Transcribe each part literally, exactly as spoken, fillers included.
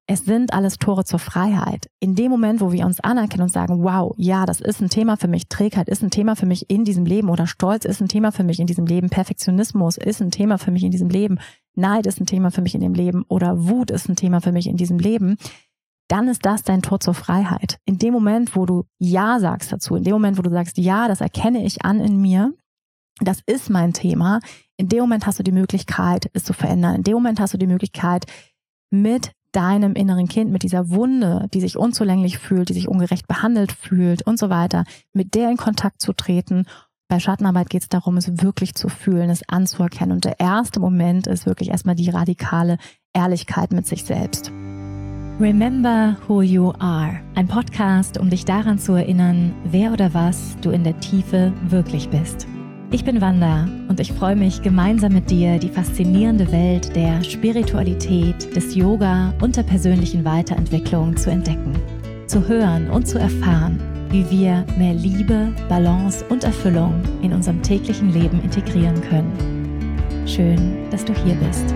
Es sind alles Tore zur Freiheit. In dem Moment, wo wir uns anerkennen und sagen, wow, ja, das ist ein Thema für mich, Trägheit ist ein Thema für mich in diesem Leben oder Stolz ist ein Thema für mich in diesem Leben, Perfektionismus ist ein Thema für mich in diesem Leben, Neid ist ein Thema für mich in dem Leben oder Wut ist ein Thema für mich in diesem Leben, dann ist das dein Tor zur Freiheit. In dem Moment, wo du Ja sagst dazu, in dem Moment, wo du sagst, ja, das erkenne ich an in mir, das ist mein Thema, in dem Moment hast du die Möglichkeit, es zu verändern. In dem Moment hast du die Möglichkeit, mit deinem inneren Kind, mit dieser Wunde, die sich unzulänglich fühlt, die sich ungerecht behandelt fühlt und so weiter, mit der in Kontakt zu treten. Bei Schattenarbeit geht es darum, es wirklich zu fühlen, es anzuerkennen. Und der erste Moment ist wirklich erstmal die radikale Ehrlichkeit mit sich selbst. Remember Who You Are, ein Podcast, um dich daran zu erinnern, wer oder was du in der Tiefe wirklich bist. Ich bin Wanda und ich freue mich, gemeinsam mit dir die faszinierende Welt der Spiritualität, des Yoga und der persönlichen Weiterentwicklung zu entdecken, zu hören und zu erfahren, wie wir mehr Liebe, Balance und Erfüllung in unserem täglichen Leben integrieren können. Schön, dass du hier bist.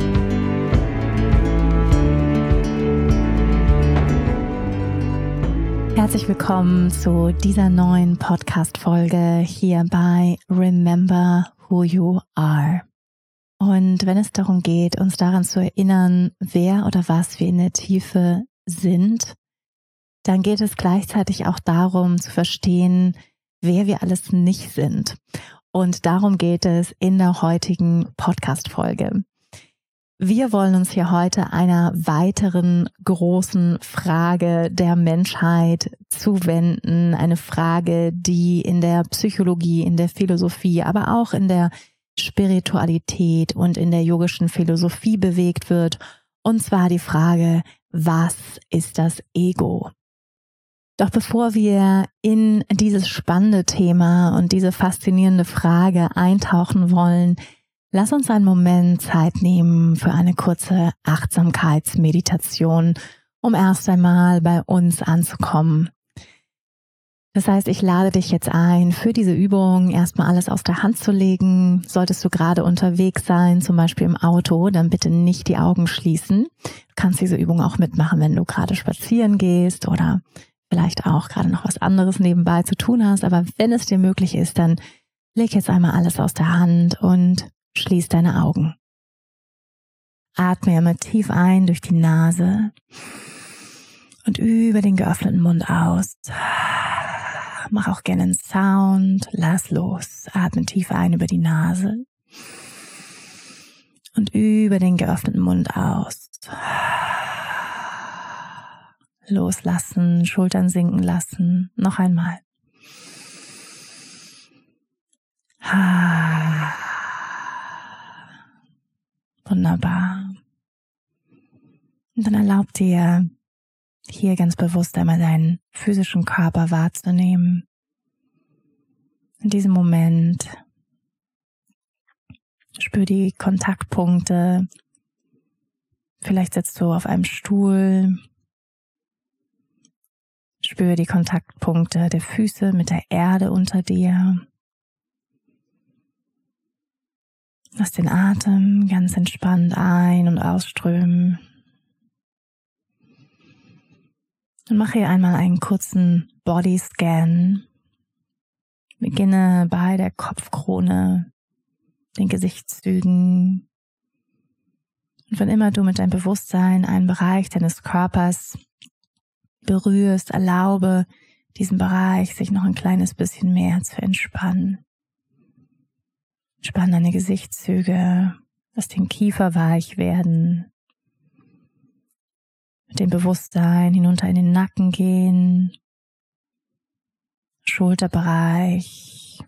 Herzlich willkommen zu dieser neuen Podcast-Folge hier bei Remember Who You Are. Und wenn es darum geht, uns daran zu erinnern, wer oder was wir in der Tiefe sind, dann geht es gleichzeitig auch darum zu verstehen, wer wir alles nicht sind. Und darum geht es in der heutigen Podcast-Folge. Wir wollen uns hier heute einer weiteren großen Frage der Menschheit zuwenden. Eine Frage, die in der Psychologie, in der Philosophie, aber auch in der Spiritualität und in der yogischen Philosophie bewegt wird. Und zwar die Frage, was ist das Ego? Doch bevor wir in dieses spannende Thema und diese faszinierende Frage eintauchen wollen, lass uns einen Moment Zeit nehmen für eine kurze Achtsamkeitsmeditation, um erst einmal bei uns anzukommen. Das heißt, ich lade dich jetzt ein, für diese Übung erstmal alles aus der Hand zu legen. Solltest du gerade unterwegs sein, zum Beispiel im Auto, dann bitte nicht die Augen schließen. Du kannst diese Übung auch mitmachen, wenn du gerade spazieren gehst oder vielleicht auch gerade noch was anderes nebenbei zu tun hast. Aber wenn es dir möglich ist, dann leg jetzt einmal alles aus der Hand und schließ deine Augen. Atme einmal tief ein durch die Nase und über den geöffneten Mund aus. Mach auch gerne einen Sound, lass los. Atme tief ein über die Nase und über den geöffneten Mund aus. Loslassen, Schultern sinken lassen. Noch einmal. Wunderbar. Und dann erlaub dir, hier ganz bewusst einmal deinen physischen Körper wahrzunehmen. In diesem Moment spür die Kontaktpunkte. Vielleicht sitzt du auf einem Stuhl. Spür die Kontaktpunkte der Füße mit der Erde unter dir. Lass den Atem ganz entspannt ein- und ausströmen. Und mache hier einmal einen kurzen Bodyscan. Beginne bei der Kopfkrone, den Gesichtszügen. Und wann immer du mit deinem Bewusstsein einen Bereich deines Körpers berührst, erlaube diesem Bereich sich noch ein kleines bisschen mehr zu entspannen. Entspann deine Gesichtszüge, lass den Kiefer weich werden. Mit dem Bewusstsein hinunter in den Nacken gehen, Schulterbereich.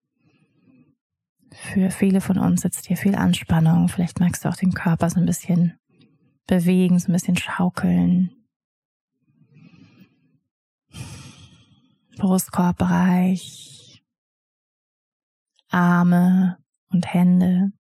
Für viele von uns sitzt hier viel Anspannung. Vielleicht magst du auch den Körper so ein bisschen bewegen, so ein bisschen schaukeln. Brustkorbbereich, Arme und Hände.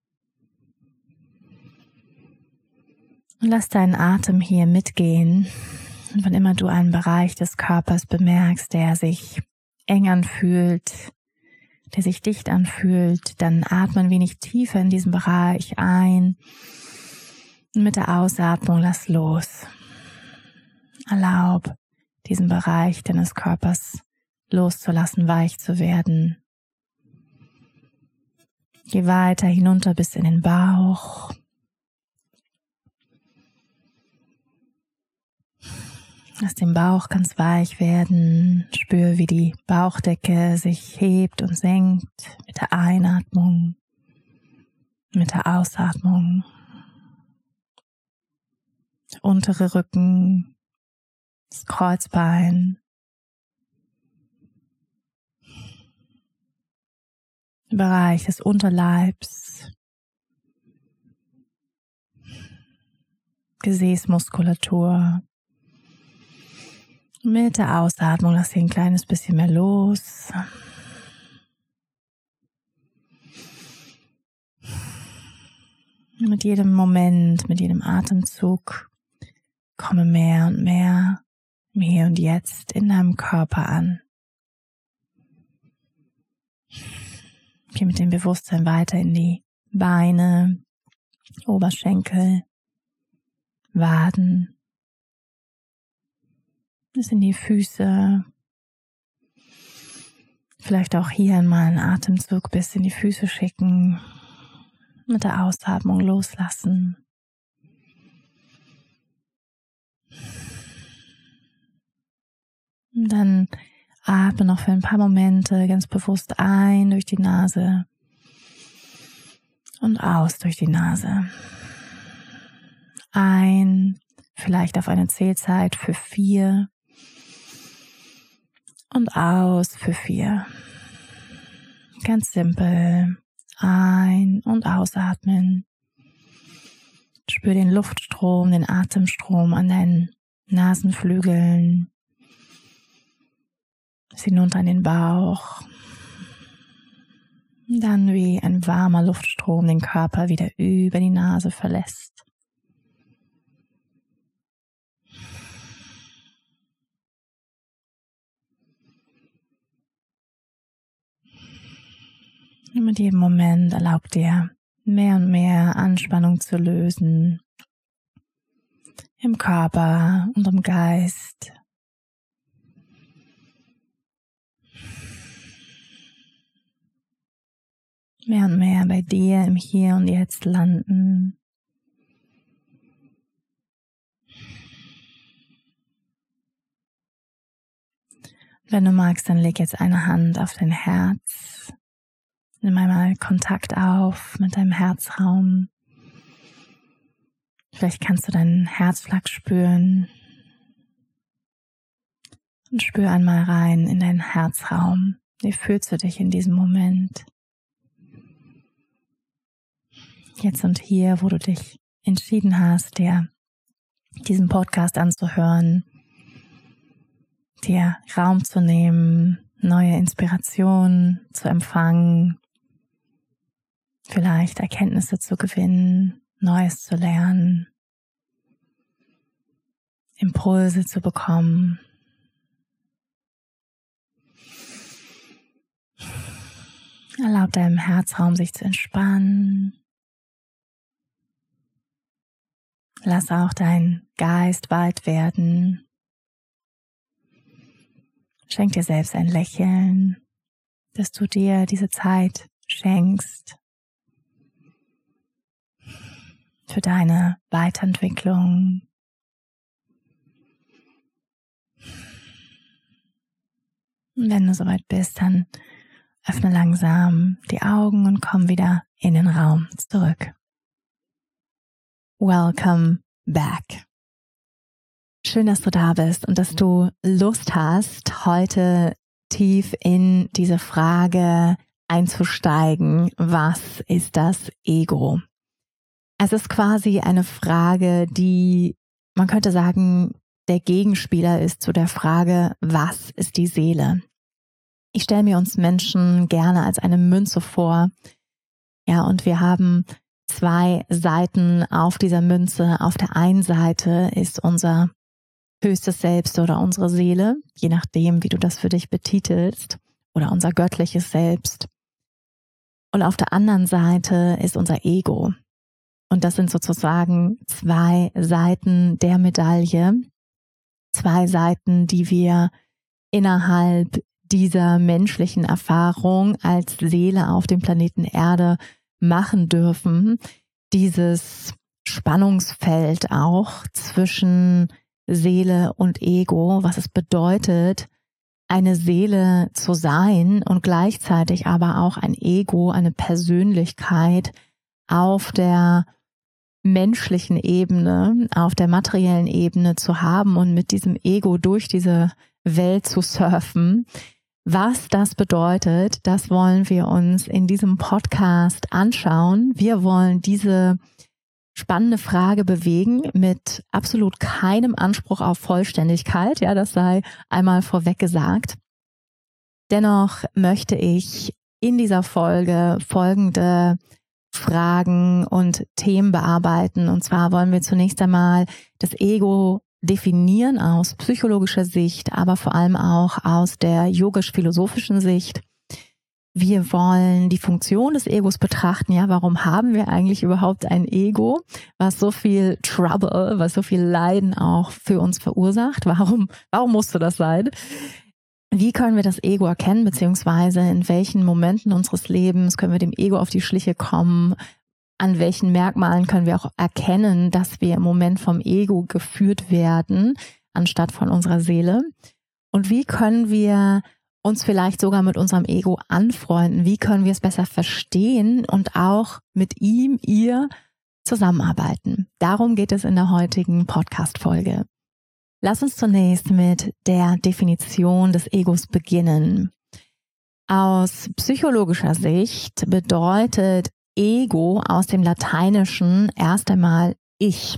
Und lass deinen Atem hier mitgehen. Und wann immer du einen Bereich des Körpers bemerkst, der sich eng anfühlt, der sich dicht anfühlt, dann atme ein wenig tiefer in diesen Bereich ein Und mit der Ausatmung lass los. Erlaub diesen Bereich deines Körpers loszulassen, weich zu werden. Geh weiter hinunter bis in den Bauch. Lass den Bauch ganz weich werden. Spür, wie die Bauchdecke sich hebt und senkt mit der Einatmung, mit der Ausatmung. Der untere Rücken, das Kreuzbein, der Bereich des Unterleibs, Gesäßmuskulatur. Mit der Ausatmung lass sie ein kleines bisschen mehr los. Mit jedem Moment, mit jedem Atemzug komme mehr und mehr im Hier und Jetzt in deinem Körper an. Geh mit dem Bewusstsein weiter in die Beine, Oberschenkel, Waden, bis in die Füße. Vielleicht auch hier einmal einen Atemzug bis in die Füße schicken. Mit der Ausatmung loslassen. Und dann atme noch für ein paar Momente ganz bewusst ein durch die Nase und aus durch die Nase. Ein, vielleicht auf eine Zählzeit für vier und aus für vier. Ganz simpel. Ein- und ausatmen. Spür den Luftstrom, den Atemstrom an deinen Nasenflügeln. Bis hinunter in den Bauch. Und dann wie ein warmer Luftstrom den Körper wieder über die Nase verlässt. Und mit jedem Moment erlaubt dir mehr und mehr Anspannung zu lösen im Körper und im Geist. Mehr und mehr bei dir im Hier und Jetzt landen. Wenn du magst, dann leg jetzt eine Hand auf dein Herz. Nimm einmal Kontakt auf mit deinem Herzraum. Vielleicht kannst du deinen Herzschlag spüren. Und spür einmal rein in deinen Herzraum. Wie fühlst du dich in diesem Moment? Jetzt und hier, wo du dich entschieden hast, dir diesen Podcast anzuhören, dir Raum zu nehmen, neue Inspirationen zu empfangen, vielleicht Erkenntnisse zu gewinnen, Neues zu lernen, Impulse zu bekommen. Erlaub deinem Herzraum sich zu entspannen. Lass auch deinen Geist weit werden. Schenk dir selbst ein Lächeln, dass du dir diese Zeit schenkst für deine Weiterentwicklung. Und wenn du soweit bist, dann öffne langsam die Augen und komm wieder in den Raum zurück. Welcome back. Schön, dass du da bist und dass du Lust hast, heute tief in diese Frage einzusteigen. Was ist das Ego? Es ist quasi eine Frage, die, man könnte sagen, der Gegenspieler ist zu der Frage, was ist die Seele? Ich stelle mir uns Menschen gerne als eine Münze vor. Ja, und wir haben zwei Seiten auf dieser Münze. Auf der einen Seite ist unser höchstes Selbst oder unsere Seele, je nachdem, wie du das für dich betitelst, oder unser göttliches Selbst. Und auf der anderen Seite ist unser Ego. Und das sind sozusagen zwei Seiten der Medaille, zwei Seiten, die wir innerhalb dieser menschlichen Erfahrung als Seele auf dem Planeten Erde machen dürfen. Dieses Spannungsfeld auch zwischen Seele und Ego, was es bedeutet, eine Seele zu sein und gleichzeitig aber auch ein Ego, eine Persönlichkeit auf der menschlichen Ebene, auf der materiellen Ebene zu haben und mit diesem Ego durch diese Welt zu surfen. Was das bedeutet, das wollen wir uns in diesem Podcast anschauen. Wir wollen diese spannende Frage bewegen mit absolut keinem Anspruch auf Vollständigkeit. Ja, das sei einmal vorweg gesagt. Dennoch möchte ich in dieser Folge folgende Fragen und Themen bearbeiten. Und zwar wollen wir zunächst einmal das Ego definieren aus psychologischer Sicht, aber vor allem auch aus der yogisch-philosophischen Sicht. Wir wollen die Funktion des Egos betrachten. Ja, warum haben wir eigentlich überhaupt ein Ego, was so viel Trouble, was so viel Leiden auch für uns verursacht? Warum, warum musste das sein? Wie können wir das Ego erkennen, beziehungsweise in welchen Momenten unseres Lebens können wir dem Ego auf die Schliche kommen? An welchen Merkmalen können wir auch erkennen, dass wir im Moment vom Ego geführt werden, anstatt von unserer Seele? Und wie können wir uns vielleicht sogar mit unserem Ego anfreunden? Wie können wir es besser verstehen und auch mit ihm, ihr zusammenarbeiten? Darum geht es in der heutigen Podcast-Folge. Lass uns zunächst mit der Definition des Egos beginnen. Aus psychologischer Sicht bedeutet Ego aus dem Lateinischen erst einmal Ich.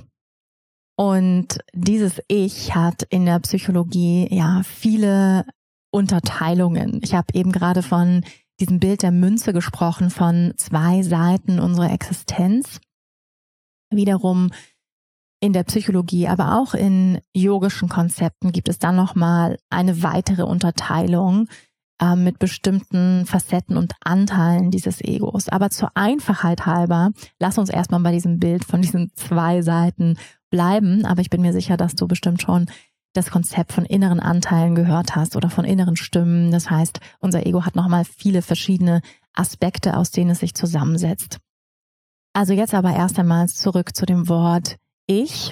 Und dieses Ich hat in der Psychologie ja viele Unterteilungen. Ich habe eben gerade von diesem Bild der Münze gesprochen, von zwei Seiten unserer Existenz. Wiederum in der Psychologie, aber auch in yogischen Konzepten gibt es dann nochmal eine weitere Unterteilung äh, mit bestimmten Facetten und Anteilen dieses Egos. Aber zur Einfachheit halber, lass uns erstmal bei diesem Bild von diesen zwei Seiten bleiben. Aber ich bin mir sicher, dass du bestimmt schon das Konzept von inneren Anteilen gehört hast oder von inneren Stimmen. Das heißt, unser Ego hat nochmal viele verschiedene Aspekte, aus denen es sich zusammensetzt. Also jetzt aber erst einmal zurück zu dem Wort Ich.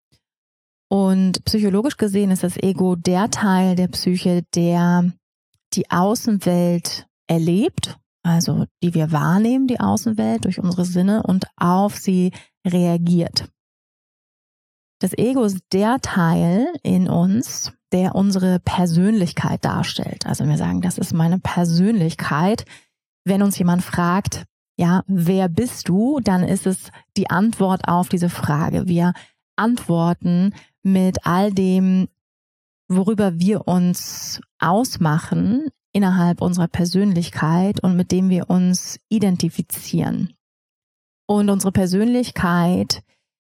Und psychologisch gesehen ist das Ego der Teil der Psyche, der die Außenwelt erlebt, also die wir wahrnehmen, die Außenwelt durch unsere Sinne und auf sie reagiert. Das Ego ist der Teil in uns, der unsere Persönlichkeit darstellt. Also wir sagen, das ist meine Persönlichkeit. Wenn uns jemand fragt, ja, wer bist du? Dann ist es die Antwort auf diese Frage. Wir antworten mit all dem, worüber wir uns ausmachen innerhalb unserer Persönlichkeit und mit dem wir uns identifizieren. Und unsere Persönlichkeit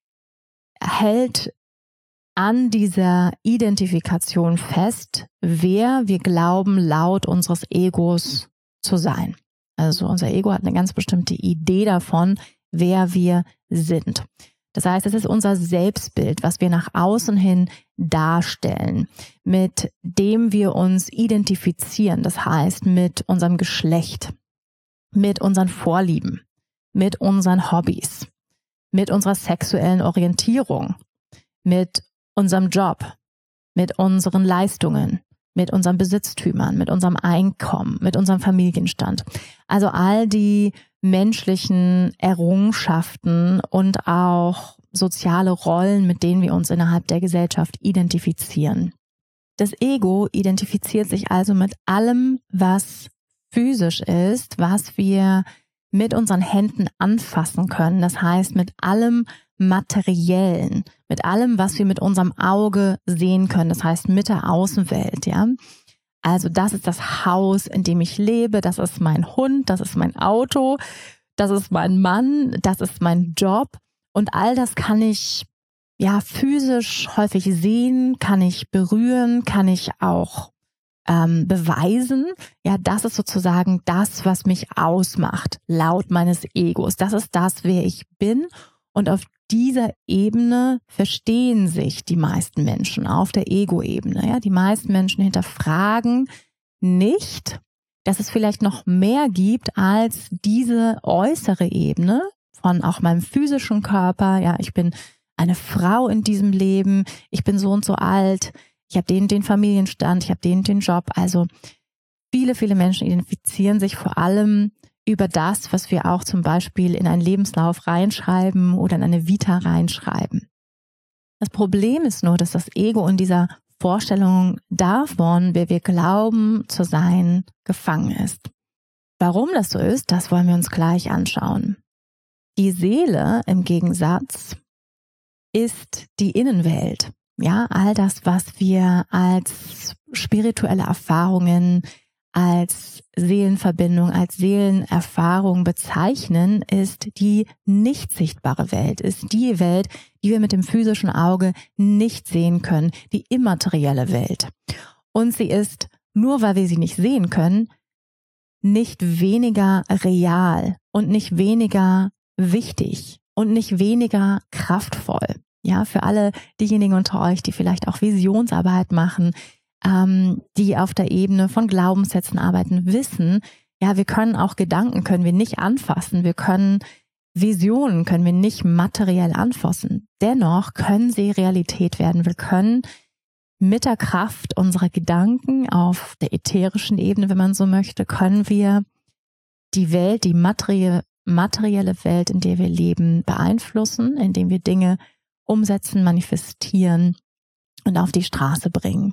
hält an dieser Identifikation fest, wer wir glauben, laut unseres Egos zu sein. Also unser Ego hat eine ganz bestimmte Idee davon, wer wir sind. Das heißt, es ist unser Selbstbild, was wir nach außen hin darstellen, mit dem wir uns identifizieren. Das heißt, mit unserem Geschlecht, mit unseren Vorlieben, mit unseren Hobbys, mit unserer sexuellen Orientierung, mit unserem Job, mit unseren Leistungen, mit unseren Besitztümern, mit unserem Einkommen, mit unserem Familienstand. Also all die menschlichen Errungenschaften und auch soziale Rollen, mit denen wir uns innerhalb der Gesellschaft identifizieren. Das Ego identifiziert sich also mit allem, was physisch ist, was wir mit unseren Händen anfassen können. Das heißt, mit allem Materiellen, mit allem, was wir mit unserem Auge sehen können. Das heißt, mit der Außenwelt, ja. Also das ist das Haus, in dem ich lebe, das ist mein Hund, das ist mein Auto, das ist mein Mann, das ist mein Job. Und all das kann ich ja physisch häufig sehen, kann ich berühren, kann ich auch ähm, beweisen. Ja, das ist sozusagen das, was mich ausmacht, laut meines Egos. Das ist das, wer ich bin Und auf dieser Ebene verstehen sich die meisten Menschen, auf der Ego-Ebene. Ja? Die meisten Menschen hinterfragen nicht, dass es vielleicht noch mehr gibt als diese äußere Ebene von auch meinem physischen Körper. Ja, ich bin eine Frau in diesem Leben, ich bin so und so alt, ich habe den den Familienstand, ich habe den den Job. Also viele, viele Menschen identifizieren sich vor allem über das, was wir auch zum Beispiel in einen Lebenslauf reinschreiben oder in eine Vita reinschreiben. Das Problem ist nur, dass das Ego in dieser Vorstellung davon, wer wir glauben zu sein, gefangen ist. Warum das so ist, das wollen wir uns gleich anschauen. Die Seele im Gegensatz ist die Innenwelt. Ja, all das, was wir als spirituelle Erfahrungen, als Seelenverbindung, als Seelenerfahrung bezeichnen, ist die nicht sichtbare Welt, ist die Welt, die wir mit dem physischen Auge nicht sehen können, die immaterielle Welt. Und sie ist, nur weil wir sie nicht sehen können, nicht weniger real und nicht weniger wichtig und nicht weniger kraftvoll. Ja, für alle diejenigen unter euch, die vielleicht auch Visionsarbeit machen, ähm, die auf der Ebene von Glaubenssätzen arbeiten, wissen, ja, wir können auch Gedanken, können wir nicht anfassen, wir können Visionen, können wir nicht materiell anfassen. Dennoch können sie Realität werden. Wir können mit der Kraft unserer Gedanken auf der ätherischen Ebene, wenn man so möchte, können wir die Welt, die materie- materielle Welt, in der wir leben, beeinflussen, indem wir Dinge umsetzen, manifestieren und auf die Straße bringen.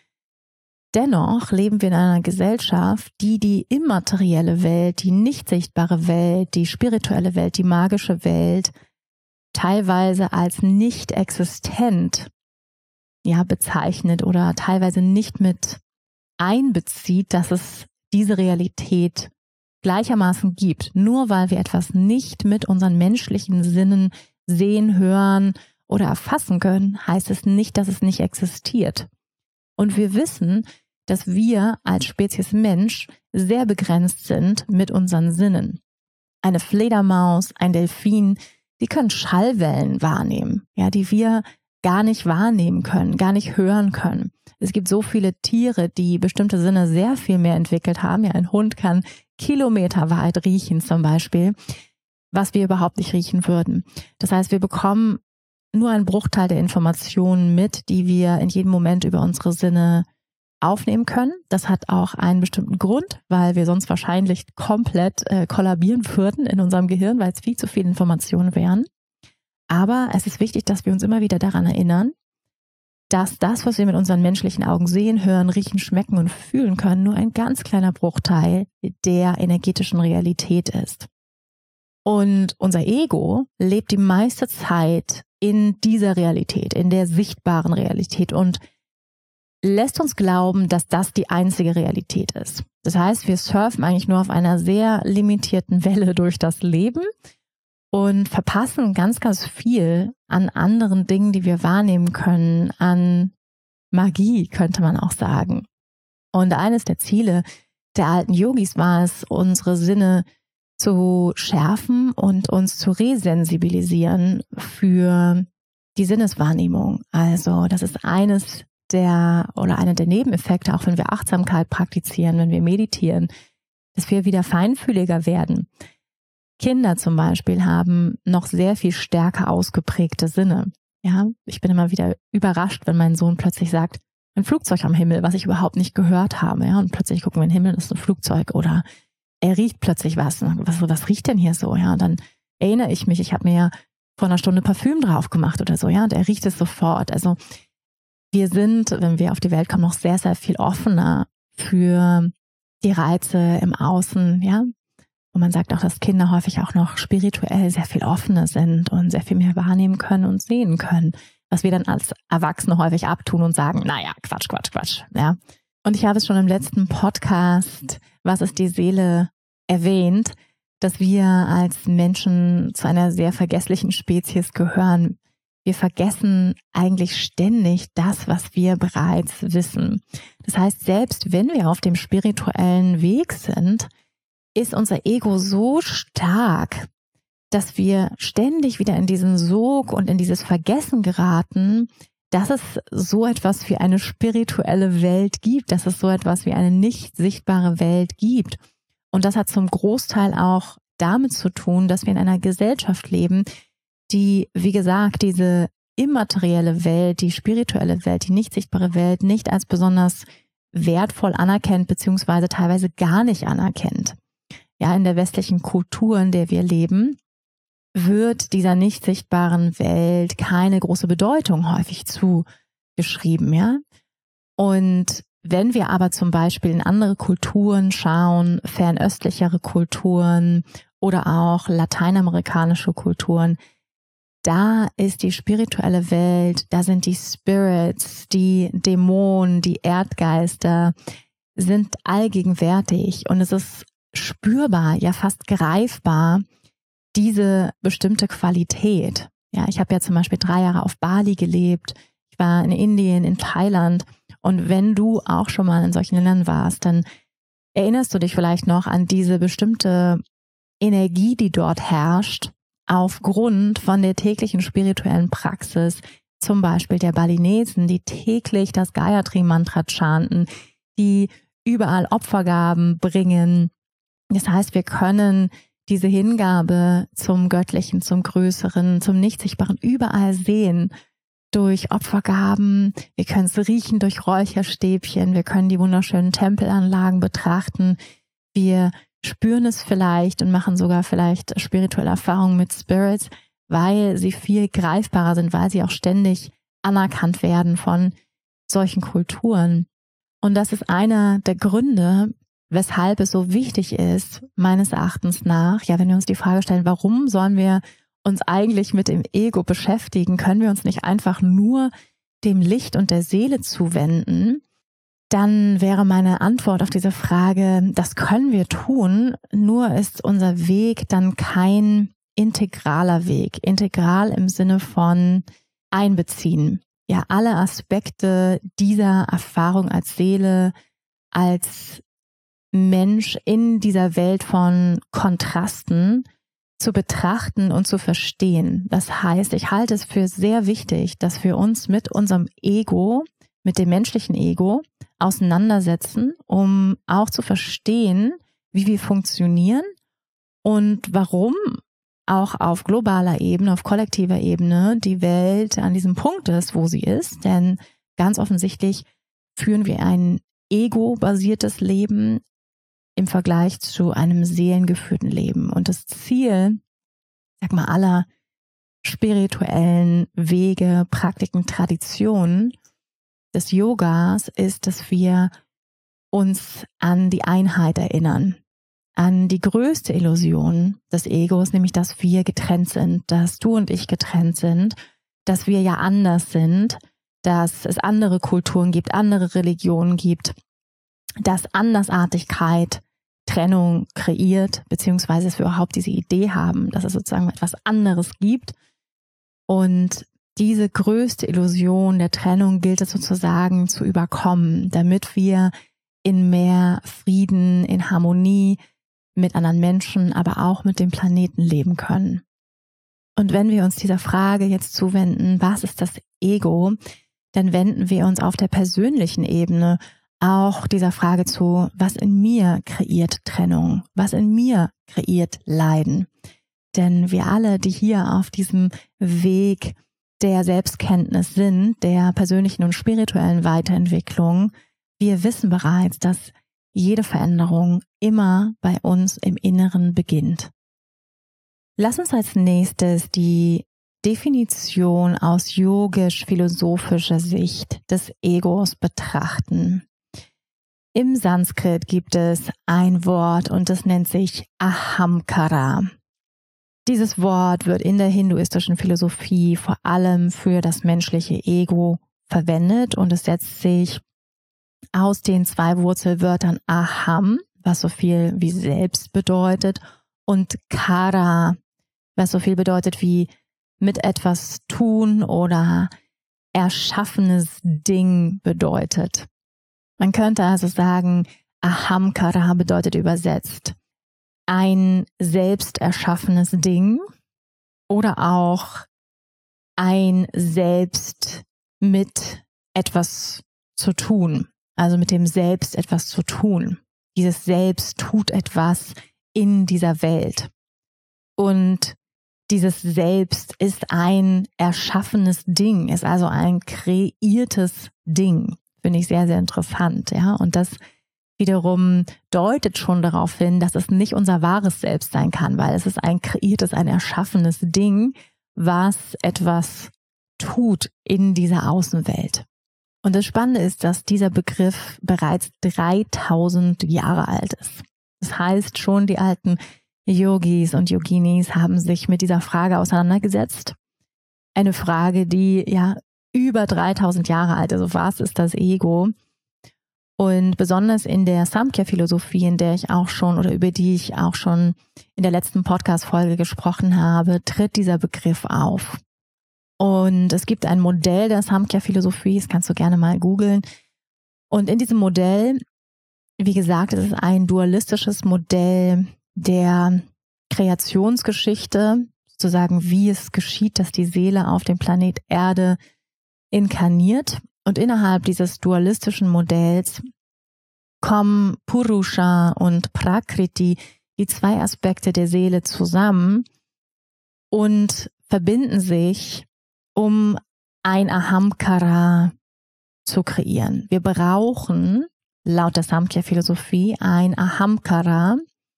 Dennoch leben wir in einer Gesellschaft, die die immaterielle Welt, die nicht sichtbare Welt, die spirituelle Welt, die magische Welt teilweise als nicht existent ja, bezeichnet oder teilweise nicht mit einbezieht, dass es diese Realität gleichermaßen gibt. Nur weil wir etwas nicht mit unseren menschlichen Sinnen sehen, hören oder erfassen können, heißt es nicht, dass es nicht existiert. Und wir wissen, dass wir als Spezies Mensch sehr begrenzt sind mit unseren Sinnen. Eine Fledermaus, ein Delfin, die können Schallwellen wahrnehmen, ja, die wir gar nicht wahrnehmen können, gar nicht hören können. Es gibt so viele Tiere, die bestimmte Sinne sehr viel mehr entwickelt haben. Ja, ein Hund kann kilometerweit riechen zum Beispiel, was wir überhaupt nicht riechen würden. Das heißt, wir bekommen nur einen Bruchteil der Informationen mit, die wir in jedem Moment über unsere Sinne aufnehmen können. Das hat auch einen bestimmten Grund, weil wir sonst wahrscheinlich komplett äh, kollabieren würden in unserem Gehirn, weil es viel zu viele Informationen wären. Aber es ist wichtig, dass wir uns immer wieder daran erinnern, dass das, was wir mit unseren menschlichen Augen sehen, hören, riechen, schmecken und fühlen können, nur ein ganz kleiner Bruchteil der energetischen Realität ist. Und unser Ego lebt die meiste Zeit in dieser Realität, in der sichtbaren Realität und lässt uns glauben, dass das die einzige Realität ist. Das heißt, wir surfen eigentlich nur auf einer sehr limitierten Welle durch das Leben und verpassen ganz, ganz viel an anderen Dingen, die wir wahrnehmen können, an Magie, könnte man auch sagen. Und eines der Ziele der alten Yogis war es, unsere Sinne zu schärfen und uns zu resensibilisieren für die Sinneswahrnehmung. Also das ist eines der oder einer der Nebeneffekte, auch wenn wir Achtsamkeit praktizieren, wenn wir meditieren, dass wir wieder feinfühliger werden. Kinder zum Beispiel haben noch sehr viel stärker ausgeprägte Sinne. Ja, ich bin immer wieder überrascht, wenn mein Sohn plötzlich sagt, ein Flugzeug am Himmel, was ich überhaupt nicht gehört habe. Ja, und plötzlich gucken wir in den Himmel, das ist ein Flugzeug. Oder er riecht plötzlich was. Was, was riecht denn hier so? Ja, und dann erinnere ich mich, ich habe mir ja vor einer Stunde Parfüm drauf gemacht oder so. Ja, und er riecht es sofort. Also wir sind, wenn wir auf die Welt kommen, noch sehr, sehr viel offener für die Reize im Außen. Ja, und man sagt auch, dass Kinder häufig auch noch spirituell sehr viel offener sind und sehr viel mehr wahrnehmen können und sehen können, was wir dann als Erwachsene häufig abtun und sagen, naja, Quatsch, Quatsch, Quatsch. Ja. Und ich habe es schon im letzten Podcast, was ist die Seele, erwähnt, dass wir als Menschen zu einer sehr vergesslichen Spezies gehören. Wir vergessen eigentlich ständig das, was wir bereits wissen. Das heißt, selbst wenn wir auf dem spirituellen Weg sind, ist unser Ego so stark, dass wir ständig wieder in diesen Sog und in dieses Vergessen geraten, dass es so etwas wie eine spirituelle Welt gibt, dass es so etwas wie eine nicht sichtbare Welt gibt. Und das hat zum Großteil auch damit zu tun, dass wir in einer Gesellschaft leben, die, wie gesagt, diese immaterielle Welt, die spirituelle Welt, die nicht sichtbare Welt nicht als besonders wertvoll anerkennt, beziehungsweise teilweise gar nicht anerkennt. Ja, in der westlichen Kultur, in der wir leben, wird dieser nicht sichtbaren Welt keine große Bedeutung häufig zugeschrieben, ja. Und wenn wir aber zum Beispiel in andere Kulturen schauen, fernöstlichere Kulturen oder auch lateinamerikanische Kulturen, da ist die spirituelle Welt, da sind die Spirits, die Dämonen, die Erdgeister, sind allgegenwärtig und es ist spürbar, ja fast greifbar, diese bestimmte Qualität. Ja, ich habe ja zum Beispiel drei Jahre auf Bali gelebt, ich war in Indien, in Thailand und wenn du auch schon mal in solchen Ländern warst, dann erinnerst du dich vielleicht noch an diese bestimmte Energie, die dort herrscht, aufgrund von der täglichen spirituellen Praxis, zum Beispiel der Balinesen, die täglich das Gayatri-Mantra chanten, die überall Opfergaben bringen. Das heißt, wir können diese Hingabe zum Göttlichen, zum Größeren, zum Nicht-Sichtbaren überall sehen durch Opfergaben. Wir können es riechen durch Räucherstäbchen. Wir können die wunderschönen Tempelanlagen betrachten. Wir spüren es vielleicht und machen sogar vielleicht spirituelle Erfahrungen mit Spirits, weil sie viel greifbarer sind, weil sie auch ständig anerkannt werden von solchen Kulturen. Und das ist einer der Gründe, weshalb es so wichtig ist, meines Erachtens nach, ja, wenn wir uns die Frage stellen, warum sollen wir uns eigentlich mit dem Ego beschäftigen, können wir uns nicht einfach nur dem Licht und der Seele zuwenden, dann wäre meine Antwort auf diese Frage, das können wir tun, nur ist unser Weg dann kein integraler Weg, integral im Sinne von einbeziehen. Ja, alle Aspekte dieser Erfahrung als Seele, als Mensch in dieser Welt von Kontrasten zu betrachten und zu verstehen. Das heißt, ich halte es für sehr wichtig, dass wir uns mit unserem Ego, mit dem menschlichen Ego auseinandersetzen, um auch zu verstehen, wie wir funktionieren und warum auch auf globaler Ebene, auf kollektiver Ebene die Welt an diesem Punkt ist, wo sie ist. Denn ganz offensichtlich führen wir ein ego-basiertes Leben im Vergleich zu einem seelengeführten Leben. Und das Ziel, sag mal, aller spirituellen Wege, Praktiken, Traditionen des Yogas ist, dass wir uns an die Einheit erinnern, an die größte Illusion des Egos, nämlich dass wir getrennt sind, dass du und ich getrennt sind, dass wir ja anders sind, dass es andere Kulturen gibt, andere Religionen gibt, dass Andersartigkeit Trennung kreiert, beziehungsweise dass wir überhaupt diese Idee haben, dass es sozusagen etwas anderes gibt. Und diese größte Illusion der Trennung gilt es sozusagen zu überkommen, damit wir in mehr Frieden, in Harmonie mit anderen Menschen, aber auch mit dem Planeten leben können. Und wenn wir uns dieser Frage jetzt zuwenden, was ist das Ego, dann wenden wir uns auf der persönlichen Ebene auch dieser Frage zu, was in mir kreiert Trennung, was in mir kreiert Leiden. Denn wir alle, die hier auf diesem Weg der Selbstkenntnis sind, der persönlichen und spirituellen Weiterentwicklung, wir wissen bereits, dass jede Veränderung immer bei uns im Inneren beginnt. Lass uns als nächstes die Definition aus yogisch-philosophischer Sicht des Egos betrachten. Im Sanskrit gibt es ein Wort und das nennt sich Ahamkara. Dieses Wort wird in der hinduistischen Philosophie vor allem für das menschliche Ego verwendet und es setzt sich aus den zwei Wurzelwörtern Aham, was so viel wie selbst bedeutet, und Kara, was so viel bedeutet wie mit etwas tun oder erschaffenes Ding bedeutet. Man könnte also sagen, Ahamkara bedeutet übersetzt ein selbst erschaffenes Ding, oder auch ein Selbst mit etwas zu tun, also mit dem Selbst etwas zu tun. Dieses Selbst tut etwas in dieser Welt. Und dieses Selbst ist ein erschaffenes Ding, ist also ein kreiertes Ding. Finde ich sehr, sehr interessant, ja. Und das wiederum deutet schon darauf hin, dass es nicht unser wahres Selbst sein kann, weil es ist ein kreiertes, ein erschaffenes Ding, was etwas tut in dieser Außenwelt. Und das Spannende ist, dass dieser Begriff bereits dreitausend Jahre alt ist. Das heißt, schon die alten Yogis und Yoginis haben sich mit dieser Frage auseinandergesetzt. Eine Frage, die ja über dreitausend Jahre alt ist. Also was ist das Ego? Und besonders in der Samkhya-Philosophie, in der ich auch schon oder über die ich auch schon in der letzten Podcast-Folge gesprochen habe, tritt dieser Begriff auf. Und es gibt ein Modell der Samkhya-Philosophie, das kannst du gerne mal googeln. Und in diesem Modell, wie gesagt, es ist ein dualistisches Modell der Kreationsgeschichte, sozusagen wie es geschieht, dass die Seele auf dem Planet Erde inkarniert. Und innerhalb dieses dualistischen Modells kommen Purusha und Prakriti, die zwei Aspekte der Seele, zusammen und verbinden sich, um ein Ahamkara zu kreieren. Wir brauchen laut der Samkhya-Philosophie ein Ahamkara,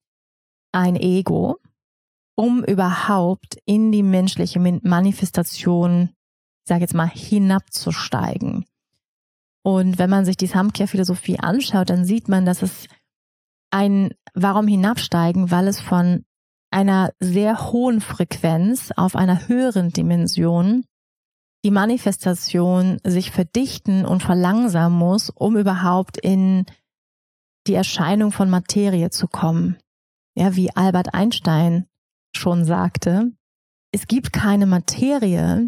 ein Ego, um überhaupt in die menschliche Manifestation, ich sage jetzt mal, hinabzusteigen. Und wenn man sich die Samkhya-Philosophie anschaut, dann sieht man, dass es ein, warum hinabsteigen? Weil es von einer sehr hohen Frequenz auf einer höheren Dimension die Manifestation sich verdichten und verlangsamen muss, um überhaupt in die Erscheinung von Materie zu kommen. Ja, wie Albert Einstein schon sagte, es gibt keine Materie.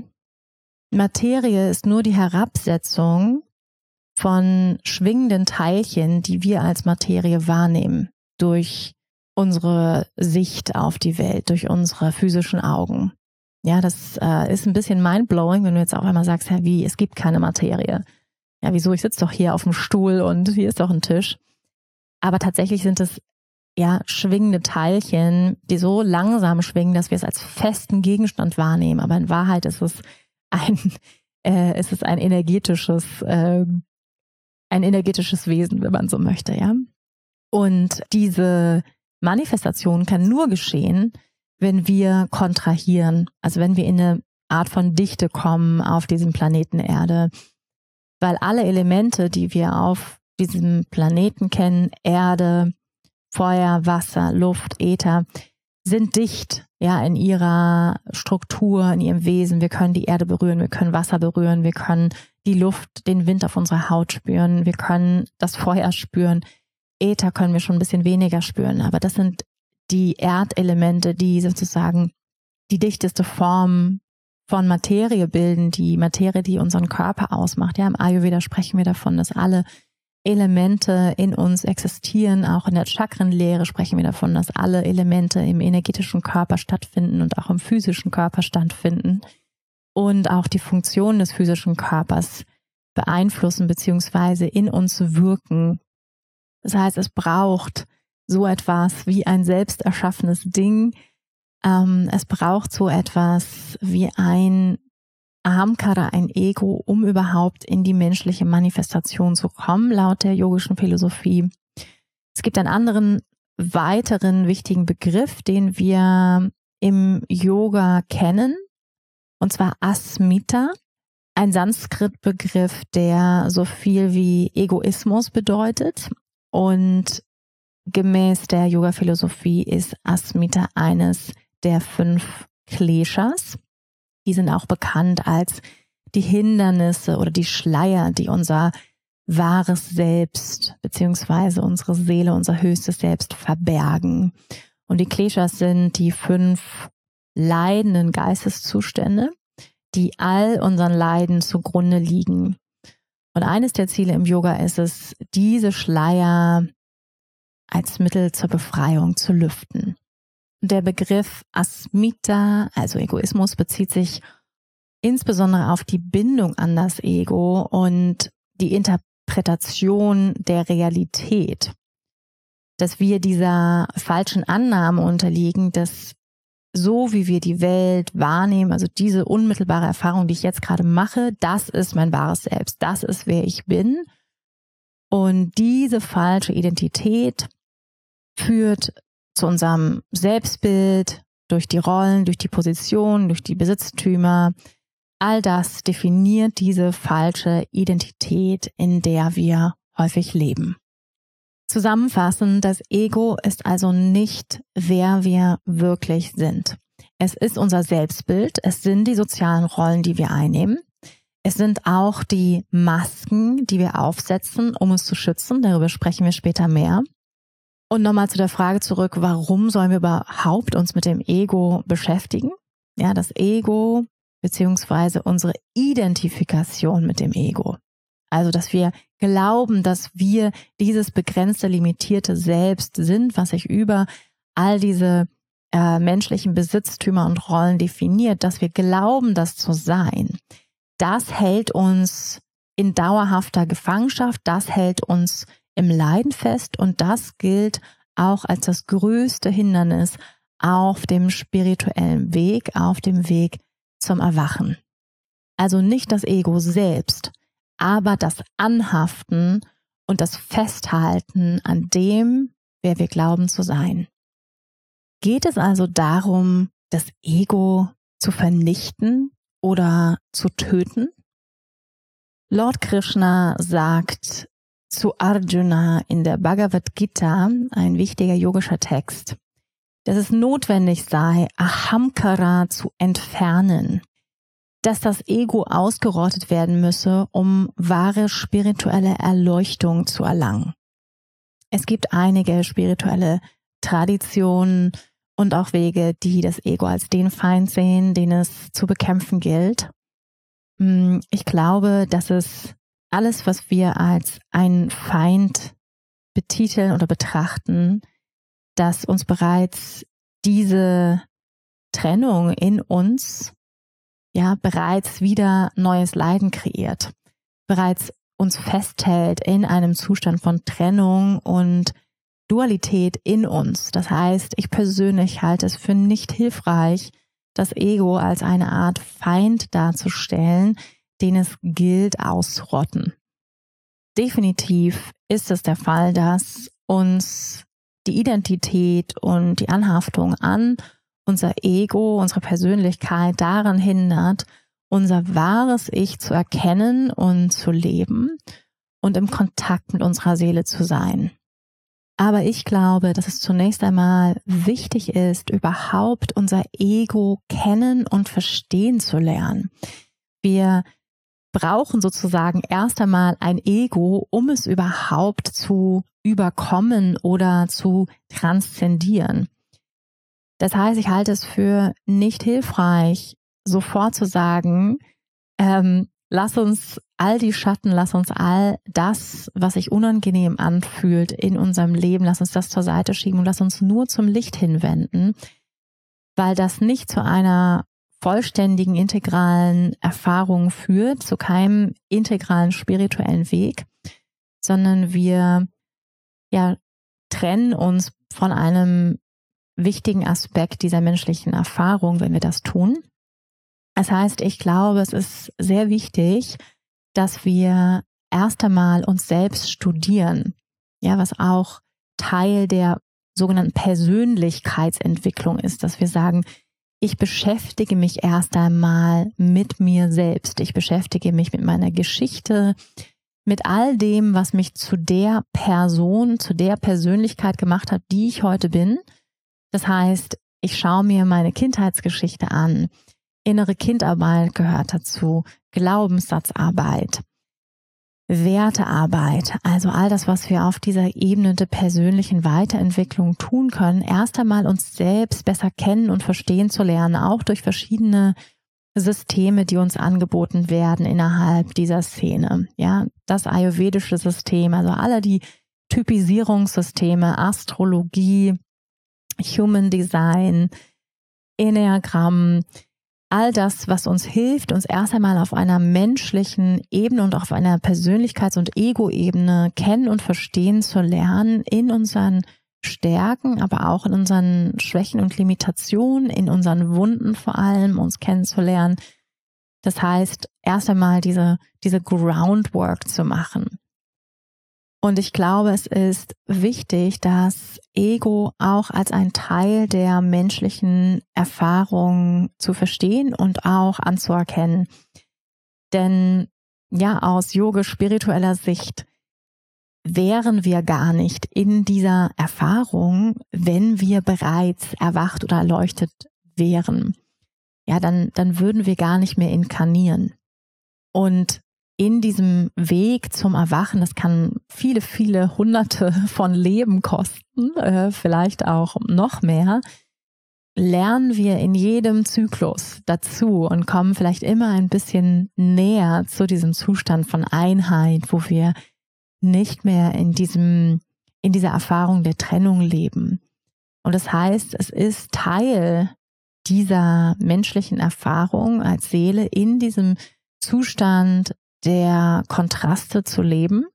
Materie ist nur die Herabsetzung von schwingenden Teilchen, die wir als Materie wahrnehmen, durch unsere Sicht auf die Welt, durch unsere physischen Augen. Ja, das äh, ist ein bisschen mindblowing, wenn du jetzt auf einmal sagst, ja, wie, es gibt keine Materie. Ja, wieso, ich sitze doch hier auf dem Stuhl und hier ist doch ein Tisch. Aber tatsächlich sind es ja schwingende Teilchen, die so langsam schwingen, dass wir es als festen Gegenstand wahrnehmen. Aber in Wahrheit ist es ein, äh, ist es ein energetisches, äh, ein energetisches Wesen, wenn man so möchte, ja. Und diese Manifestation kann nur geschehen, wenn wir kontrahieren, also wenn wir in eine Art von Dichte kommen auf diesem Planeten Erde, weil alle Elemente, die wir auf diesem Planeten kennen, Erde, Feuer, Wasser, Luft, Äther, sind dicht, ja, in ihrer Struktur, in ihrem Wesen. Wir können die Erde berühren, wir können Wasser berühren, wir können die Luft, den Wind auf unserer Haut spüren, wir können das Feuer spüren. Äther können wir schon ein bisschen weniger spüren, aber das sind die Erdelemente, die sozusagen die dichteste Form von Materie bilden, die Materie, die unseren Körper ausmacht. Ja, im Ayurveda sprechen wir davon, dass alle Elemente in uns existieren. Auch in der Chakrenlehre sprechen wir davon, dass alle Elemente im energetischen Körper stattfinden und auch im physischen Körper stattfinden und auch die Funktion des physischen Körpers beeinflussen bzw. in uns wirken. Das heißt, es braucht so etwas wie ein selbst erschaffenes Ding. Ähm, es braucht so etwas wie ein Ahamkara, ein Ego, um überhaupt in die menschliche Manifestation zu kommen, laut der yogischen Philosophie. Es gibt einen anderen, weiteren wichtigen Begriff, den wir im Yoga kennen, und zwar Asmita, ein Sanskrit-Begriff, der so viel wie Egoismus bedeutet. Und gemäß der Yoga-Philosophie ist Asmita eines der fünf Kleshas. Die sind auch bekannt als die Hindernisse oder die Schleier, die unser wahres Selbst beziehungsweise unsere Seele, unser höchstes Selbst verbergen. Und die Kleshas sind die fünf leidenden Geisteszustände, die all unseren Leiden zugrunde liegen. Und eines der Ziele im Yoga ist es, diese Schleier als Mittel zur Befreiung zu lüften. der Begriff Asmita, also Egoismus, bezieht sich insbesondere auf die Bindung an das Ego und die Interpretation der Realität. Dass wir dieser falschen Annahme unterliegen, dass so wie wir die Welt wahrnehmen, also diese unmittelbare Erfahrung, die ich jetzt gerade mache, das ist mein wahres Selbst, das ist wer ich bin. Und diese falsche Identität führt zu unserem Selbstbild durch die Rollen, durch die Position, durch die Besitztümer. All das definiert diese falsche Identität, in der wir häufig leben. Zusammenfassend, das Ego ist also nicht, wer wir wirklich sind. Es ist unser Selbstbild, es sind die sozialen Rollen, die wir einnehmen. Es sind auch die Masken, die wir aufsetzen, um uns zu schützen. Darüber sprechen wir später mehr. Und nochmal zu der Frage zurück, warum sollen wir überhaupt uns mit dem Ego beschäftigen? Ja, das Ego beziehungsweise unsere Identifikation mit dem Ego. Also, dass wir glauben, dass wir dieses begrenzte, limitierte Selbst sind, was sich über all diese äh, menschlichen Besitztümer und Rollen definiert, dass wir glauben, das zu sein. Das hält uns in dauerhafter Gefangenschaft, das hält uns im Leiden fest und das gilt auch als das größte Hindernis auf dem spirituellen Weg, auf dem Weg zum Erwachen. Also nicht das Ego selbst, aber das Anhaften und das Festhalten an dem, wer wir glauben zu sein. Geht es also darum, das Ego zu vernichten oder zu töten? Lord Krishna sagt zu Arjuna in der Bhagavad Gita, ein wichtiger yogischer Text, dass es notwendig sei, Ahamkara zu entfernen, dass das Ego ausgerottet werden müsse, um wahre spirituelle Erleuchtung zu erlangen. Es gibt einige spirituelle Traditionen und auch Wege, die das Ego als den Feind sehen, den es zu bekämpfen gilt. Ich glaube, dass es alles, was wir als einen Feind betiteln oder betrachten, dass uns bereits diese Trennung in uns ja bereits wieder neues Leiden kreiert, bereits uns festhält in einem Zustand von Trennung und Dualität in uns. Das heißt, ich persönlich halte es für nicht hilfreich, das Ego als eine Art Feind darzustellen, den es gilt auszurotten. Definitiv ist es der Fall, dass uns die Identität und die Anhaftung an unser Ego, unsere Persönlichkeit daran hindert, unser wahres Ich zu erkennen und zu leben und im Kontakt mit unserer Seele zu sein. Aber ich glaube, dass es zunächst einmal wichtig ist, überhaupt unser Ego kennen und verstehen zu lernen. Wir brauchen sozusagen erst einmal ein Ego, um es überhaupt zu überkommen oder zu transzendieren. Das heißt, ich halte es für nicht hilfreich, sofort zu sagen, ähm, lass uns all die Schatten, lass uns all das, was sich unangenehm anfühlt in unserem Leben, lass uns das zur Seite schieben und lass uns nur zum Licht hinwenden, weil das nicht zu einer vollständigen, integralen Erfahrung führt, zu keinem integralen spirituellen Weg, sondern wir ja trennen uns von einem wichtigen Aspekt dieser menschlichen Erfahrung, wenn wir das tun. Das heißt, ich glaube, es ist sehr wichtig, dass wir erst einmal uns selbst studieren, ja, was auch Teil der sogenannten Persönlichkeitsentwicklung ist, dass wir sagen, ich beschäftige mich erst einmal mit mir selbst, ich beschäftige mich mit meiner Geschichte, mit all dem, was mich zu der Person, zu der Persönlichkeit gemacht hat, die ich heute bin. Das heißt, ich schaue mir meine Kindheitsgeschichte an. Innere Kindarbeit gehört dazu, Glaubenssatzarbeit, Wertearbeit, also all das, was wir auf dieser Ebene der persönlichen Weiterentwicklung tun können, erst einmal uns selbst besser kennen und verstehen zu lernen, auch durch verschiedene Systeme, die uns angeboten werden innerhalb dieser Szene. Ja, das ayurvedische System, also alle die Typisierungssysteme, Astrologie, Human Design, Enneagramm, all das, was uns hilft, uns erst einmal auf einer menschlichen Ebene und auf einer Persönlichkeits- und Ego-Ebene kennen und verstehen zu lernen, in unseren Stärken, aber auch in unseren Schwächen und Limitationen, in unseren Wunden vor allem, uns kennenzulernen. Das heißt, erst einmal diese, diese Groundwork zu machen. Und ich glaube, es ist wichtig, das Ego auch als ein Teil der menschlichen Erfahrung zu verstehen und auch anzuerkennen. Denn ja, aus yogisch-spiritueller Sicht wären wir gar nicht in dieser Erfahrung, wenn wir bereits erwacht oder erleuchtet wären. Ja, dann, dann würden wir gar nicht mehr inkarnieren. Und in diesem Weg zum Erwachen, das kann viele, viele Hunderte von Leben kosten, äh, vielleicht auch noch mehr, lernen wir in jedem Zyklus dazu und kommen vielleicht immer ein bisschen näher zu diesem Zustand von Einheit, wo wir nicht mehr in diesem, in dieser Erfahrung der Trennung leben. Und das heißt, es ist Teil dieser menschlichen Erfahrung als Seele, in diesem Zustand der Kontraste zu leben,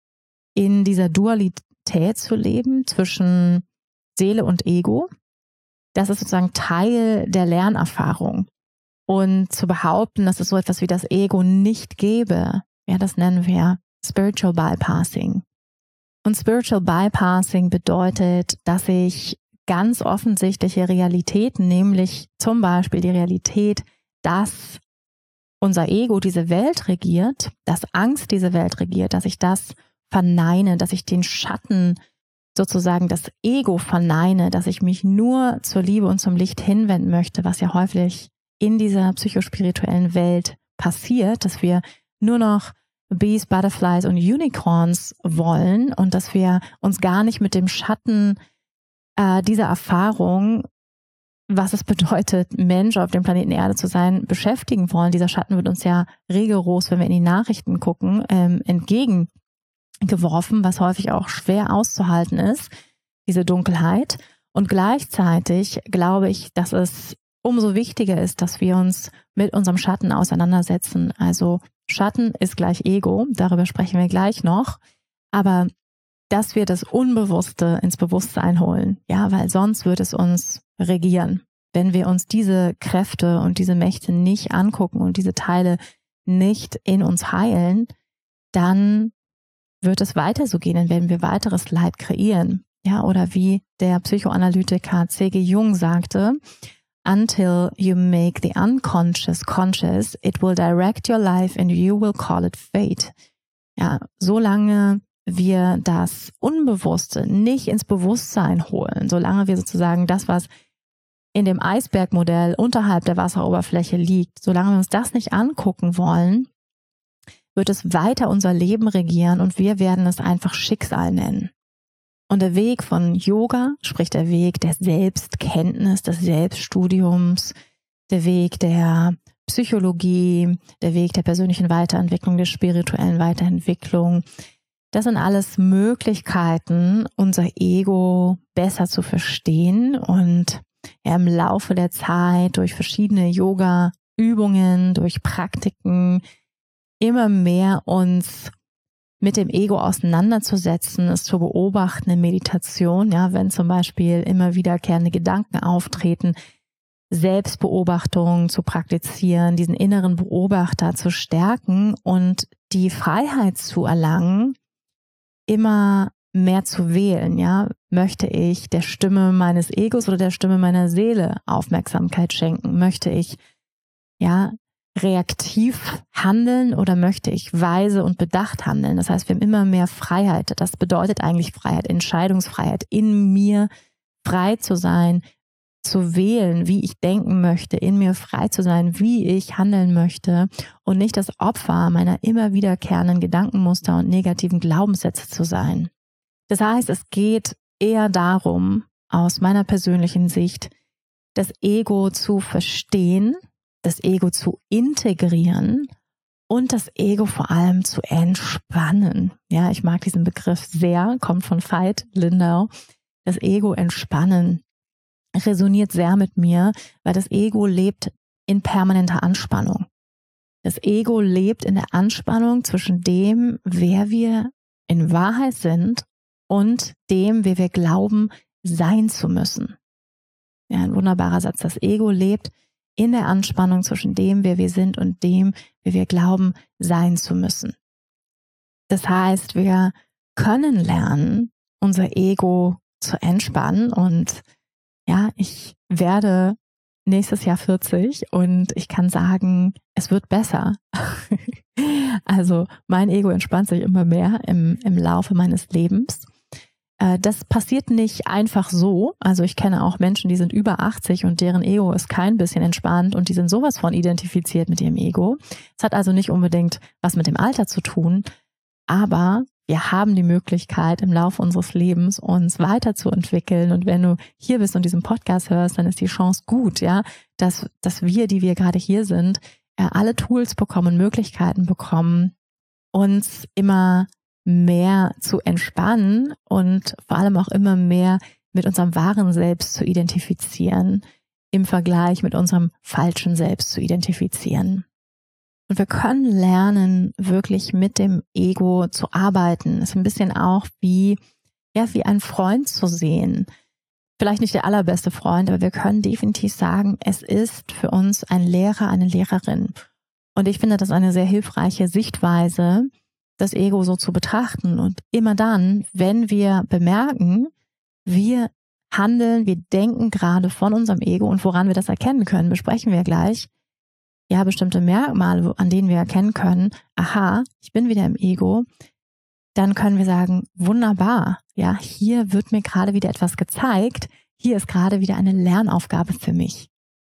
in dieser Dualität zu leben zwischen Seele und Ego. Das ist sozusagen Teil der Lernerfahrung. Und zu behaupten, dass es so etwas wie das Ego nicht gäbe, ja, das nennen wir Spiritual Bypassing. Und Spiritual Bypassing bedeutet, dass ich ganz offensichtliche Realitäten, nämlich zum Beispiel die Realität, dass unser Ego diese Welt regiert, dass Angst diese Welt regiert, dass ich das verneine, dass ich den Schatten, sozusagen das Ego verneine, dass ich mich nur zur Liebe und zum Licht hinwenden möchte, was ja häufig in dieser psychospirituellen Welt passiert, dass wir nur noch Bees, Butterflies und Unicorns wollen und dass wir uns gar nicht mit dem Schatten äh, dieser Erfahrung, was es bedeutet, Mensch auf dem Planeten Erde zu sein, beschäftigen wollen. Dieser Schatten wird uns ja rigoros, wenn wir in die Nachrichten gucken, ähm, entgegengeworfen, was häufig auch schwer auszuhalten ist, diese Dunkelheit. Und gleichzeitig glaube ich, dass es umso wichtiger ist, dass wir uns mit unserem Schatten auseinandersetzen. Also Schatten ist gleich Ego, darüber sprechen wir gleich noch. Aber dass wir das Unbewusste ins Bewusstsein holen, ja, weil sonst wird es uns regieren. Wenn wir uns diese Kräfte und diese Mächte nicht angucken und diese Teile nicht in uns heilen, dann wird es weiter so gehen, dann werden wir weiteres Leid kreieren. Ja, oder wie der Psychoanalytiker C G Jung sagte, until you make the unconscious conscious, it will direct your life and you will call it fate. Ja, solange wir das Unbewusste nicht ins Bewusstsein holen, solange wir sozusagen das, was in dem Eisbergmodell unterhalb der Wasseroberfläche liegt, solange wir uns das nicht angucken wollen, wird es weiter unser Leben regieren und wir werden es einfach Schicksal nennen. Und der Weg von Yoga, sprich der Weg der Selbstkenntnis, des Selbststudiums, der Weg der Psychologie, der Weg der persönlichen Weiterentwicklung, der spirituellen Weiterentwicklung, das sind alles Möglichkeiten, unser Ego besser zu verstehen und ja, im Laufe der Zeit durch verschiedene Yoga-Übungen, durch Praktiken immer mehr uns mit dem Ego auseinanderzusetzen, es zu beobachten in Meditation, ja, wenn zum Beispiel immer wiederkehrende Gedanken auftreten, Selbstbeobachtung zu praktizieren, diesen inneren Beobachter zu stärken und die Freiheit zu erlangen, immer mehr zu wählen, ja, möchte ich der Stimme meines Egos oder der Stimme meiner Seele Aufmerksamkeit schenken? Möchte ich, ja, reaktiv handeln oder möchte ich weise und bedacht handeln? Das heißt, wir haben immer mehr Freiheit. Das bedeutet eigentlich Freiheit, Entscheidungsfreiheit, in mir frei zu sein, zu wählen, wie ich denken möchte, in mir frei zu sein, wie ich handeln möchte und nicht das Opfer meiner immer wiederkehrenden Gedankenmuster und negativen Glaubenssätze zu sein. Das heißt, es geht eher darum, aus meiner persönlichen Sicht, das Ego zu verstehen, das Ego zu integrieren und das Ego vor allem zu entspannen. Ja, ich mag diesen Begriff sehr, kommt von Veit Lindau. Das Ego entspannen. resoniert sehr mit mir, weil das Ego lebt in permanenter Anspannung. Das Ego lebt in der Anspannung zwischen dem, wer wir in Wahrheit sind und dem, wer wir glauben, sein zu müssen. Ja, ein wunderbarer Satz. Das Ego lebt in der Anspannung zwischen dem, wer wir sind und dem, wer wir glauben, sein zu müssen. Das heißt, wir können lernen, unser Ego zu entspannen und ja, ich werde nächstes Jahr vierzig und ich kann sagen, es wird besser. Also mein Ego entspannt sich immer mehr im, im Laufe meines Lebens. Äh, das passiert nicht einfach so. Also ich kenne auch Menschen, die sind über achtzig und deren Ego ist kein bisschen entspannt und die sind sowas von identifiziert mit ihrem Ego. Es hat also nicht unbedingt was mit dem Alter zu tun, aber wir haben die Möglichkeit, im Laufe unseres Lebens uns weiterzuentwickeln. Und wenn du hier bist und diesen Podcast hörst, dann ist die Chance gut, ja, dass, dass wir, die wir gerade hier sind, alle Tools bekommen, Möglichkeiten bekommen, uns immer mehr zu entspannen und vor allem auch immer mehr mit unserem wahren Selbst zu identifizieren, im Vergleich mit unserem falschen Selbst zu identifizieren. Und wir können lernen, wirklich mit dem Ego zu arbeiten. Es ist ein bisschen auch wie, ja, wie ein Freund zu sehen. Vielleicht nicht der allerbeste Freund, aber wir können definitiv sagen, es ist für uns ein Lehrer, eine Lehrerin. Und ich finde das eine sehr hilfreiche Sichtweise, das Ego so zu betrachten. Und immer dann, wenn wir bemerken, wir handeln, wir denken gerade von unserem Ego und woran wir das erkennen können, besprechen wir gleich. Ja, bestimmte Merkmale, an denen wir erkennen können, aha, ich bin wieder im Ego, dann können wir sagen, wunderbar, ja, hier wird mir gerade wieder etwas gezeigt, hier ist gerade wieder eine Lernaufgabe für mich.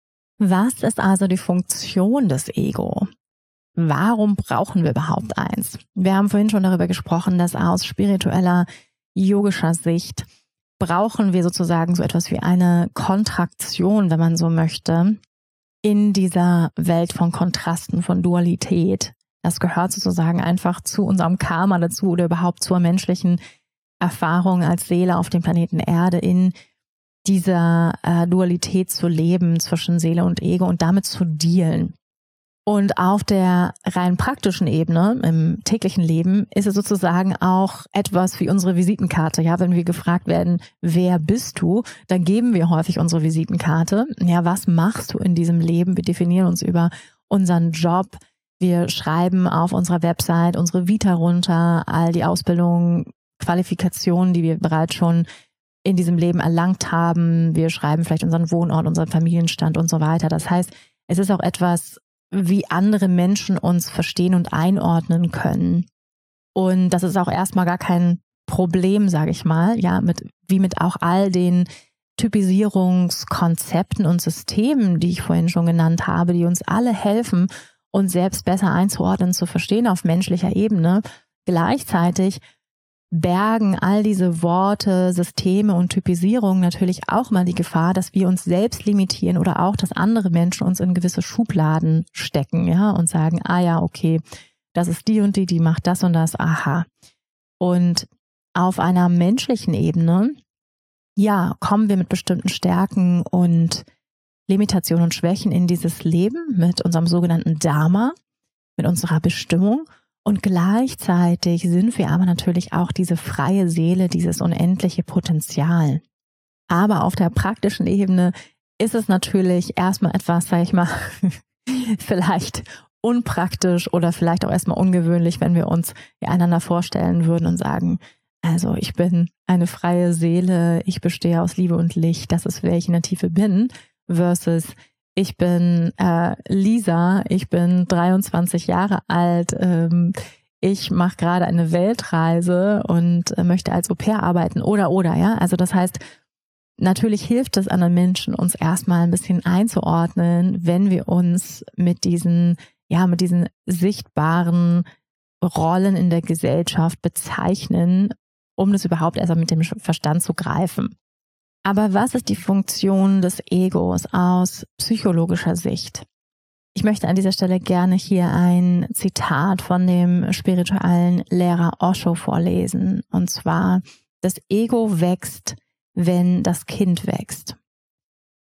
Was ist also die Funktion des Ego? Warum brauchen wir überhaupt eins? Wir haben vorhin schon darüber gesprochen, dass aus spiritueller, yogischer Sicht brauchen wir sozusagen so etwas wie eine Kontraktion, wenn man so möchte, in dieser Welt von Kontrasten, von Dualität. Das gehört sozusagen einfach zu unserem Karma dazu oder überhaupt zur menschlichen Erfahrung als Seele auf dem Planeten Erde, in dieser äh, Dualität zu leben zwischen Seele und Ego und damit zu dealen. Und auf der rein praktischen Ebene, im täglichen Leben, ist es sozusagen auch etwas wie unsere Visitenkarte. Ja, wenn wir gefragt werden, wer bist du, dann geben wir häufig unsere Visitenkarte. Ja, was machst du in diesem Leben? Wir definieren uns über unseren Job. Wir schreiben auf unserer Website unsere Vita runter, all die Ausbildungen, Qualifikationen, die wir bereits schon in diesem Leben erlangt haben. Wir schreiben vielleicht unseren Wohnort, unseren Familienstand und so weiter. Das heißt, es ist auch etwas, wie andere Menschen uns verstehen und einordnen können. Und das ist auch erstmal gar kein Problem, sage ich mal, ja, mit, wie mit auch all den Typisierungskonzepten und Systemen, die ich vorhin schon genannt habe, die uns alle helfen, uns selbst besser einzuordnen, zu verstehen auf menschlicher Ebene. Gleichzeitig bergen all diese Worte, Systeme und Typisierungen natürlich auch mal die Gefahr, dass wir uns selbst limitieren oder auch, dass andere Menschen uns in gewisse Schubladen stecken, ja, und sagen, ah ja, okay, das ist die und die, die macht das und das, aha. Und auf einer menschlichen Ebene, ja, kommen wir mit bestimmten Stärken und Limitationen und Schwächen in dieses Leben mit unserem sogenannten Dharma, mit unserer Bestimmung. Und gleichzeitig sind wir aber natürlich auch diese freie Seele, dieses unendliche Potenzial. Aber auf der praktischen Ebene ist es natürlich erstmal etwas, sag ich mal, vielleicht unpraktisch oder vielleicht auch erstmal ungewöhnlich, wenn wir uns einander vorstellen würden und sagen, also ich bin eine freie Seele, ich bestehe aus Liebe und Licht, das ist, wer ich in der Tiefe bin, versus ich bin äh, Lisa, ich bin dreiundzwanzig Jahre alt, ähm, ich mache gerade eine Weltreise und äh, möchte als Au-pair arbeiten oder, oder, ja. Also das heißt, natürlich hilft es anderen Menschen, uns erstmal ein bisschen einzuordnen, wenn wir uns mit diesen, ja, mit diesen sichtbaren Rollen in der Gesellschaft bezeichnen, um das überhaupt erstmal mit dem Verstand zu greifen. Aber was ist die Funktion des Egos aus psychologischer Sicht? Ich möchte an dieser Stelle gerne hier ein Zitat von dem spirituellen Lehrer Osho vorlesen. Und zwar, das Ego wächst, wenn das Kind wächst.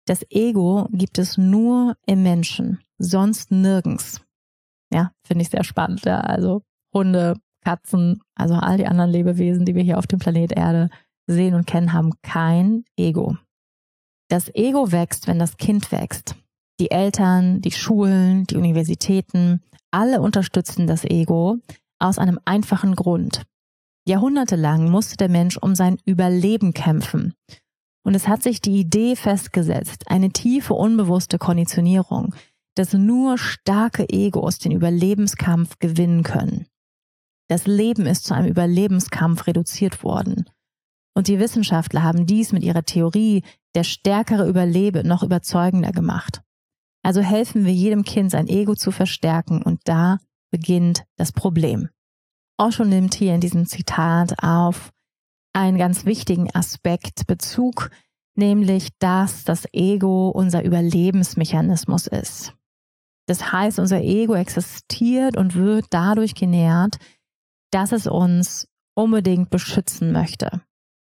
Das Ego gibt es nur im Menschen, sonst nirgends. Ja, finde ich sehr spannend. Ja. Also Hunde, Katzen, also all die anderen Lebewesen, die wir hier auf dem Planet Erde sehen und kennen, haben kein Ego. Das Ego wächst, wenn das Kind wächst. Die Eltern, die Schulen, die Universitäten, alle unterstützen das Ego aus einem einfachen Grund. Jahrhundertelang musste der Mensch um sein Überleben kämpfen. Und es hat sich die Idee festgesetzt, eine tiefe, unbewusste Konditionierung, dass nur starke Egos den Überlebenskampf gewinnen können. Das Leben ist zu einem Überlebenskampf reduziert worden. Und die Wissenschaftler haben dies mit ihrer Theorie, der Stärkere überlebe, noch überzeugender gemacht. Also helfen wir jedem Kind, sein Ego zu verstärken, und da beginnt das Problem. Osho nimmt hier in diesem Zitat auf einen ganz wichtigen Aspekt Bezug, nämlich, dass das Ego unser Überlebensmechanismus ist. Das heißt, unser Ego existiert und wird dadurch genährt, dass es uns unbedingt beschützen möchte.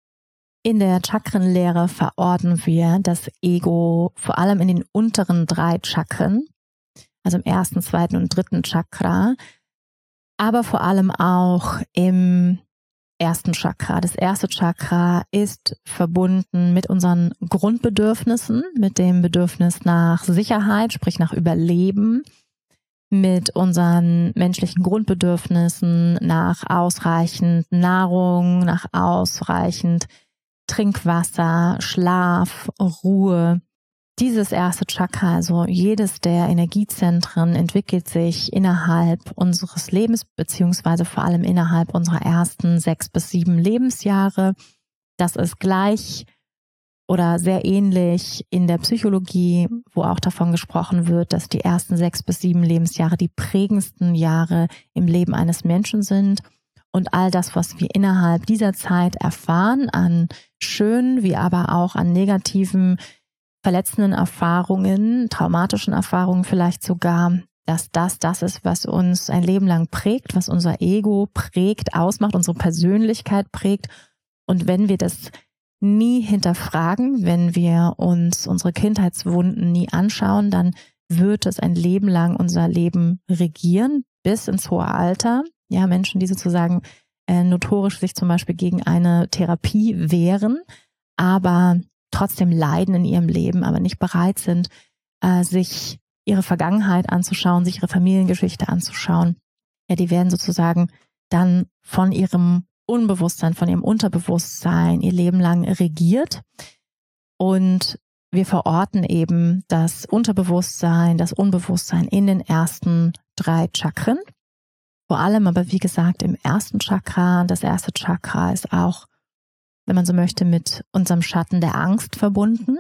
In der Chakrenlehre verorten wir das Ego vor allem in den unteren drei Chakren, also im ersten, zweiten und dritten Chakra, aber vor allem auch im ersten Chakra. Das erste Chakra ist verbunden mit unseren Grundbedürfnissen, mit dem Bedürfnis nach Sicherheit, sprich nach Überleben, mit unseren menschlichen Grundbedürfnissen nach ausreichend Nahrung, nach ausreichend Trinkwasser, Schlaf, Ruhe. Dieses erste Chakra, also jedes der Energiezentren, entwickelt sich innerhalb unseres Lebens, beziehungsweise vor allem innerhalb unserer ersten sechs bis sieben Lebensjahre. Das ist gleich oder sehr ähnlich in der Psychologie, wo auch davon gesprochen wird, dass die ersten sechs bis sieben Lebensjahre die prägendsten Jahre im Leben eines Menschen sind. Und all das, was wir innerhalb dieser Zeit erfahren, an schönen wie aber auch an negativen, verletzenden Erfahrungen, traumatischen Erfahrungen vielleicht sogar, dass das das ist, was uns ein Leben lang prägt, was unser Ego prägt, ausmacht, unsere Persönlichkeit prägt. Und wenn wir das nie hinterfragen, wenn wir uns unsere Kindheitswunden nie anschauen, dann wird es ein Leben lang unser Leben regieren, bis ins hohe Alter. Ja, Menschen, die sozusagen äh, notorisch sich zum Beispiel gegen eine Therapie wehren, aber trotzdem leiden in ihrem Leben, aber nicht bereit sind, äh, sich ihre Vergangenheit anzuschauen, sich ihre Familiengeschichte anzuschauen. Ja, die werden sozusagen dann von ihrem Unbewusstsein, von ihrem Unterbewusstsein ihr Leben lang regiert. Und wir verorten eben das Unterbewusstsein, das Unbewusstsein in den ersten drei Chakren. Vor allem aber, wie gesagt, im ersten Chakra. Das erste Chakra ist auch, wenn man so möchte, mit unserem Schatten der Angst verbunden.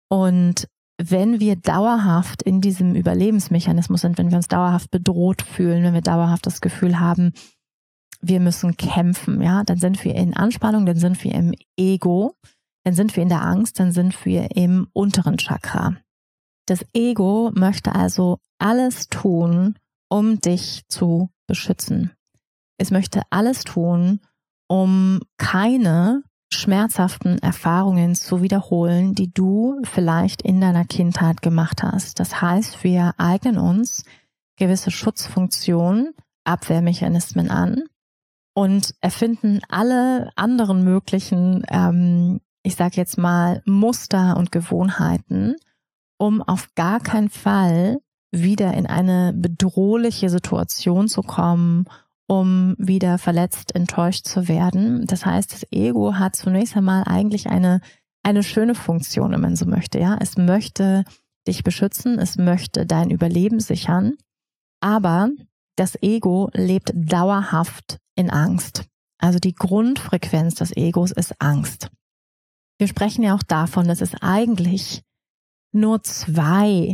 Und wenn wir dauerhaft in diesem Überlebensmechanismus sind, wenn wir uns dauerhaft bedroht fühlen, wenn wir dauerhaft das Gefühl haben, wir müssen kämpfen, ja, dann sind wir in Anspannung, dann sind wir im Ego, dann sind wir in der Angst, dann sind wir im unteren Chakra. Das Ego möchte also alles tun, um dich zu beschützen. Es möchte alles tun, um keine schmerzhaften Erfahrungen zu wiederholen, die du vielleicht in deiner Kindheit gemacht hast. Das heißt, wir eignen uns gewisse Schutzfunktionen, Abwehrmechanismen an und erfinden alle anderen möglichen, ähm, ich sage jetzt mal, Muster und Gewohnheiten, um auf gar keinen Fall wieder in eine bedrohliche Situation zu kommen, um wieder verletzt, enttäuscht zu werden. Das heißt, das Ego hat zunächst einmal eigentlich eine, eine schöne Funktion, wenn man so möchte. Ja, es möchte dich beschützen, es möchte dein Überleben sichern, aber das Ego lebt dauerhaft in Angst. Also die Grundfrequenz des Egos ist Angst. Wir sprechen ja auch davon, dass es eigentlich nur zwei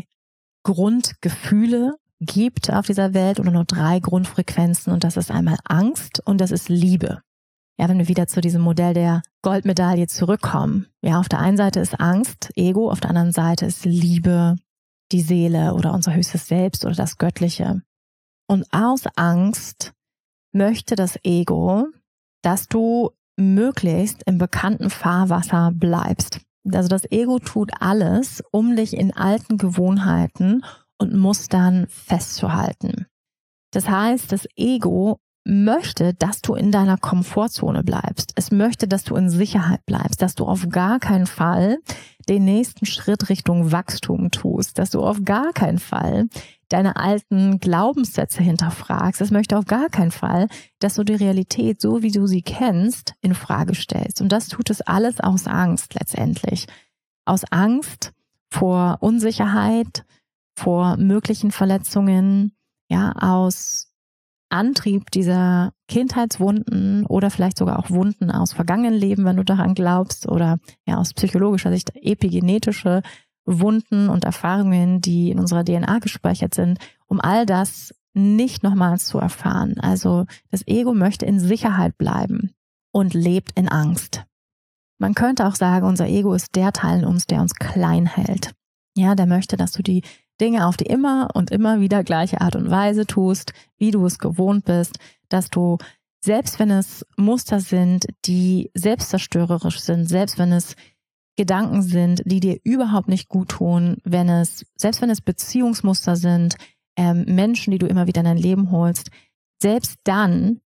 Grundgefühle gibt auf dieser Welt oder nur drei Grundfrequenzen, und das ist einmal Angst und das ist Liebe. Ja, wenn wir wieder zu diesem Modell der Goldmedaille zurückkommen. Ja, auf der einen Seite ist Angst, Ego, auf der anderen Seite ist Liebe, die Seele oder unser höchstes Selbst oder das Göttliche. Und aus Angst möchte das Ego, dass du möglichst im bekannten Fahrwasser bleibst. Also das Ego tut alles, um dich in alten Gewohnheiten und Mustern festzuhalten. Das heißt, das Ego möchte, dass du in deiner Komfortzone bleibst. Es möchte, dass du in Sicherheit bleibst, dass du auf gar keinen Fall den nächsten Schritt Richtung Wachstum tust, dass du auf gar keinen Fall deine alten Glaubenssätze hinterfragst. Es möchte auf gar keinen Fall, dass du die Realität, so wie du sie kennst, in Frage stellst. Und das tut es alles aus Angst letztendlich. Aus Angst vor Unsicherheit, vor möglichen Verletzungen, ja, aus Antrieb dieser Kindheitswunden oder vielleicht sogar auch Wunden aus vergangenen Leben, wenn du daran glaubst, oder ja aus psychologischer Sicht epigenetische Wunden und Erfahrungen, die in unserer D N A gespeichert sind, um all das nicht nochmals zu erfahren. Also das Ego möchte in Sicherheit bleiben und lebt in Angst. Man könnte auch sagen, unser Ego ist der Teil in uns, der uns klein hält. Ja, der möchte, dass du die Dinge auf die immer und immer wieder gleiche Art und Weise tust, wie du es gewohnt bist, dass du, selbst wenn es Muster sind, die selbstzerstörerisch sind, selbst wenn es Gedanken sind, die dir überhaupt nicht gut tun, wenn es, selbst wenn es Beziehungsmuster sind, ähm, Menschen, die du immer wieder in dein Leben holst, selbst dann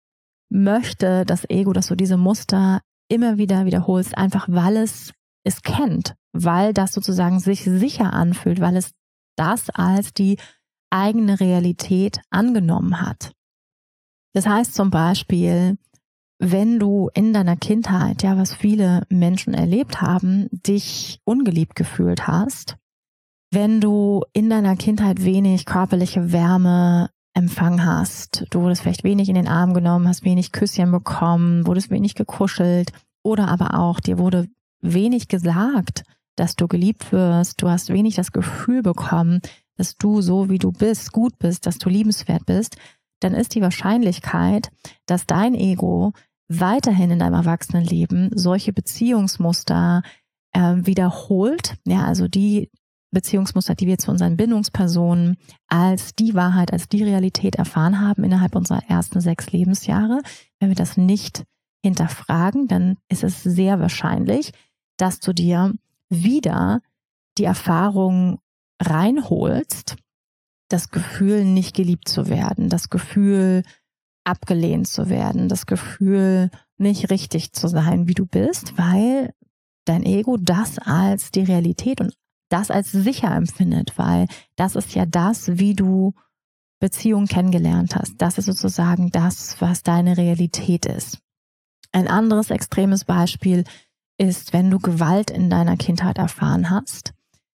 möchte das Ego, dass du diese Muster immer wieder wiederholst, einfach weil es es kennt, weil das sozusagen sich sicher anfühlt, weil es das als die eigene Realität angenommen hat. Das heißt zum Beispiel, wenn du in deiner Kindheit, ja, was viele Menschen erlebt haben, dich ungeliebt gefühlt hast, wenn du in deiner Kindheit wenig körperliche Wärme empfangen hast, du wurdest vielleicht wenig in den Arm genommen, hast wenig Küsschen bekommen, wurdest wenig gekuschelt oder aber auch dir wurde wenig gesagt, dass du geliebt wirst, du hast wenig das Gefühl bekommen, dass du so wie du bist, gut bist, dass du liebenswert bist, dann ist die Wahrscheinlichkeit, dass dein Ego weiterhin in deinem Erwachsenenleben solche Beziehungsmuster äh, wiederholt, ja, also die Beziehungsmuster, die wir zu unseren Bindungspersonen als die Wahrheit, als die Realität erfahren haben innerhalb unserer ersten sechs Lebensjahre. Wenn wir das nicht hinterfragen, dann ist es sehr wahrscheinlich, dass du dir wieder die Erfahrung reinholst, das Gefühl, nicht geliebt zu werden, das Gefühl, abgelehnt zu werden, das Gefühl, nicht richtig zu sein, wie du bist, weil dein Ego das als die Realität und das als sicher empfindet, weil das ist ja das, wie du Beziehungen kennengelernt hast. Das ist sozusagen das, was deine Realität ist. Ein anderes extremes Beispiel ist, wenn du Gewalt in deiner Kindheit erfahren hast.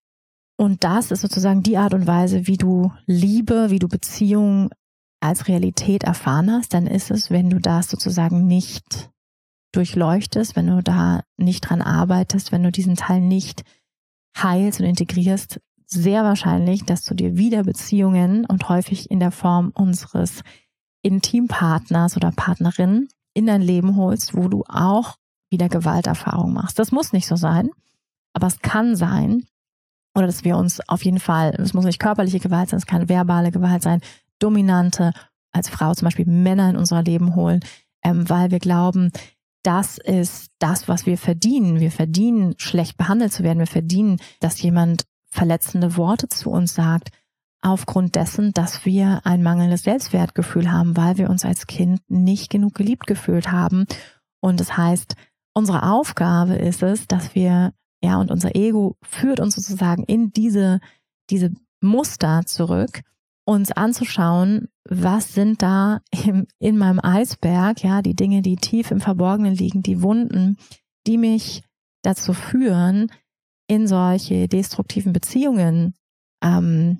Und das ist sozusagen die Art und Weise, wie du Liebe, wie du Beziehung als Realität erfahren hast, dann ist es, wenn du das sozusagen nicht durchleuchtest, wenn du da nicht dran arbeitest, wenn du diesen Teil nicht heilst und integrierst, sehr wahrscheinlich, dass du dir wieder Beziehungen und häufig in der Form unseres Intimpartners oder Partnerin in dein Leben holst, wo du auch wieder Gewalterfahrung machst. Das muss nicht so sein, aber es kann sein, oder dass wir uns auf jeden Fall, es muss nicht körperliche Gewalt sein, es kann verbale Gewalt sein, dominante, als Frau zum Beispiel Männer in unser Leben holen, ähm, weil wir glauben, das ist das, was wir verdienen. Wir verdienen, schlecht behandelt zu werden. Wir verdienen, dass jemand verletzende Worte zu uns sagt, aufgrund dessen, dass wir ein mangelndes Selbstwertgefühl haben, weil wir uns als Kind nicht genug geliebt gefühlt haben. Und das heißt, unsere Aufgabe ist es, dass wir, ja, und unser Ego führt uns sozusagen in diese, diese Muster zurück, uns anzuschauen, was sind da im, in meinem Eisberg, ja, die Dinge, die tief im Verborgenen liegen, die Wunden, die mich dazu führen, in solche destruktiven Beziehungen ähm,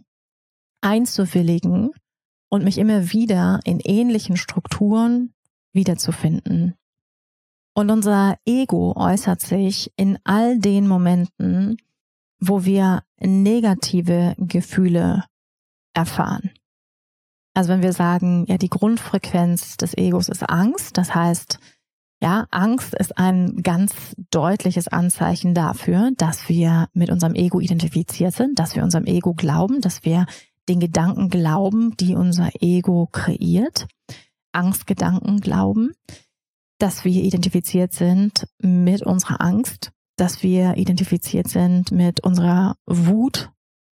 einzuwilligen und mich immer wieder in ähnlichen Strukturen wiederzufinden. Und unser Ego äußert sich in all den Momenten, wo wir negative Gefühle erfahren. Also wenn wir sagen, ja, die Grundfrequenz des Egos ist Angst, das heißt, ja, Angst ist ein ganz deutliches Anzeichen dafür, dass wir mit unserem Ego identifiziert sind, dass wir unserem Ego glauben, dass wir den Gedanken glauben, die unser Ego kreiert, Angstgedanken glauben, dass wir identifiziert sind mit unserer Angst dass wir identifiziert sind mit unserer Wut,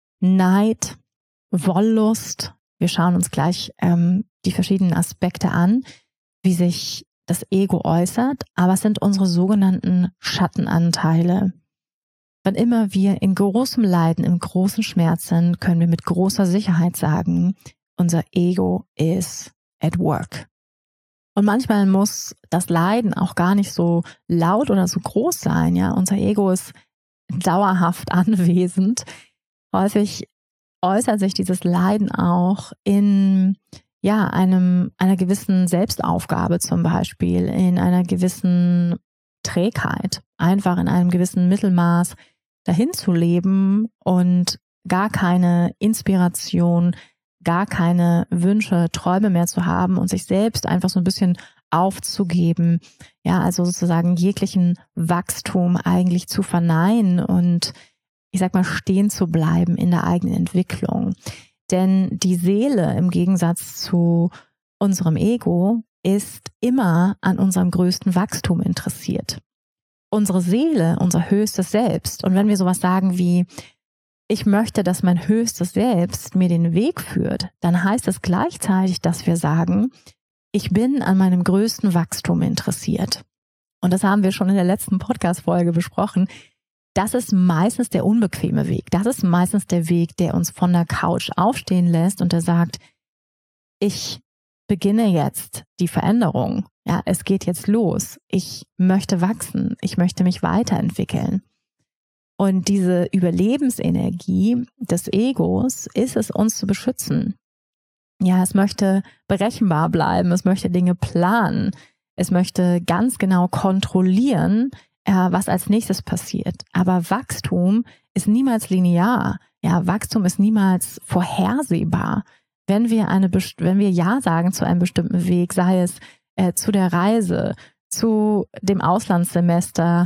Neid, Wollust. Wir schauen uns gleich ähm, die verschiedenen Aspekte an, wie sich das Ego äußert, aber es sind unsere sogenannten Schattenanteile. Wann immer wir in großem Leiden, im großen Schmerz sind, können wir mit großer Sicherheit sagen, unser Ego is at work. Und manchmal muss das Leiden auch gar nicht so laut oder so groß sein. Ja, unser Ego ist dauerhaft anwesend. Häufig äußert sich dieses Leiden auch in ja einem einer gewissen Selbstaufgabe zum Beispiel, in einer gewissen Trägheit, einfach in einem gewissen Mittelmaß dahin zu leben und gar keine Inspiration, gar keine Wünsche, Träume mehr zu haben und sich selbst einfach so ein bisschen aufzugeben, ja, also sozusagen jeglichen Wachstum eigentlich zu verneinen und ich sag mal stehen zu bleiben in der eigenen Entwicklung. Denn die Seele im Gegensatz zu unserem Ego ist immer an unserem größten Wachstum interessiert. Unsere Seele, unser höchstes Selbst. Und wenn wir sowas sagen wie, ich möchte, dass mein höchstes Selbst mir den Weg führt, dann heißt es gleichzeitig, dass wir sagen, ich bin an meinem größten Wachstum interessiert. Und das haben wir schon in der letzten Podcast-Folge besprochen. Das ist meistens der unbequeme Weg. Das ist meistens der Weg, der uns von der Couch aufstehen lässt und der sagt, ich beginne jetzt die Veränderung. Ja, es geht jetzt los. Ich möchte wachsen. Ich möchte mich weiterentwickeln. Und diese Überlebensenergie des Egos ist es, uns zu beschützen. Ja, es möchte berechenbar bleiben. Es möchte Dinge planen. Es möchte ganz genau kontrollieren, was als nächstes passiert. Aber Wachstum ist niemals linear. Ja, Wachstum ist niemals vorhersehbar. Wenn wir eine, wenn wir Ja sagen zu einem bestimmten Weg, sei es äh, zu der Reise, zu dem Auslandssemester,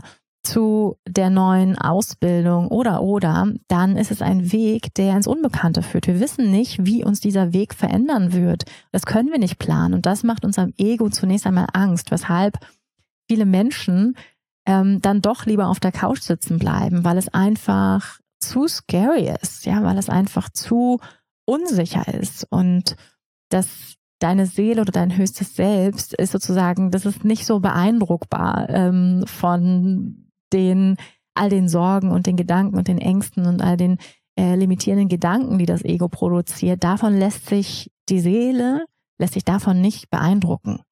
zu der neuen Ausbildung oder, oder, dann ist es ein Weg, der ins Unbekannte führt. Wir wissen nicht, wie uns dieser Weg verändern wird. Das können wir nicht planen. Und das macht unserem Ego zunächst einmal Angst, weshalb viele Menschen ähm, dann doch lieber auf der Couch sitzen bleiben, weil es einfach zu scary ist, ja, weil es einfach zu unsicher ist. Und das deine Seele oder dein höchstes Selbst ist sozusagen, das ist nicht so beeindruckbar ähm, von den all den Sorgen und den Gedanken und den Ängsten und all den äh, limitierenden Gedanken, die das Ego produziert. Davon lässt sich die Seele, lässt sich davon nicht beeindrucken.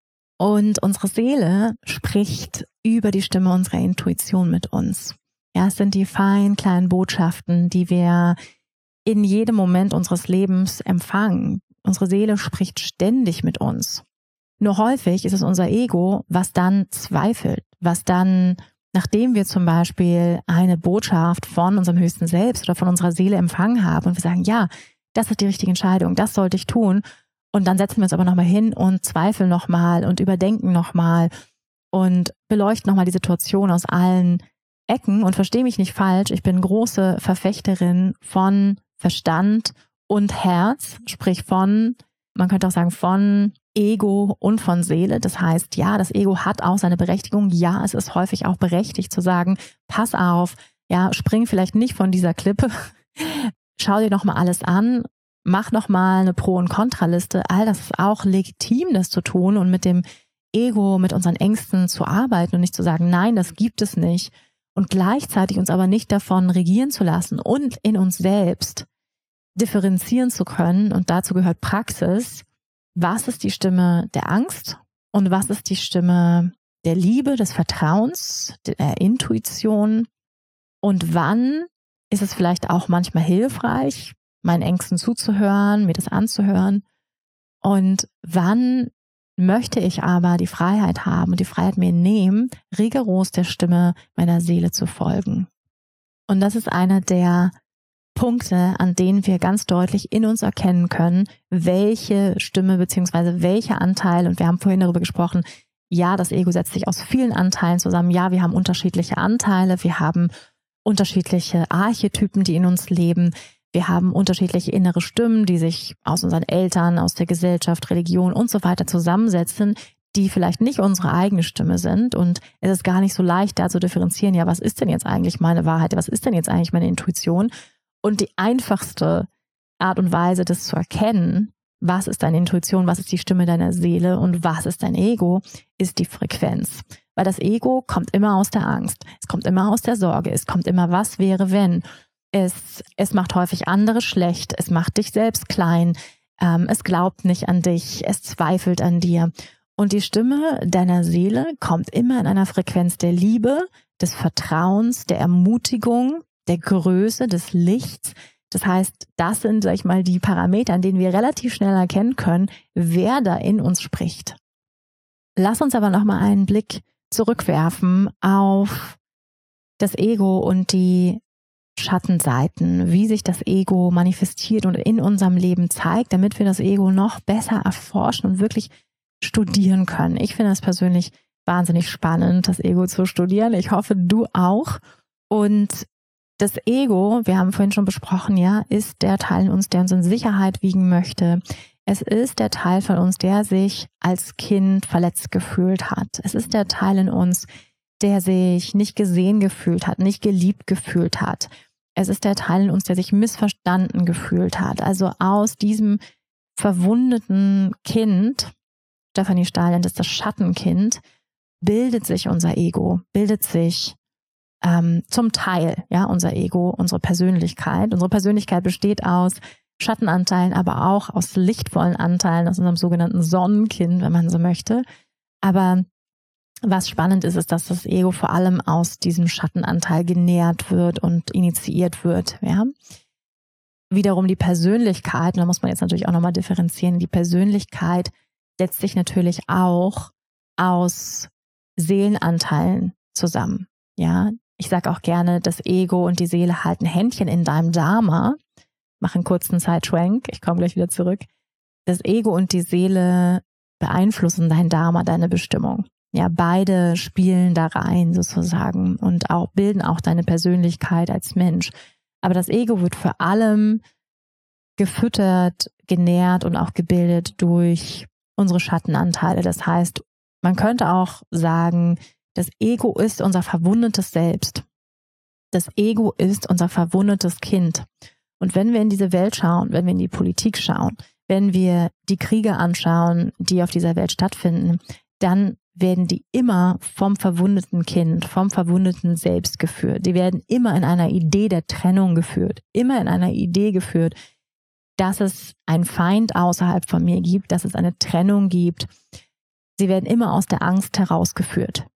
Und unsere Seele spricht über die Stimme unserer Intuition mit uns. Ja, es sind die feinen kleinen Botschaften, die wir in jedem Moment unseres Lebens empfangen. Unsere Seele spricht ständig mit uns. Nur häufig ist es unser Ego, was dann zweifelt, was dann, nachdem wir zum Beispiel eine Botschaft von unserem höchsten Selbst oder von unserer Seele empfangen haben und wir sagen, ja, das ist die richtige Entscheidung, das sollte ich tun. Und dann setzen wir uns aber nochmal hin und zweifeln nochmal und überdenken nochmal und beleuchten nochmal die Situation aus allen Ecken. Und verstehe mich nicht falsch, ich bin große Verfechterin von Verstand und Herz, sprich von, man könnte auch sagen von Ego und von Seele. Das heißt, ja, das Ego hat auch seine Berechtigung. Ja, es ist häufig auch berechtigt zu sagen, pass auf, ja, spring vielleicht nicht von dieser Klippe, schau dir nochmal alles an, mach nochmal eine Pro- und Kontraliste. All das ist auch legitim, das zu tun und mit dem Ego, mit unseren Ängsten zu arbeiten und nicht zu sagen, nein, das gibt es nicht. Und gleichzeitig uns aber nicht davon regieren zu lassen und in uns selbst differenzieren zu können. Und dazu gehört Praxis. Was ist die Stimme der Angst und was ist die Stimme der Liebe, des Vertrauens, der Intuition? Und wann ist es vielleicht auch manchmal hilfreich, meinen Ängsten zuzuhören, mir das anzuhören? Und wann möchte ich aber die Freiheit haben und die Freiheit mir nehmen, rigoros der Stimme meiner Seele zu folgen? Und das ist einer der Punkte, an denen wir ganz deutlich in uns erkennen können, welche Stimme beziehungsweise welcher Anteil, und wir haben vorhin darüber gesprochen, ja, das Ego setzt sich aus vielen Anteilen zusammen, ja, wir haben unterschiedliche Anteile, wir haben unterschiedliche Archetypen, die in uns leben, wir haben unterschiedliche innere Stimmen, die sich aus unseren Eltern, aus der Gesellschaft, Religion und so weiter zusammensetzen, die vielleicht nicht unsere eigene Stimme sind. Und es ist gar nicht so leicht, da zu differenzieren, ja, was ist denn jetzt eigentlich meine Wahrheit? Was ist denn jetzt eigentlich meine Intuition? Und die einfachste Art und Weise, das zu erkennen, was ist deine Intuition, was ist die Stimme deiner Seele und was ist dein Ego, ist die Frequenz. Weil das Ego kommt immer aus der Angst, es kommt immer aus der Sorge, es kommt immer, was wäre, wenn. Es, es macht häufig andere schlecht, es macht dich selbst klein, ähm, es glaubt nicht an dich, es zweifelt an dir. Und die Stimme deiner Seele kommt immer in einer Frequenz der Liebe, des Vertrauens, der Ermutigung, der Größe, des Lichts. Das heißt, das sind, sag ich mal, die Parameter, an denen wir relativ schnell erkennen können, wer da in uns spricht. Lass uns aber nochmal einen Blick zurückwerfen auf das Ego und die Schattenseiten, wie sich das Ego manifestiert und in unserem Leben zeigt, damit wir das Ego noch besser erforschen und wirklich studieren können. Ich finde das persönlich wahnsinnig spannend, das Ego zu studieren. Ich hoffe, du auch. Und das Ego, wir haben vorhin schon besprochen, ja, ist der Teil in uns, der uns in Sicherheit wiegen möchte. Es ist der Teil von uns, der sich als Kind verletzt gefühlt hat. Es ist der Teil in uns, der sich nicht gesehen gefühlt hat, nicht geliebt gefühlt hat. Es ist der Teil in uns, der sich missverstanden gefühlt hat. Also aus diesem verwundeten Kind, Stephanie Stahl nennt es das Schattenkind, bildet sich unser Ego, bildet sich ähm, zum Teil, ja, unser Ego, unsere Persönlichkeit. Unsere Persönlichkeit besteht aus Schattenanteilen, aber auch aus lichtvollen Anteilen, aus unserem sogenannten Sonnenkind, wenn man so möchte. Aber was spannend ist, ist, dass das Ego vor allem aus diesem Schattenanteil genährt wird und initiiert wird. Ja? Wiederum die Persönlichkeit, da muss man jetzt natürlich auch nochmal differenzieren, die Persönlichkeit setzt sich natürlich auch aus Seelenanteilen zusammen. Ja, ich sage auch gerne, das Ego und die Seele halten Händchen in deinem Dharma. Mach einen kurzen Zeitschwenk, ich komme gleich wieder zurück. Das Ego und die Seele beeinflussen dein Dharma, deine Bestimmung. Ja, beide spielen da rein sozusagen und auch bilden auch deine Persönlichkeit als Mensch. Aber das Ego wird vor allem gefüttert, genährt und auch gebildet durch unsere Schattenanteile. Das heißt, man könnte auch sagen, das Ego ist unser verwundetes Selbst. Das Ego ist unser verwundetes Kind. Und wenn wir in diese Welt schauen, wenn wir in die Politik schauen, wenn wir die Kriege anschauen, die auf dieser Welt stattfinden, dann werden die immer vom verwundeten Kind, vom verwundeten Selbst geführt. Die werden immer in einer Idee der Trennung geführt, immer in einer Idee geführt, dass es einen Feind außerhalb von mir gibt, dass es eine Trennung gibt. Sie werden immer aus der Angst herausgeführt.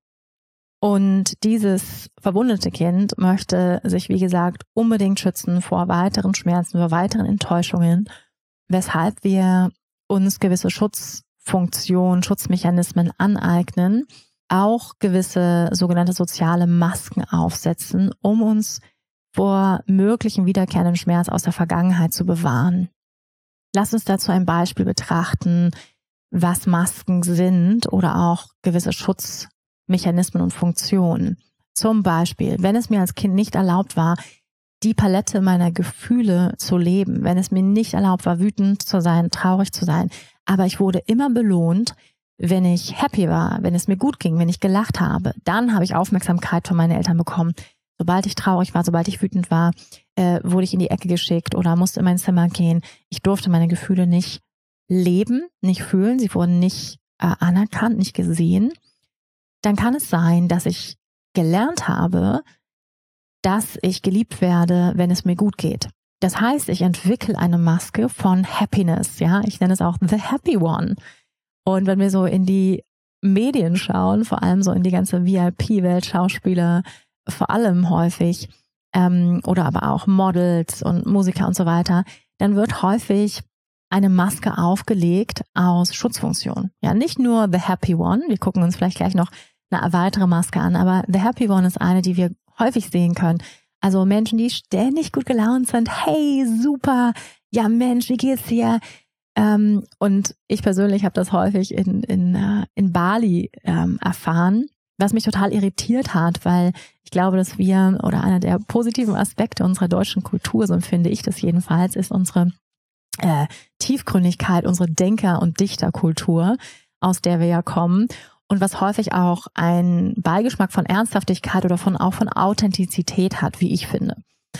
Und dieses verwundete Kind möchte sich, wie gesagt, unbedingt schützen vor weiteren Schmerzen, vor weiteren Enttäuschungen, weshalb wir uns gewisse Schutzfunktionen, Schutzmechanismen aneignen, auch gewisse sogenannte soziale Masken aufsetzen, um uns vor möglichen wiederkehrenden Schmerz aus der Vergangenheit zu bewahren. Lass uns dazu ein Beispiel betrachten, was Masken sind oder auch gewisse Schutzmechanismen und Funktionen. Zum Beispiel, wenn es mir als Kind nicht erlaubt war, die Palette meiner Gefühle zu leben, wenn es mir nicht erlaubt war, wütend zu sein, traurig zu sein, aber ich wurde immer belohnt, wenn ich happy war, wenn es mir gut ging, wenn ich gelacht habe, dann habe ich Aufmerksamkeit von meinen Eltern bekommen. Sobald ich traurig war, sobald ich wütend war, äh, wurde ich in die Ecke geschickt oder musste in mein Zimmer gehen. Ich durfte meine Gefühle nicht leben, nicht fühlen, sie wurden nicht äh, anerkannt, nicht gesehen. Dann kann es sein, dass ich gelernt habe, dass ich geliebt werde, wenn es mir gut geht. Das heißt, ich entwickle eine Maske von Happiness, ja, ich nenne es auch the happy one. Und wenn wir so in die Medien schauen, vor allem so in die ganze V I P-Welt, Schauspieler, vor allem häufig, ähm, oder aber auch Models und Musiker und so weiter, dann wird häufig eine Maske aufgelegt aus Schutzfunktion. Ja, nicht nur the happy one, wir gucken uns vielleicht gleich noch eine weitere Maske an, aber the happy one ist eine, die wir häufig sehen können. Also Menschen, die ständig gut gelaunt sind, hey, super, ja Mensch, wie geht's dir? Ähm, und ich persönlich habe das häufig in, in, uh, in Bali ähm, erfahren, was mich total irritiert hat, weil ich glaube, dass wir, oder einer der positiven Aspekte unserer deutschen Kultur, so empfinde ich das jedenfalls, ist unsere äh, Tiefgründigkeit, unsere Denker- und Dichterkultur. aus der wir ja kommen und was häufig auch einen Beigeschmack von Ernsthaftigkeit oder von auch von Authentizität hat, wie ich finde.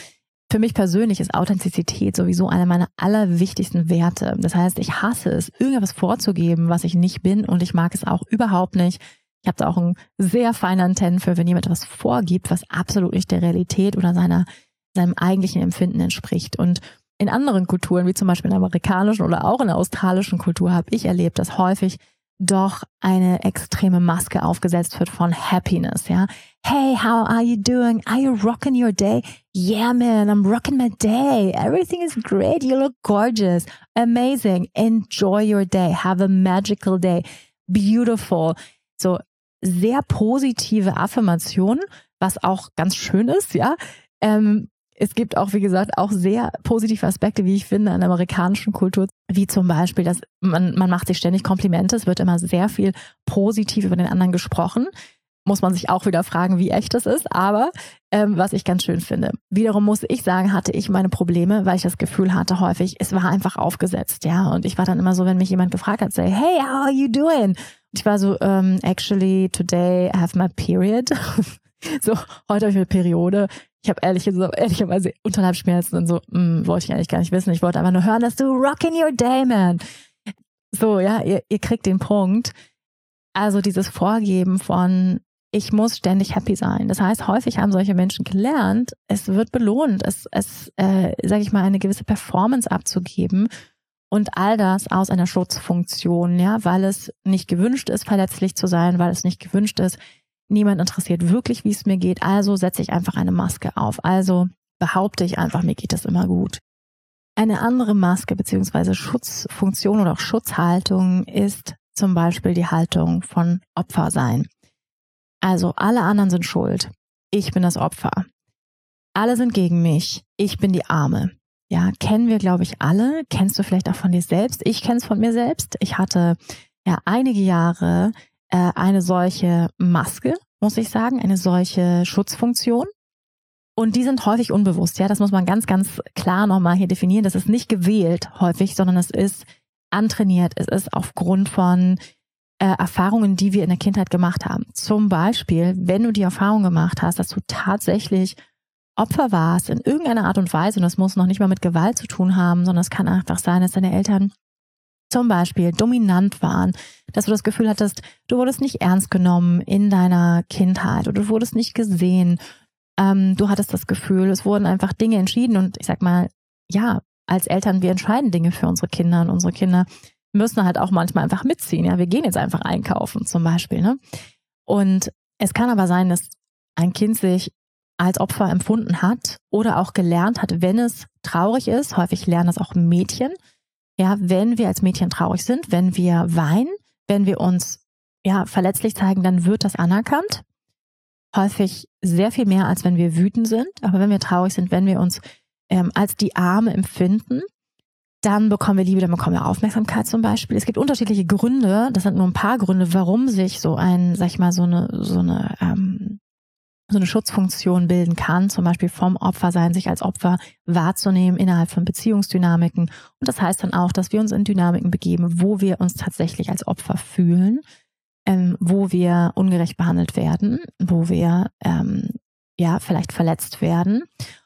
Für mich persönlich ist Authentizität sowieso einer meiner allerwichtigsten Werte. Das heißt, ich hasse es, irgendetwas vorzugeben, was ich nicht bin, und ich mag es auch überhaupt nicht. Ich habe da auch einen sehr feinen Antennen für, wenn jemand etwas vorgibt, was absolut nicht der Realität oder seiner, seinem eigentlichen Empfinden entspricht. Und in anderen Kulturen, wie zum Beispiel in der amerikanischen oder auch in der australischen Kultur, habe ich erlebt, dass häufig doch eine extreme Maske aufgesetzt wird von Happiness, ja. Hey, how are you doing? Are you rocking your day? Yeah, man, I'm rocking my day. Everything is great. You look gorgeous. Amazing. Enjoy your day. Have a magical day. Beautiful. So sehr positive Affirmationen, was auch ganz schön ist, ja. Ähm, Es gibt auch, wie gesagt, auch sehr positive Aspekte, wie ich finde, an der amerikanischen Kultur, wie zum Beispiel, dass man, man macht sich ständig Komplimente, es wird immer sehr viel positiv über den anderen gesprochen. Muss man sich auch wieder fragen, wie echt das ist, aber ähm, was ich ganz schön finde. Wiederum muss ich sagen, hatte ich meine Probleme, weil ich das Gefühl hatte häufig, es war einfach aufgesetzt, ja. Und ich war dann immer so, wenn mich jemand gefragt hat, say, hey, how are you doing? Und ich war so, um, actually, today I have my period. So, heute habe ich eine Periode. Ich habe ehrlich, so, ehrlicherweise Unterleibsschmerzen und so, mh, wollte ich eigentlich gar nicht wissen. Ich wollte einfach nur hören, dass du rocking your day, man. So, ja, ihr, ihr kriegt den Punkt. Also dieses Vorgeben von, ich muss ständig happy sein. Das heißt, häufig haben solche Menschen gelernt, es wird belohnt, es, es äh, sage ich mal, eine gewisse Performance abzugeben und all das aus einer Schutzfunktion, ja, weil es nicht gewünscht ist, verletzlich zu sein, weil es nicht gewünscht ist, niemand interessiert wirklich, wie es mir geht, also setze ich einfach eine Maske auf. Also behaupte ich einfach, mir geht es immer gut. Eine andere Maske bzw. Schutzfunktion oder auch Schutzhaltung ist zum Beispiel die Haltung von Opfersein. Also alle anderen sind schuld. Ich bin das Opfer. Alle sind gegen mich. Ich bin die Arme. Ja, kennen wir, glaube ich, alle. Kennst du vielleicht auch von dir selbst? Ich kenne es von mir selbst. Ich hatte ja einige Jahre eine solche Maske, muss ich sagen, eine solche Schutzfunktion. Und die sind häufig unbewusst, ja, das muss man ganz, ganz klar nochmal hier definieren. Das ist nicht gewählt häufig, sondern es ist antrainiert. Es ist aufgrund von äh, Erfahrungen, die wir in der Kindheit gemacht haben. Zum Beispiel, wenn du die Erfahrung gemacht hast, dass du tatsächlich Opfer warst in irgendeiner Art und Weise, und das muss noch nicht mal mit Gewalt zu tun haben, sondern es kann einfach sein, dass deine Eltern zum Beispiel dominant waren, dass du das Gefühl hattest, du wurdest nicht ernst genommen in deiner Kindheit oder du wurdest nicht gesehen. Ähm, du hattest das Gefühl, es wurden einfach Dinge entschieden, und ich sag mal, ja, als Eltern, wir entscheiden Dinge für unsere Kinder, und unsere Kinder müssen halt auch manchmal einfach mitziehen. Ja, wir gehen jetzt einfach einkaufen zum Beispiel, ne? Und es kann aber sein, dass ein Kind sich als Opfer empfunden hat oder auch gelernt hat, wenn es traurig ist. Häufig lernen das auch Mädchen. Ja, wenn wir als Mädchen traurig sind, wenn wir weinen, wenn wir uns ja verletzlich zeigen, dann wird das anerkannt. Häufig sehr viel mehr, als wenn wir wütend sind. Aber wenn wir traurig sind, wenn wir uns ähm, als die Arme empfinden, dann bekommen wir Liebe, dann bekommen wir Aufmerksamkeit zum Beispiel. Es gibt unterschiedliche Gründe, das sind nur ein paar Gründe, warum sich so ein, sag ich mal, so eine, so eine, ähm, so eine Schutzfunktion bilden kann, zum Beispiel vom Opfersein, sich als Opfer wahrzunehmen innerhalb von Beziehungsdynamiken. Und das heißt dann auch, dass wir uns in Dynamiken begeben, wo wir uns tatsächlich als Opfer fühlen, ähm, wo wir ungerecht behandelt werden, wo wir ähm, ja vielleicht verletzt werden.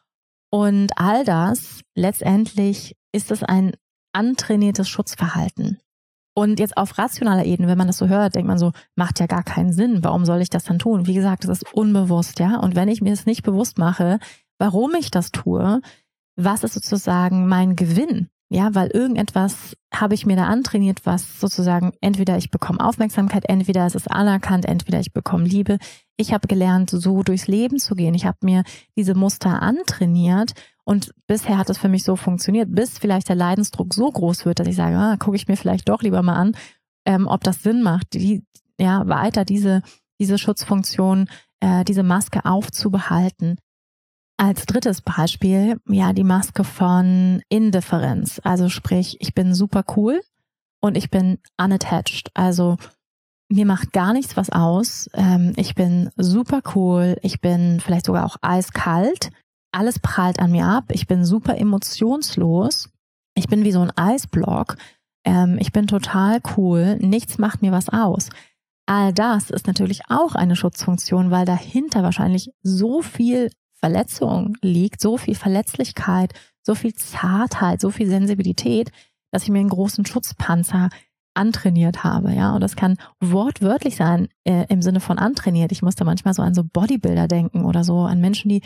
Und all das, letztendlich ist es ein antrainiertes Schutzverhalten. Und jetzt auf rationaler Ebene, wenn man das so hört, denkt man so, macht ja gar keinen Sinn. Warum soll ich das dann tun? Wie gesagt, das ist unbewusst, ja. Und wenn ich mir es nicht bewusst mache, warum ich das tue, was ist sozusagen mein Gewinn? Ja, weil irgendetwas habe ich mir da antrainiert, was sozusagen, entweder ich bekomme Aufmerksamkeit, entweder es ist anerkannt, entweder ich bekomme Liebe. Ich habe gelernt, so durchs Leben zu gehen. Ich habe mir diese Muster antrainiert. Und bisher hat es für mich so funktioniert, bis vielleicht der Leidensdruck so groß wird, dass ich sage, ah, gucke ich mir vielleicht doch lieber mal an, ähm, ob das Sinn macht, die, ja, weiter diese, diese Schutzfunktion, äh, diese Maske aufzubehalten. Als drittes Beispiel, ja, die Maske von Indifferenz. Also sprich, ich bin super cool und ich bin unattached. Also mir macht gar nichts was aus. Ähm, ich bin super cool. Ich bin vielleicht sogar auch eiskalt. Alles prallt an mir ab. Ich bin super emotionslos. Ich bin wie so ein Eisblock. ähm, ich bin total cool, nichts macht mir was aus. All das ist natürlich auch eine Schutzfunktion, weil dahinter wahrscheinlich so viel Verletzung liegt, so viel Verletzlichkeit, so viel Zartheit, so viel Sensibilität, dass ich mir einen großen Schutzpanzer antrainiert habe, ja, und das kann wortwörtlich sein, äh, im Sinne von antrainiert. Ich musste manchmal so an so Bodybuilder denken oder so, an Menschen, die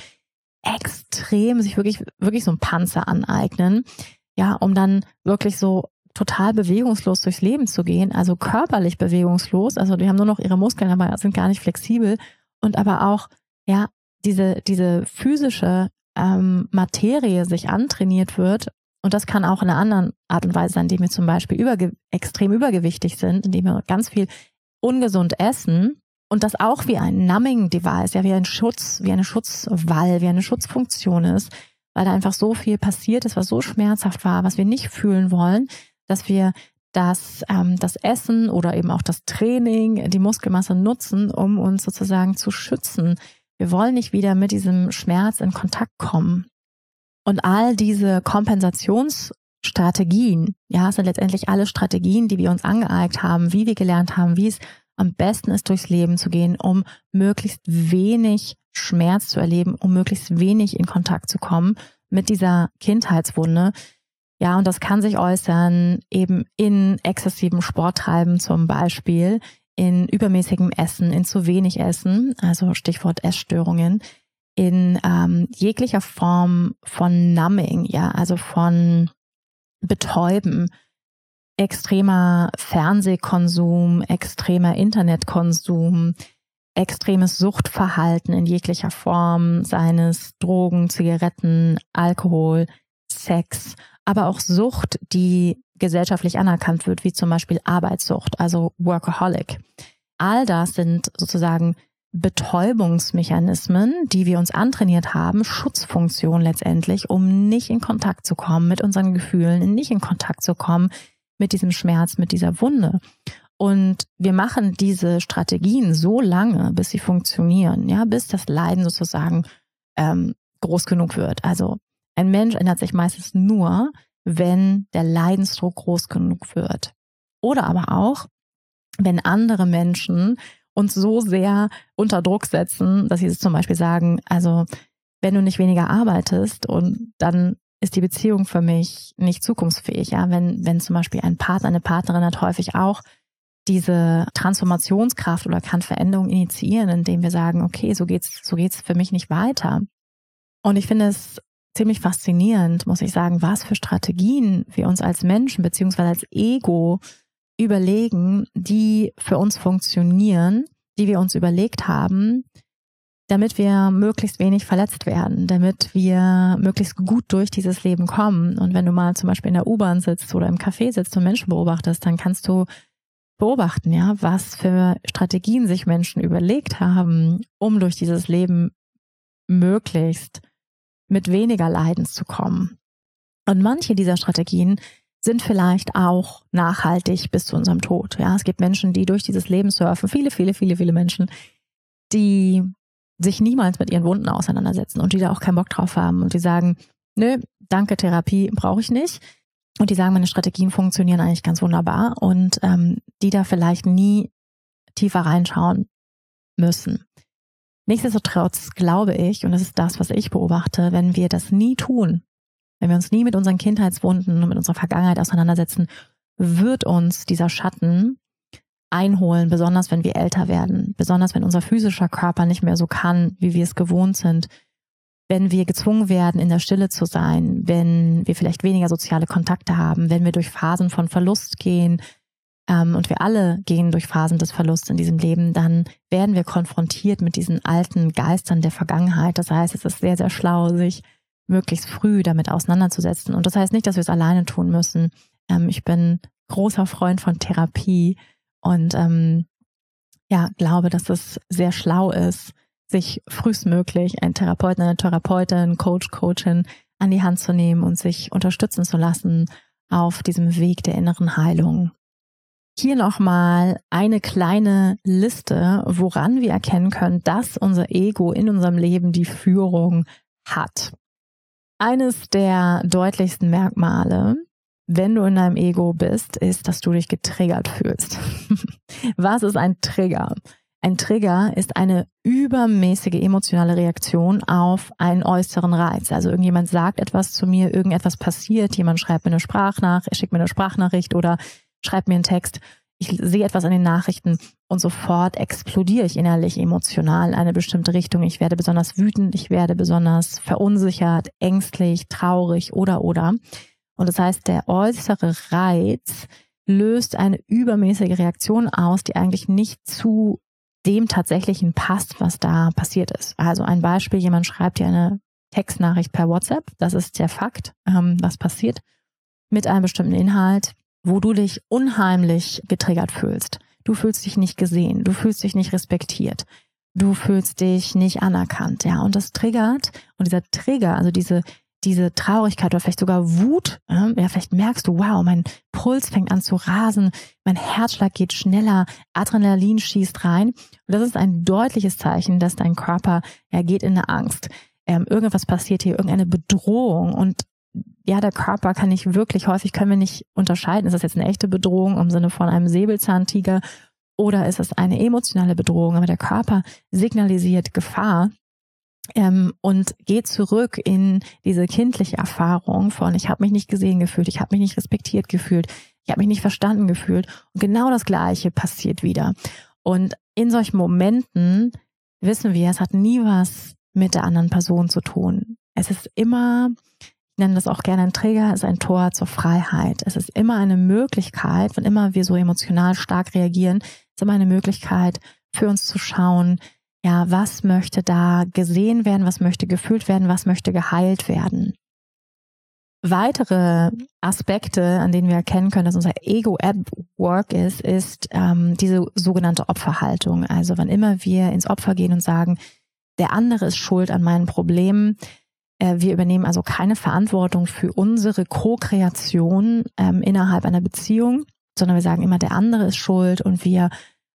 extrem sich wirklich, wirklich so einen Panzer aneignen, ja, um dann wirklich so total bewegungslos durchs Leben zu gehen, also körperlich bewegungslos, also die haben nur noch ihre Muskeln, aber sind gar nicht flexibel und aber auch, ja, diese, diese physische ähm, Materie sich antrainiert wird. Und das kann auch in einer anderen Art und Weise sein, indem wir zum Beispiel überge- extrem übergewichtig sind, indem wir ganz viel ungesund essen und das auch wie ein Numbing-Device, ja, wie ein Schutz, wie eine Schutzwall, wie eine Schutzfunktion ist, weil da einfach so viel passiert ist, was so schmerzhaft war, was wir nicht fühlen wollen, dass wir das, ähm, das Essen oder eben auch das Training, die Muskelmasse nutzen, um uns sozusagen zu schützen. Wir wollen nicht wieder mit diesem Schmerz in Kontakt kommen. Und all diese Kompensationsstrategien, ja, sind letztendlich alle Strategien, die wir uns angeeignet haben, wie wir gelernt haben, wie es am besten ist, durchs Leben zu gehen, um möglichst wenig Schmerz zu erleben, um möglichst wenig in Kontakt zu kommen mit dieser Kindheitswunde. Ja, und das kann sich äußern eben in exzessivem Sporttreiben zum Beispiel, in übermäßigem Essen, in zu wenig Essen, also Stichwort Essstörungen, in ähm, jeglicher Form von Numbing, ja, also von Betäuben, extremer Fernsehkonsum, extremer Internetkonsum, extremes Suchtverhalten in jeglicher Form, seines Drogen, Zigaretten, Alkohol, Sex, aber auch Sucht, die gesellschaftlich anerkannt wird, wie zum Beispiel Arbeitssucht, also Workaholic. All das sind sozusagen Betäubungsmechanismen, die wir uns antrainiert haben, Schutzfunktion letztendlich, um nicht in Kontakt zu kommen mit unseren Gefühlen, nicht in Kontakt zu kommen mit diesem Schmerz, mit dieser Wunde. Und wir machen diese Strategien so lange, bis sie funktionieren, ja, bis das Leiden sozusagen ähm, groß genug wird. Also ein Mensch ändert sich meistens nur, wenn der Leidensdruck groß genug wird. Oder aber auch, wenn andere Menschen uns so sehr unter Druck setzen, dass sie zum Beispiel sagen, also wenn du nicht weniger arbeitest, und dann ist die Beziehung für mich nicht zukunftsfähig. Ja, wenn wenn zum Beispiel ein Partner, eine Partnerin hat häufig auch diese Transformationskraft oder kann Veränderungen initiieren, indem wir sagen, okay, so geht's, so geht's für mich nicht weiter. Und ich finde es ziemlich faszinierend, muss ich sagen, was für Strategien wir uns als Menschen beziehungsweise als Ego überlegen, die für uns funktionieren, die wir uns überlegt haben, damit wir möglichst wenig verletzt werden, damit wir möglichst gut durch dieses Leben kommen. Und wenn du mal zum Beispiel in der U-Bahn sitzt oder im Café sitzt und Menschen beobachtest, dann kannst du beobachten, ja, was für Strategien sich Menschen überlegt haben, um durch dieses Leben möglichst mit weniger Leidens zu kommen. Und manche dieser Strategien sind vielleicht auch nachhaltig bis zu unserem Tod. Ja, es gibt Menschen, die durch dieses Leben surfen, viele, viele, viele, viele Menschen, die sich niemals mit ihren Wunden auseinandersetzen und die da auch keinen Bock drauf haben und die sagen, nö, danke, Therapie brauche ich nicht. Und die sagen, meine Strategien funktionieren eigentlich ganz wunderbar und ähm, die da vielleicht nie tiefer reinschauen müssen. Nichtsdestotrotz glaube ich, und das ist das, was ich beobachte, wenn wir das nie tun, wenn wir uns nie mit unseren Kindheitswunden und mit unserer Vergangenheit auseinandersetzen, wird uns dieser Schatten einholen, besonders wenn wir älter werden, besonders wenn unser physischer Körper nicht mehr so kann, wie wir es gewohnt sind, wenn wir gezwungen werden, in der Stille zu sein, wenn wir vielleicht weniger soziale Kontakte haben, wenn wir durch Phasen von Verlust gehen, ähm, und wir alle gehen durch Phasen des Verlusts in diesem Leben, dann werden wir konfrontiert mit diesen alten Geistern der Vergangenheit. Das heißt, es ist sehr, sehr schlau, sich möglichst früh damit auseinanderzusetzen. Und das heißt nicht, dass wir es alleine tun müssen. Ähm, ich bin großer Freund von Therapie und ähm, ja, glaube, dass es sehr schlau ist, sich frühestmöglich einen Therapeuten, eine Therapeutin, Coach, Coachin an die Hand zu nehmen und sich unterstützen zu lassen auf diesem Weg der inneren Heilung. Hier nochmal eine kleine Liste, woran wir erkennen können, dass unser Ego in unserem Leben die Führung hat. Eines der deutlichsten Merkmale wenn du in deinem Ego bist, ist, dass du dich getriggert fühlst. Was ist ein Trigger? Ein Trigger ist eine übermäßige emotionale Reaktion auf einen äußeren Reiz. Also irgendjemand sagt etwas zu mir, irgendetwas passiert, jemand schreibt mir eine Sprachnachricht, schickt mir eine Sprachnachricht oder schreibt mir einen Text. Ich sehe etwas an den Nachrichten und sofort explodiere ich innerlich emotional in eine bestimmte Richtung. Ich werde besonders wütend, ich werde besonders verunsichert, ängstlich, traurig oder oder. Und das heißt, der äußere Reiz löst eine übermäßige Reaktion aus, die eigentlich nicht zu dem Tatsächlichen passt, was da passiert ist. Also ein Beispiel, jemand schreibt dir eine Textnachricht per WhatsApp, das ist der Fakt, ähm, was passiert, mit einem bestimmten Inhalt, wo du dich unheimlich getriggert fühlst. Du fühlst dich nicht gesehen, du fühlst dich nicht respektiert, du fühlst dich nicht anerkannt, ja, und das triggert, und dieser Trigger, also diese diese Traurigkeit oder vielleicht sogar Wut, ja, vielleicht merkst du, wow, mein Puls fängt an zu rasen, mein Herzschlag geht schneller, Adrenalin schießt rein. Und das ist ein deutliches Zeichen, dass dein Körper, er geht in eine Angst. Ähm, irgendwas passiert hier, irgendeine Bedrohung. Und ja, der Körper kann nicht wirklich, häufig können wir nicht unterscheiden, ist das jetzt eine echte Bedrohung im Sinne von einem Säbelzahntiger oder ist es eine emotionale Bedrohung, aber der Körper signalisiert Gefahr. Ähm, und geht zurück in diese kindliche Erfahrung von, ich habe mich nicht gesehen gefühlt, ich habe mich nicht respektiert gefühlt, ich habe mich nicht verstanden gefühlt. Und genau das Gleiche passiert wieder. Und in solchen Momenten wissen wir, es hat nie was mit der anderen Person zu tun. Es ist immer, ich nenne das auch gerne ein Trigger, es ist ein Tor zur Freiheit. Es ist immer eine Möglichkeit, wenn immer wir so emotional stark reagieren, es ist immer eine Möglichkeit für uns zu schauen, ja, was möchte da gesehen werden, was möchte gefühlt werden, was möchte geheilt werden. Weitere Aspekte, an denen wir erkennen können, dass unser Ego at work ist, ist ähm, diese sogenannte Opferhaltung. Also wann immer wir ins Opfer gehen und sagen, der andere ist schuld an meinen Problemen, äh, wir übernehmen also keine Verantwortung für unsere Co-Kreation ähm, innerhalb einer Beziehung, sondern wir sagen immer, der andere ist schuld und wir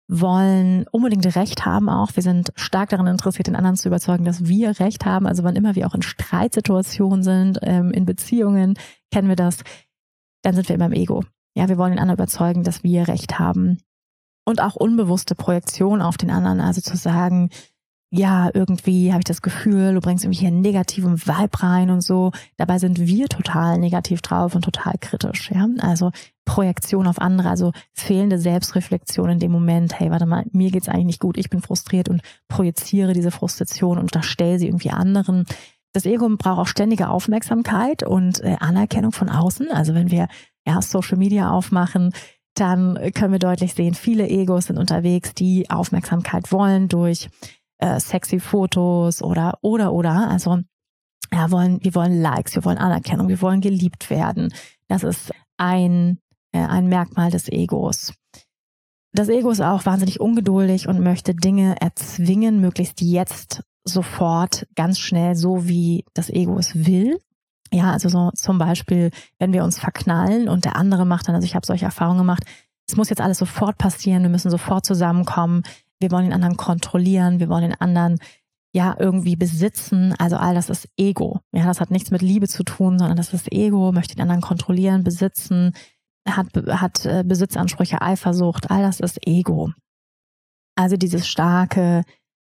wollen unbedingt Recht haben auch. Wir sind stark daran interessiert, den anderen zu überzeugen, dass wir Recht haben. Also wann immer wir auch in Streitsituationen sind, ähm, in Beziehungen, kennen wir das, dann sind wir immer im Ego. Ja, wir wollen den anderen überzeugen, dass wir Recht haben. Und auch unbewusste Projektion auf den anderen, also zu sagen, ja, irgendwie habe ich das Gefühl, du bringst irgendwie hier einen negativen Vibe rein und so. Dabei sind wir total negativ drauf und total kritisch. Ja, also Projektion auf andere, also fehlende Selbstreflexion in dem Moment. Hey, warte mal, mir geht's eigentlich nicht gut, ich bin frustriert und projiziere diese Frustration und unterstelle sie irgendwie anderen. Das Ego braucht auch ständige Aufmerksamkeit und äh, Anerkennung von außen. Also wenn wir ja Social Media aufmachen, dann können wir deutlich sehen, viele Egos sind unterwegs, die Aufmerksamkeit wollen durch Äh, sexy Fotos oder, oder, oder. Also, ja, wollen, wir wollen Likes, wir wollen Anerkennung, wir wollen geliebt werden. Das ist ein, äh, ein Merkmal des Egos. Das Ego ist auch wahnsinnig ungeduldig und möchte Dinge erzwingen, möglichst jetzt, sofort, ganz schnell, so wie das Ego es will. Ja, also so zum Beispiel, wenn wir uns verknallen und der andere macht dann, also ich habe solche Erfahrungen gemacht, es muss jetzt alles sofort passieren, wir müssen sofort zusammenkommen. Wir wollen den anderen kontrollieren, wir wollen den anderen ja irgendwie besitzen. Also all das ist Ego. Ja, das hat nichts mit Liebe zu tun, sondern das ist Ego, möchte den anderen kontrollieren, besitzen, hat, hat äh, Besitzansprüche, Eifersucht. All das ist Ego. Also dieses starke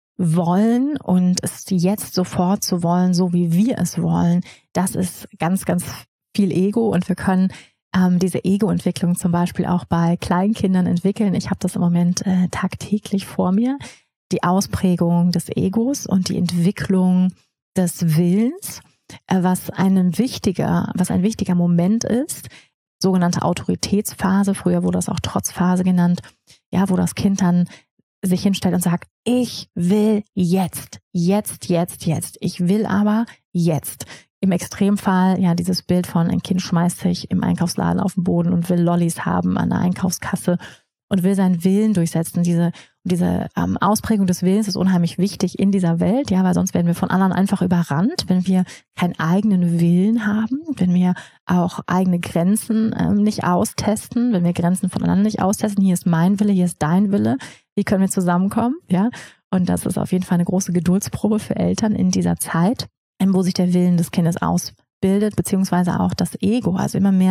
Wollen und es jetzt sofort zu wollen, so wie wir es wollen, das ist ganz, ganz viel Ego und wir können Ähm, diese Ego-Entwicklung zum Beispiel auch bei Kleinkindern entwickeln. Ich habe das im Moment äh, tagtäglich vor mir. Die Ausprägung des Egos und die Entwicklung des Willens, äh, was ein wichtiger, was ein wichtiger Moment ist, sogenannte Autoritätsphase. Früher wurde das auch Trotzphase genannt. Ja, wo das Kind dann sich hinstellt und sagt, ich will jetzt, jetzt, jetzt, jetzt. Ich will aber jetzt. Im Extremfall, ja, dieses Bild von ein Kind schmeißt sich im Einkaufsladen auf den Boden und will Lollis haben an der Einkaufskasse und will seinen Willen durchsetzen. Diese, diese ähm, Ausprägung des Willens ist unheimlich wichtig in dieser Welt, ja, weil sonst werden wir von anderen einfach überrannt, wenn wir keinen eigenen Willen haben, wenn wir auch eigene Grenzen ähm, nicht austesten, wenn wir Grenzen voneinander nicht austesten. Hier ist mein Wille, hier ist dein Wille. Wie können wir zusammenkommen, ja? Und das ist auf jeden Fall eine große Geduldsprobe für Eltern in dieser Zeit, wo sich der Willen des Kindes ausbildet, beziehungsweise auch das Ego, also immer mehr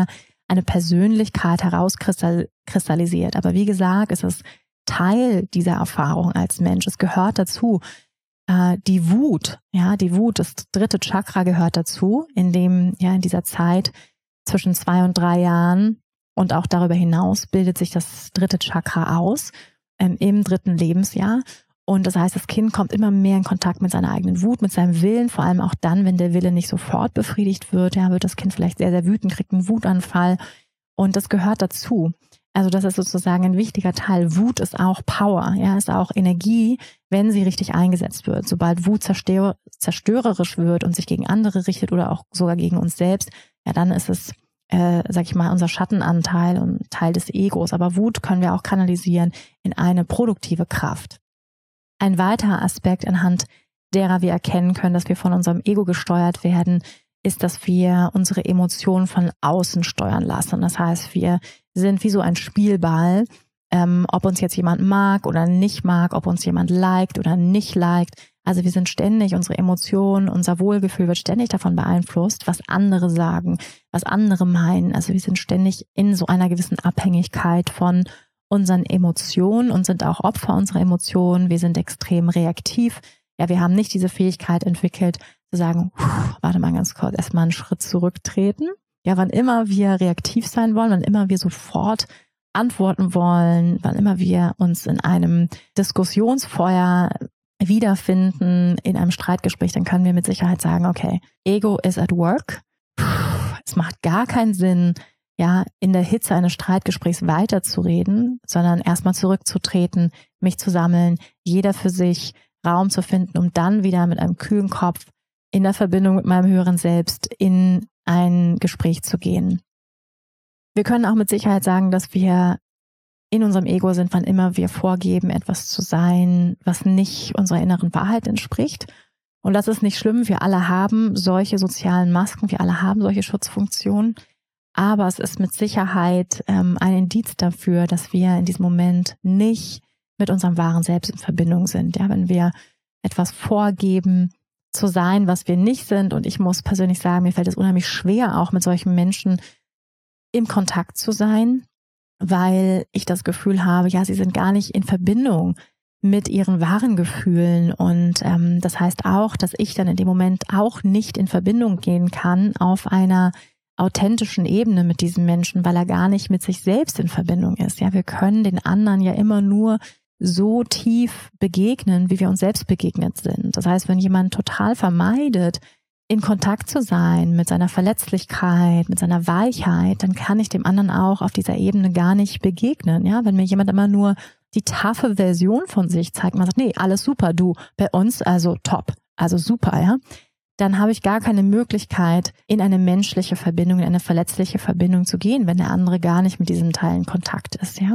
eine Persönlichkeit herauskristallisiert. Aber wie gesagt, es ist Teil dieser Erfahrung als Mensch. Es gehört dazu. Äh, die Wut, ja, die Wut, das dritte Chakra gehört dazu, in dem, ja, in dieser Zeit zwischen zwei und drei Jahren und auch darüber hinaus bildet sich das dritte Chakra aus, ähm, im dritten Lebensjahr. Und das heißt, das Kind kommt immer mehr in Kontakt mit seiner eigenen Wut, mit seinem Willen, vor allem auch dann, wenn der Wille nicht sofort befriedigt wird, ja, wird das Kind vielleicht sehr, sehr wütend, kriegt einen Wutanfall. Und das gehört dazu. Also das ist sozusagen ein wichtiger Teil. Wut ist auch Power, ja, ist auch Energie, wenn sie richtig eingesetzt wird. Sobald Wut zerstör- zerstörerisch wird und sich gegen andere richtet oder auch sogar gegen uns selbst, ja, dann ist es, äh, sag ich mal, unser Schattenanteil und Teil des Egos. Aber Wut können wir auch kanalisieren in eine produktive Kraft. Ein weiterer Aspekt, anhand derer wir erkennen können, dass wir von unserem Ego gesteuert werden, ist, dass wir unsere Emotionen von außen steuern lassen. Das heißt, wir sind wie so ein Spielball, ähm, ob uns jetzt jemand mag oder nicht mag, ob uns jemand liked oder nicht liked. Also wir sind ständig, unsere Emotionen, unser Wohlgefühl wird ständig davon beeinflusst, was andere sagen, was andere meinen. Also wir sind ständig in so einer gewissen Abhängigkeit von unseren Emotionen und sind auch Opfer unserer Emotionen. Wir sind extrem reaktiv. Ja, wir haben nicht diese Fähigkeit entwickelt, zu sagen, warte mal ganz kurz, erstmal einen Schritt zurücktreten. Ja, wann immer wir reaktiv sein wollen, wann immer wir sofort antworten wollen, wann immer wir uns in einem Diskussionsfeuer wiederfinden, in einem Streitgespräch, dann können wir mit Sicherheit sagen, okay, Ego is at work. Es macht gar keinen Sinn, ja, in der Hitze eines Streitgesprächs weiterzureden, sondern erstmal zurückzutreten, mich zu sammeln, jeder für sich Raum zu finden, um dann wieder mit einem kühlen Kopf in der Verbindung mit meinem höheren Selbst in ein Gespräch zu gehen. Wir können auch mit Sicherheit sagen, dass wir in unserem Ego sind, wann immer wir vorgeben, etwas zu sein, was nicht unserer inneren Wahrheit entspricht. Und das ist nicht schlimm. Wir alle haben solche sozialen Masken, wir alle haben solche Schutzfunktionen. Aber es ist mit Sicherheit ähm, ein Indiz dafür, dass wir in diesem Moment nicht mit unserem wahren Selbst in Verbindung sind. Ja, wenn wir etwas vorgeben, zu sein, was wir nicht sind. Und ich muss persönlich sagen, mir fällt es unheimlich schwer, auch mit solchen Menschen im Kontakt zu sein, weil ich das Gefühl habe, ja, sie sind gar nicht in Verbindung mit ihren wahren Gefühlen. Und ähm, das heißt auch, dass ich dann in dem Moment auch nicht in Verbindung gehen kann auf einer authentischen Ebene mit diesem Menschen, weil er gar nicht mit sich selbst in Verbindung ist. Ja, wir können den anderen ja immer nur so tief begegnen, wie wir uns selbst begegnet sind. Das heißt, wenn jemand total vermeidet, in Kontakt zu sein mit seiner Verletzlichkeit, mit seiner Weichheit, dann kann ich dem anderen auch auf dieser Ebene gar nicht begegnen. Ja, wenn mir jemand immer nur die taffe Version von sich zeigt, man sagt, nee, alles super, du, bei uns also top, also super, ja, dann habe ich gar keine Möglichkeit, in eine menschliche Verbindung, in eine verletzliche Verbindung zu gehen, wenn der andere gar nicht mit diesem Teil in Kontakt ist, ja.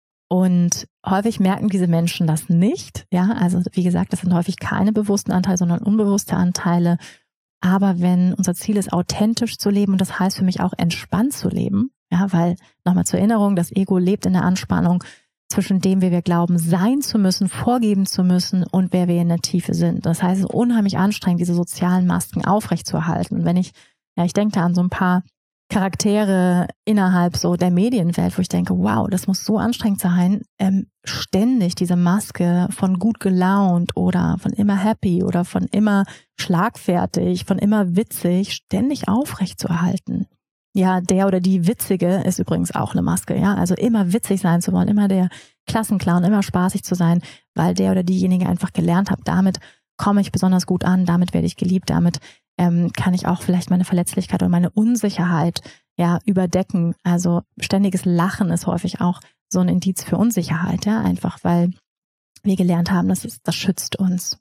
Und häufig merken diese Menschen das nicht, ja, also wie gesagt, das sind häufig keine bewussten Anteile, sondern unbewusste Anteile. Aber wenn unser Ziel ist, authentisch zu leben, und das heißt für mich auch entspannt zu leben, ja, weil, nochmal zur Erinnerung, das Ego lebt in der Anspannung zwischen dem, wer wir glauben sein zu müssen, vorgeben zu müssen und wer wir in der Tiefe sind. Das heißt, es ist unheimlich anstrengend, diese sozialen Masken aufrechtzuerhalten. Und wenn ich, ja, ich denke da an so ein paar Charaktere innerhalb so der Medienwelt, wo ich denke, wow, das muss so anstrengend sein, ähm, ständig diese Maske von gut gelaunt oder von immer happy oder von immer schlagfertig, von immer witzig, ständig aufrecht zu erhalten. Ja, der oder die Witzige ist übrigens auch eine Maske, ja, also immer witzig sein zu wollen, immer der Klassenclown, immer spaßig zu sein, weil der oder diejenige einfach gelernt hat, damit komme ich besonders gut an, damit werde ich geliebt, damit ähm, kann ich auch vielleicht meine Verletzlichkeit oder meine Unsicherheit ja überdecken. Also ständiges Lachen ist häufig auch so ein Indiz für Unsicherheit, ja, einfach weil wir gelernt haben, das ist, das schützt uns.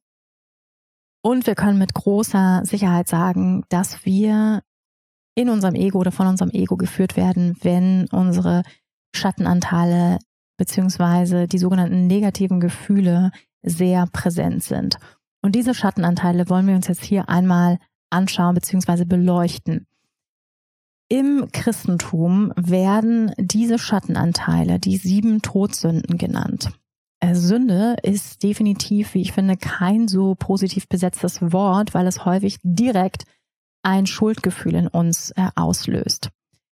Und wir können mit großer Sicherheit sagen, dass wir in unserem Ego oder von unserem Ego geführt werden, wenn unsere Schattenanteile beziehungsweise die sogenannten negativen Gefühle sehr präsent sind. Und diese Schattenanteile wollen wir uns jetzt hier einmal anschauen beziehungsweise beleuchten. Im Christentum werden diese Schattenanteile die sieben Todsünden genannt. Sünde ist definitiv, wie ich finde, kein so positiv besetztes Wort, weil es häufig direkt ein Schuldgefühl in uns äh, auslöst.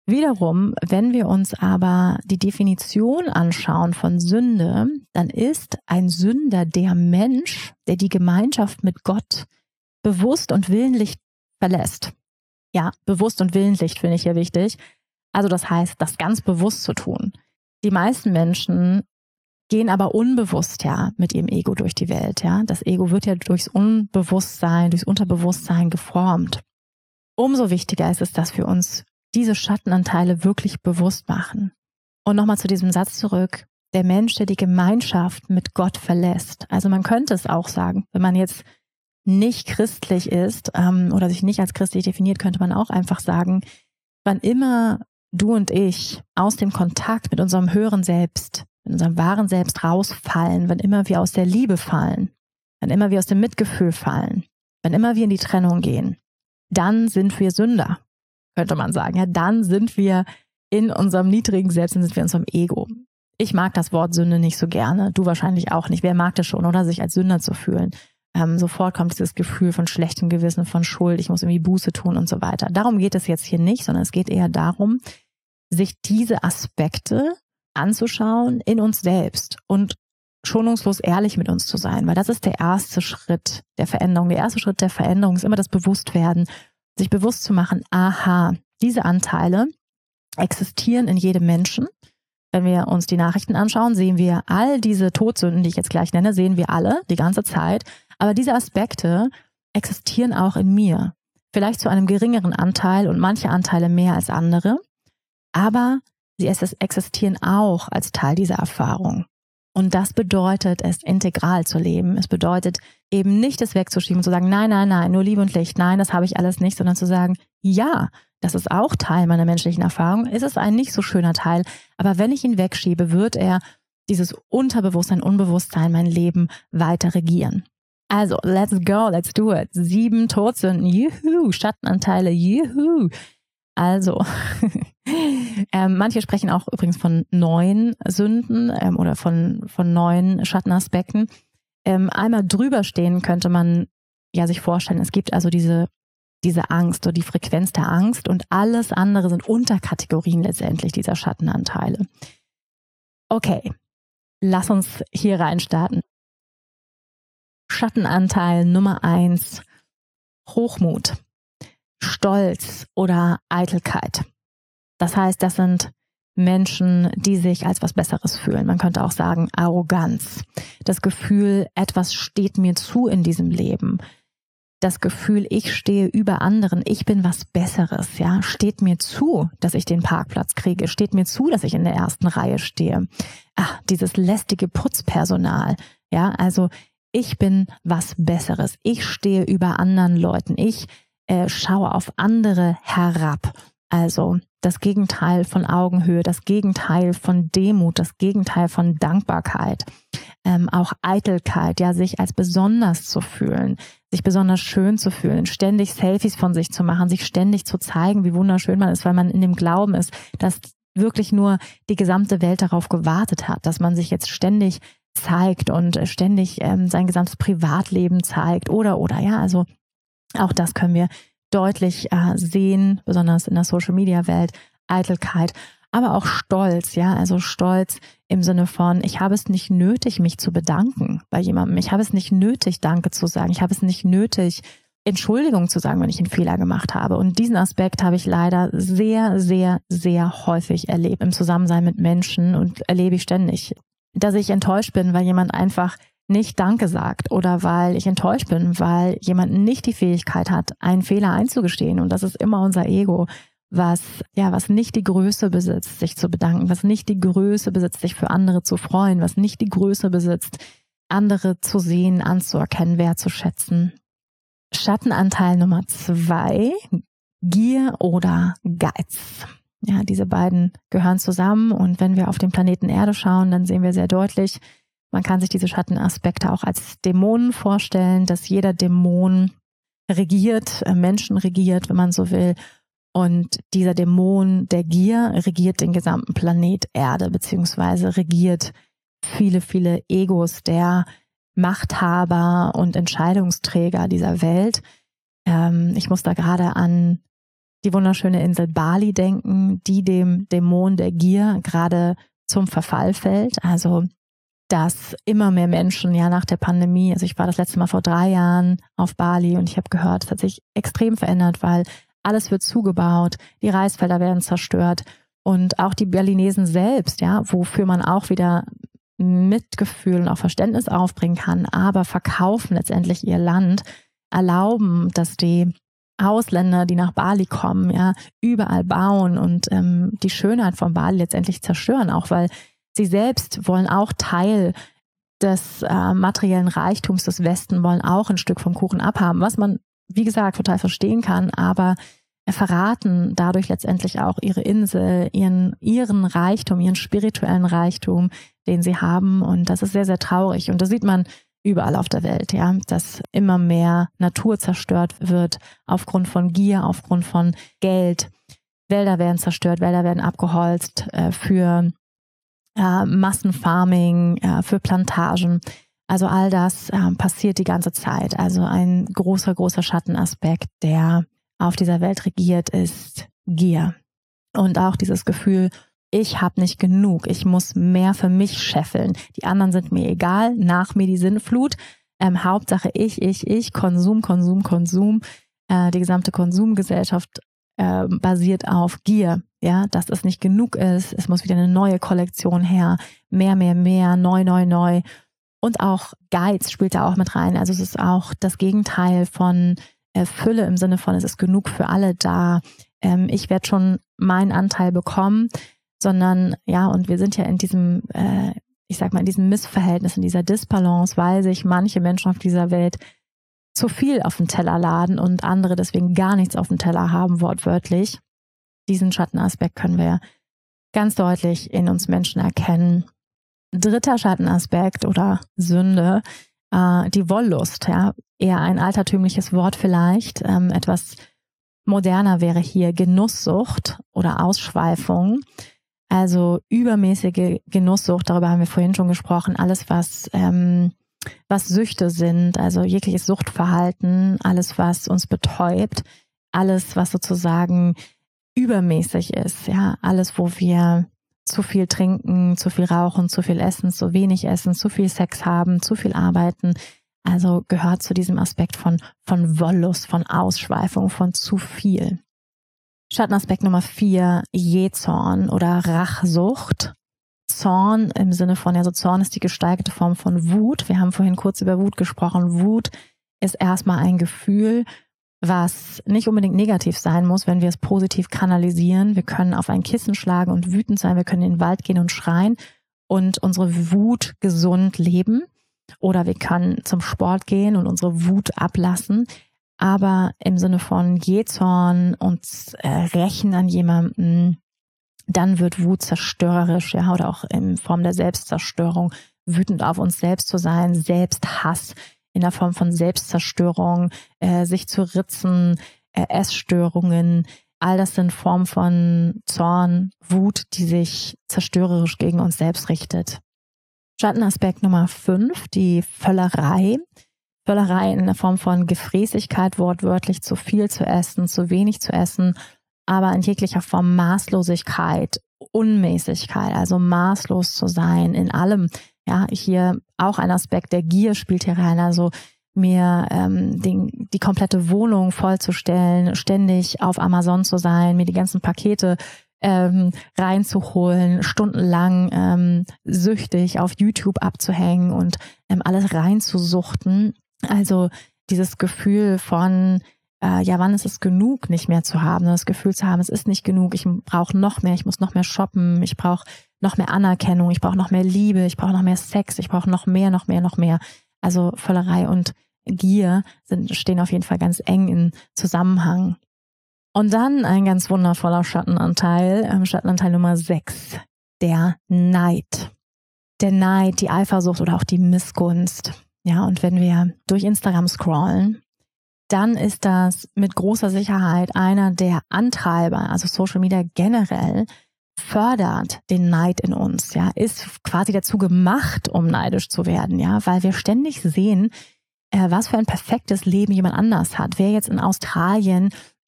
Wiederum, wenn wir uns aber die Definition anschauen von Sünde, dann ist ein Sünder der Mensch, der die Gemeinschaft mit Gott bewusst und willentlich verlässt. Ja, bewusst und willentlich finde ich hier wichtig. Also das heißt, das ganz bewusst zu tun. Die meisten Menschen gehen aber unbewusst ja mit ihrem Ego durch die Welt. Ja, das Ego wird ja durchs Unbewusstsein, durchs Unterbewusstsein geformt. Umso wichtiger ist es, dass wir uns diese Schattenanteile wirklich bewusst machen. Und nochmal zu diesem Satz zurück. Der Mensch, der die Gemeinschaft mit Gott verlässt. Also man könnte es auch sagen, wenn man jetzt nicht christlich ist ähm, oder sich nicht als christlich definiert, könnte man auch einfach sagen, wann immer du und ich aus dem Kontakt mit unserem höheren Selbst, mit unserem wahren Selbst rausfallen, wann immer wir aus der Liebe fallen, wann immer wir aus dem Mitgefühl fallen, wann immer wir in die Trennung gehen, dann sind wir Sünder, könnte man sagen. Ja, dann sind wir in unserem niedrigen Selbst, dann sind wir in unserem Ego. Ich mag das Wort Sünde nicht so gerne, du wahrscheinlich auch nicht. Wer mag das schon, oder sich als Sünder zu fühlen? Ähm, sofort kommt dieses Gefühl von schlechtem Gewissen, von Schuld, ich muss irgendwie Buße tun und so weiter. Darum geht es jetzt hier nicht, sondern es geht eher darum, sich diese Aspekte anzuschauen in uns selbst und schonungslos ehrlich mit uns zu sein, weil das ist der erste Schritt der Veränderung. Der erste Schritt der Veränderung ist immer das Bewusstwerden, sich bewusst zu machen, aha, diese Anteile existieren in jedem Menschen. Wenn wir uns die Nachrichten anschauen, sehen wir all diese Todsünden, die ich jetzt gleich nenne, sehen wir alle die ganze Zeit. Aber diese Aspekte existieren auch in mir. Vielleicht zu einem geringeren Anteil und manche Anteile mehr als andere. Aber sie existieren auch als Teil dieser Erfahrung. Und das bedeutet, es integral zu leben. Es bedeutet eben nicht, es wegzuschieben und zu sagen, nein, nein, nein, nur Liebe und Licht, nein, das habe ich alles nicht, sondern zu sagen, ja, das ist auch Teil meiner menschlichen Erfahrung. Es ist ein nicht so schöner Teil, aber wenn ich ihn wegschiebe, wird er dieses Unterbewusstsein, Unbewusstsein, mein Leben weiter regieren. Also, let's go, let's do it. Sieben Todsünden, juhu, Schattenanteile, juhu. Also, ähm, manche sprechen auch übrigens von neun Sünden ähm, oder von, von neun Schattenaspekten. Ähm, einmal drüber stehen könnte man ja sich vorstellen, es gibt also diese, diese Angst oder die Frequenz der Angst und alles andere sind Unterkategorien letztendlich dieser Schattenanteile. Okay, lass uns hier reinstarten. Schattenanteil Nummer eins, Hochmut, Stolz oder Eitelkeit. Das heißt, das sind Menschen, die sich als was Besseres fühlen. Man könnte auch sagen Arroganz. Das Gefühl, etwas steht mir zu in diesem Leben. Das Gefühl, ich stehe über anderen, ich bin was Besseres, ja, steht mir zu, dass ich den Parkplatz kriege, steht mir zu, dass ich in der ersten Reihe stehe. Ach, dieses lästige Putzpersonal, ja, also ich bin was Besseres, ich stehe über anderen Leuten, ich äh, schaue auf andere herab. Also das Gegenteil von Augenhöhe, das Gegenteil von Demut, das Gegenteil von Dankbarkeit, ähm, auch Eitelkeit, ja, sich als besonders zu fühlen, sich besonders schön zu fühlen, ständig Selfies von sich zu machen, sich ständig zu zeigen, wie wunderschön man ist, weil man in dem Glauben ist, dass wirklich nur die gesamte Welt darauf gewartet hat, dass man sich jetzt ständig zeigt und ständig ähm, sein gesamtes Privatleben zeigt oder, oder, ja, also auch das können wir deutlich äh, sehen, besonders in der Social-Media-Welt, Eitelkeit, aber auch Stolz, ja, also Stolz im Sinne von, ich habe es nicht nötig, mich zu bedanken bei jemandem, ich habe es nicht nötig, Danke zu sagen, ich habe es nicht nötig, Entschuldigung zu sagen, wenn ich einen Fehler gemacht habe. Und diesen Aspekt habe ich leider sehr, sehr, sehr häufig erlebt im Zusammensein mit Menschen und erlebe ich ständig, dass ich enttäuscht bin, weil jemand einfach nicht Danke sagt oder weil ich enttäuscht bin, weil jemand nicht die Fähigkeit hat, einen Fehler einzugestehen. Und das ist immer unser Ego, was, ja, was nicht die Größe besitzt, sich zu bedanken, was nicht die Größe besitzt, sich für andere zu freuen, was nicht die Größe besitzt, andere zu sehen, anzuerkennen, wertzuschätzen. Schattenanteil Nummer zwei, Gier oder Geiz. Ja, diese beiden gehören zusammen und wenn wir auf den Planeten Erde schauen, dann sehen wir sehr deutlich, man kann sich diese Schattenaspekte auch als Dämonen vorstellen, dass jeder Dämon regiert, Menschen regiert, wenn man so will. Und dieser Dämon der Gier regiert den gesamten Planet Erde, beziehungsweise regiert viele, viele Egos der Machthaber und Entscheidungsträger dieser Welt. Ähm, ich muss da gerade an die wunderschöne Insel Bali denken, die dem Dämon der Gier gerade zum Verfall fällt. Also, dass immer mehr Menschen ja nach der Pandemie, also ich war das letzte Mal vor drei Jahren auf Bali und ich habe gehört, es hat sich extrem verändert, weil alles wird zugebaut, die Reisfelder werden zerstört und auch die Balinesen selbst, ja, wofür man auch wieder Mitgefühl und auch Verständnis aufbringen kann, aber verkaufen letztendlich ihr Land, erlauben, dass die Ausländer, die nach Bali kommen, ja, überall bauen und ähm, die Schönheit von Bali letztendlich zerstören, auch weil sie selbst wollen auch Teil des äh, materiellen Reichtums des Westen, wollen auch ein Stück vom Kuchen abhaben, was man, wie gesagt, total verstehen kann, aber verraten dadurch letztendlich auch ihre Insel, ihren, ihren Reichtum, ihren spirituellen Reichtum, den sie haben. Und das ist sehr, sehr traurig. Und das sieht man überall auf der Welt, ja, dass immer mehr Natur zerstört wird aufgrund von Gier, aufgrund von Geld. Wälder werden zerstört, Wälder werden abgeholzt äh, für äh, Massenfarming, äh, für Plantagen. Also all das äh, passiert die ganze Zeit. Also ein großer, großer Schattenaspekt, der auf dieser Welt regiert, ist Gier. Und auch dieses Gefühl, ich habe nicht genug, ich muss mehr für mich scheffeln. Die anderen sind mir egal, nach mir die Sinnflut. Ähm, Hauptsache ich, ich, ich, Konsum, Konsum, Konsum. Äh, die gesamte Konsumgesellschaft äh, basiert auf Gier, ja, dass es nicht genug ist. Es muss wieder eine neue Kollektion her, mehr, mehr, mehr, neu, neu, neu. Und auch Geiz spielt da auch mit rein. Also es ist auch das Gegenteil von Fülle im Sinne von, es ist genug für alle da, ähm, ich werde schon meinen Anteil bekommen, sondern ja, und wir sind ja in diesem, äh, ich sag mal, in diesem Missverhältnis, in dieser Disbalance, weil sich manche Menschen auf dieser Welt zu viel auf den Teller laden und andere deswegen gar nichts auf dem Teller haben, wortwörtlich. Diesen Schattenaspekt können wir ganz deutlich in uns Menschen erkennen. Dritter Schattenaspekt oder Sünde, äh, die Wollust, ja, eher ein altertümliches Wort vielleicht, ähm, etwas moderner wäre hier Genusssucht oder Ausschweifung, also übermäßige Genusssucht, darüber haben wir vorhin schon gesprochen, alles was, ähm, was Süchte sind, also jegliches Suchtverhalten, alles was uns betäubt, alles was sozusagen übermäßig ist, ja, alles wo wir zu viel trinken, zu viel rauchen, zu viel essen, zu wenig essen, zu viel Sex haben, zu viel arbeiten. Also gehört zu diesem Aspekt von, von Wollust, von Ausschweifung, von zu viel. Schattenaspekt Nummer vier, Jähzorn oder Rachsucht. Zorn im Sinne von, also Zorn ist die gesteigerte Form von Wut. Wir haben vorhin kurz über Wut gesprochen. Wut ist erstmal ein Gefühl, was nicht unbedingt negativ sein muss, wenn wir es positiv kanalisieren. Wir können auf ein Kissen schlagen und wütend sein. Wir können in den Wald gehen und schreien und unsere Wut gesund leben. Oder wir können zum Sport gehen und unsere Wut ablassen. Aber im Sinne von Jähzorn und äh, Rächen an jemandem, dann wird Wut zerstörerisch, ja, oder auch in Form der Selbstzerstörung, wütend auf uns selbst zu sein, Selbsthass in der Form von Selbstzerstörung, äh, sich zu ritzen, äh, Essstörungen. All das sind Formen von Zorn, Wut, die sich zerstörerisch gegen uns selbst richtet. Schattenaspekt Nummer fünf, die Völlerei. Völlerei in der Form von Gefräßigkeit, wortwörtlich zu viel zu essen, zu wenig zu essen, aber in jeglicher Form Maßlosigkeit, Unmäßigkeit, also maßlos zu sein in allem. Ja, hier auch ein Aspekt der Gier spielt hier rein, also mir ähm, den, die komplette Wohnung vollzustellen, ständig auf Amazon zu sein, mir die ganzen Pakete ähm, reinzuholen, stundenlang ähm, süchtig auf YouTube abzuhängen und ähm, alles reinzusuchten. Also dieses Gefühl von, äh, ja, wann ist es genug, nicht mehr zu haben, das Gefühl zu haben, es ist nicht genug, ich brauche noch mehr, ich muss noch mehr shoppen, ich brauche noch mehr Anerkennung, ich brauche noch mehr Liebe, ich brauche noch mehr Sex, ich brauche noch mehr, noch mehr, noch mehr. Also Völlerei und Gier sind, stehen auf jeden Fall ganz eng in Zusammenhang. Und dann ein ganz wundervoller Schattenanteil, ähm, Schattenanteil Nummer sechs, der Neid. Der Neid, die Eifersucht oder auch die Missgunst. Ja, und wenn wir durch Instagram scrollen, dann ist das mit großer Sicherheit einer der Antreiber, also Social Media generell, fördert den Neid in uns, ja, ist quasi dazu gemacht, um neidisch zu werden, ja, weil wir ständig sehen, äh, was für ein perfektes Leben jemand anders hat. Wer jetzt in Australien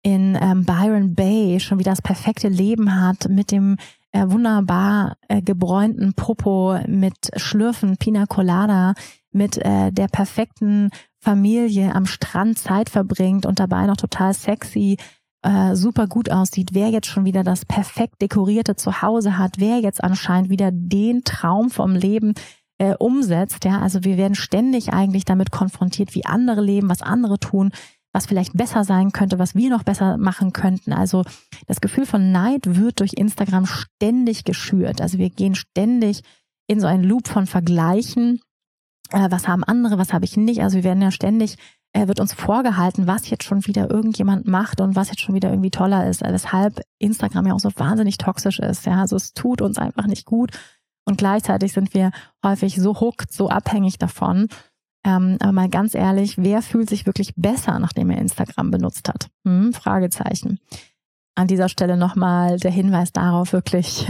in ähm, Byron Bay schon wieder das perfekte Leben hat mit dem äh, wunderbar äh, gebräunten Popo, mit Schlürfen, Pina Colada, mit äh, der perfekten Familie am Strand Zeit verbringt und dabei noch total sexy, äh, super gut aussieht, wer jetzt schon wieder das perfekt dekorierte Zuhause hat, wer jetzt anscheinend wieder den Traum vom Leben äh, umsetzt. Ja, also wir werden ständig eigentlich damit konfrontiert, wie andere leben, was andere tun, was vielleicht besser sein könnte, was wir noch besser machen könnten. Also das Gefühl von Neid wird durch Instagram ständig geschürt. Also wir gehen ständig in so einen Loop von Vergleichen. Äh, was haben andere, was habe ich nicht? Also wir werden ja ständig, äh, wird uns vorgehalten, was jetzt schon wieder irgendjemand macht und was jetzt schon wieder irgendwie toller ist. Weshalb Instagram ja auch so wahnsinnig toxisch ist. Ja, also es tut uns einfach nicht gut und gleichzeitig sind wir häufig so hooked, so abhängig davon. Ähm, aber mal ganz ehrlich, wer fühlt sich wirklich besser, nachdem er Instagram benutzt hat? Hm, Fragezeichen. An dieser Stelle nochmal der Hinweis darauf, wirklich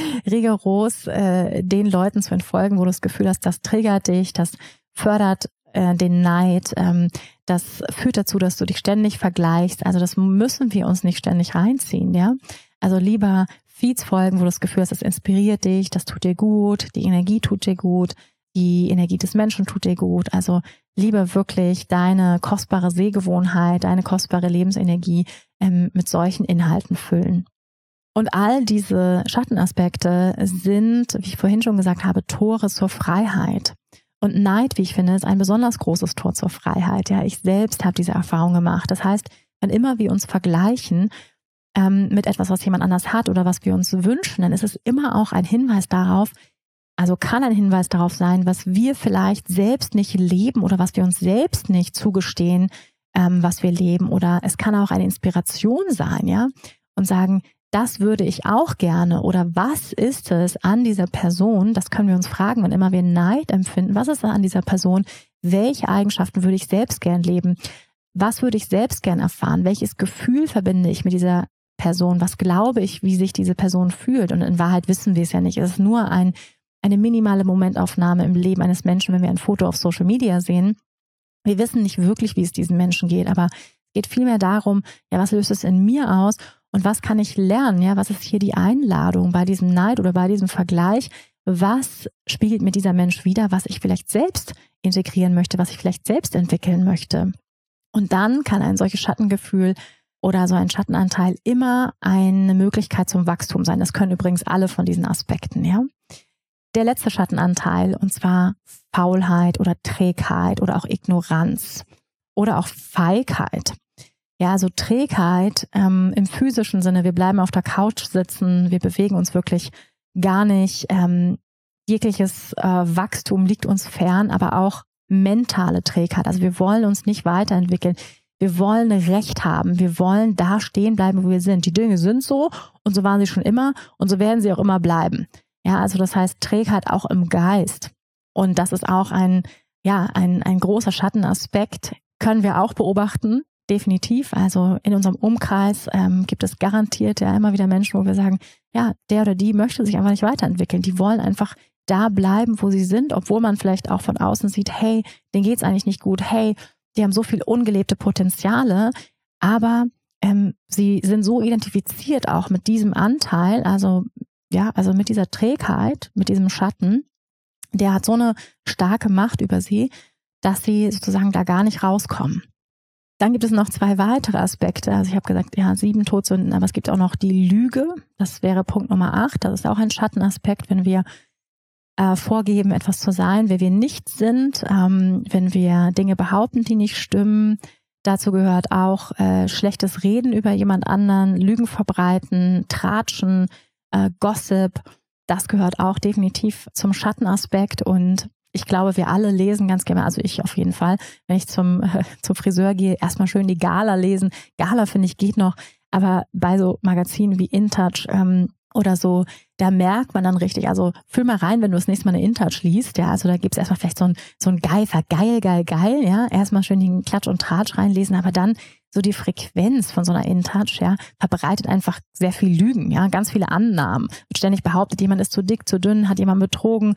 rigoros äh, den Leuten zu entfolgen, wo du das Gefühl hast, das triggert dich, das fördert äh, den Neid, ähm, das führt dazu, dass du dich ständig vergleichst. Also das müssen wir uns nicht ständig reinziehen, ja. Also lieber Feeds folgen, wo du das Gefühl hast, das inspiriert dich, das tut dir gut, die Energie tut dir gut, die Energie des Menschen tut dir gut. Also lieber wirklich deine kostbare Sehgewohnheit, deine kostbare Lebensenergie ähm, mit solchen Inhalten füllen. Und all diese Schattenaspekte sind, wie ich vorhin schon gesagt habe, Tore zur Freiheit. Und Neid, wie ich finde, ist ein besonders großes Tor zur Freiheit. Ja, ich selbst habe diese Erfahrung gemacht. Das heißt, wann immer wir uns vergleichen ähm, mit etwas, was jemand anders hat oder was wir uns wünschen, dann ist es immer auch ein Hinweis darauf, also kann ein Hinweis darauf sein, was wir vielleicht selbst nicht leben oder was wir uns selbst nicht zugestehen, ähm, was wir leben. Oder es kann auch eine Inspiration sein, ja, und sagen, das würde ich auch gerne. Oder was ist es an dieser Person? Das können wir uns fragen, wenn immer wir Neid empfinden. Was ist es an dieser Person? Welche Eigenschaften würde ich selbst gern leben? Was würde ich selbst gern erfahren? Welches Gefühl verbinde ich mit dieser Person? Was glaube ich, wie sich diese Person fühlt? Und in Wahrheit wissen wir es ja nicht. Es ist nur ein eine minimale Momentaufnahme im Leben eines Menschen, wenn wir ein Foto auf Social Media sehen. Wir wissen nicht wirklich, wie es diesen Menschen geht, aber es geht vielmehr darum, ja, was löst es in mir aus und was kann ich lernen? Ja, was ist hier die Einladung bei diesem Neid oder bei diesem Vergleich? Was spiegelt mir dieser Mensch wider, was ich vielleicht selbst integrieren möchte, was ich vielleicht selbst entwickeln möchte? Und dann kann ein solches Schattengefühl oder so ein Schattenanteil immer eine Möglichkeit zum Wachstum sein. Das können übrigens alle von diesen Aspekten, ja. Der letzte Schattenanteil, und zwar Faulheit oder Trägheit oder auch Ignoranz oder auch Feigheit. Ja, also Trägheit ähm, im physischen Sinne, wir bleiben auf der Couch sitzen, wir bewegen uns wirklich gar nicht. Ähm, jegliches äh, Wachstum liegt uns fern, aber auch mentale Trägheit. Also wir wollen uns nicht weiterentwickeln. Wir wollen Recht haben. Wir wollen da stehen bleiben, wo wir sind. Die Dinge sind so und so waren sie schon immer und so werden sie auch immer bleiben. Ja, also das heißt Trägheit auch im Geist. Und das ist auch ein, ja, ein, ein großer Schattenaspekt, können wir auch beobachten, definitiv. Also in unserem Umkreis ähm, gibt es garantiert ja immer wieder Menschen, wo wir sagen, ja, der oder die möchte sich einfach nicht weiterentwickeln. Die wollen einfach da bleiben, wo sie sind, obwohl man vielleicht auch von außen sieht, hey, denen geht's eigentlich nicht gut, hey, die haben so viel ungelebte Potenziale, aber ähm, sie sind so identifiziert auch mit diesem Anteil, also ja, also mit dieser Trägheit, mit diesem Schatten, der hat so eine starke Macht über sie, dass sie sozusagen da gar nicht rauskommen. Dann gibt es noch zwei weitere Aspekte. Also ich habe gesagt, ja, sieben Todsünden, aber es gibt auch noch die Lüge. Das wäre Punkt Nummer acht. Das ist auch ein Schattenaspekt, wenn wir äh, vorgeben, etwas zu sein, wer wir nicht sind, ähm, wenn wir Dinge behaupten, die nicht stimmen. Dazu gehört auch äh, schlechtes Reden über jemand anderen, Lügen verbreiten, Tratschen, Äh, Gossip, das gehört auch definitiv zum Schattenaspekt und ich glaube, wir alle lesen ganz gerne, also ich auf jeden Fall, wenn ich zum, äh, zum Friseur gehe, erstmal schön die Gala lesen. Gala, finde ich, geht noch, aber bei so Magazinen wie InTouch ähm, oder so, da merkt man dann richtig, also fühl mal rein, wenn du das nächste Mal eine InTouch liest, ja, also da gibt's erstmal vielleicht so ein, so ein Geifer, geil, geil, geil, ja, erstmal schön den Klatsch und Tratsch reinlesen, aber dann so die Frequenz von so einer InTouch, ja, verbreitet einfach sehr viel Lügen, ja, ganz viele Annahmen. Wird ständig behauptet, jemand ist zu dick, zu dünn, hat jemand betrogen,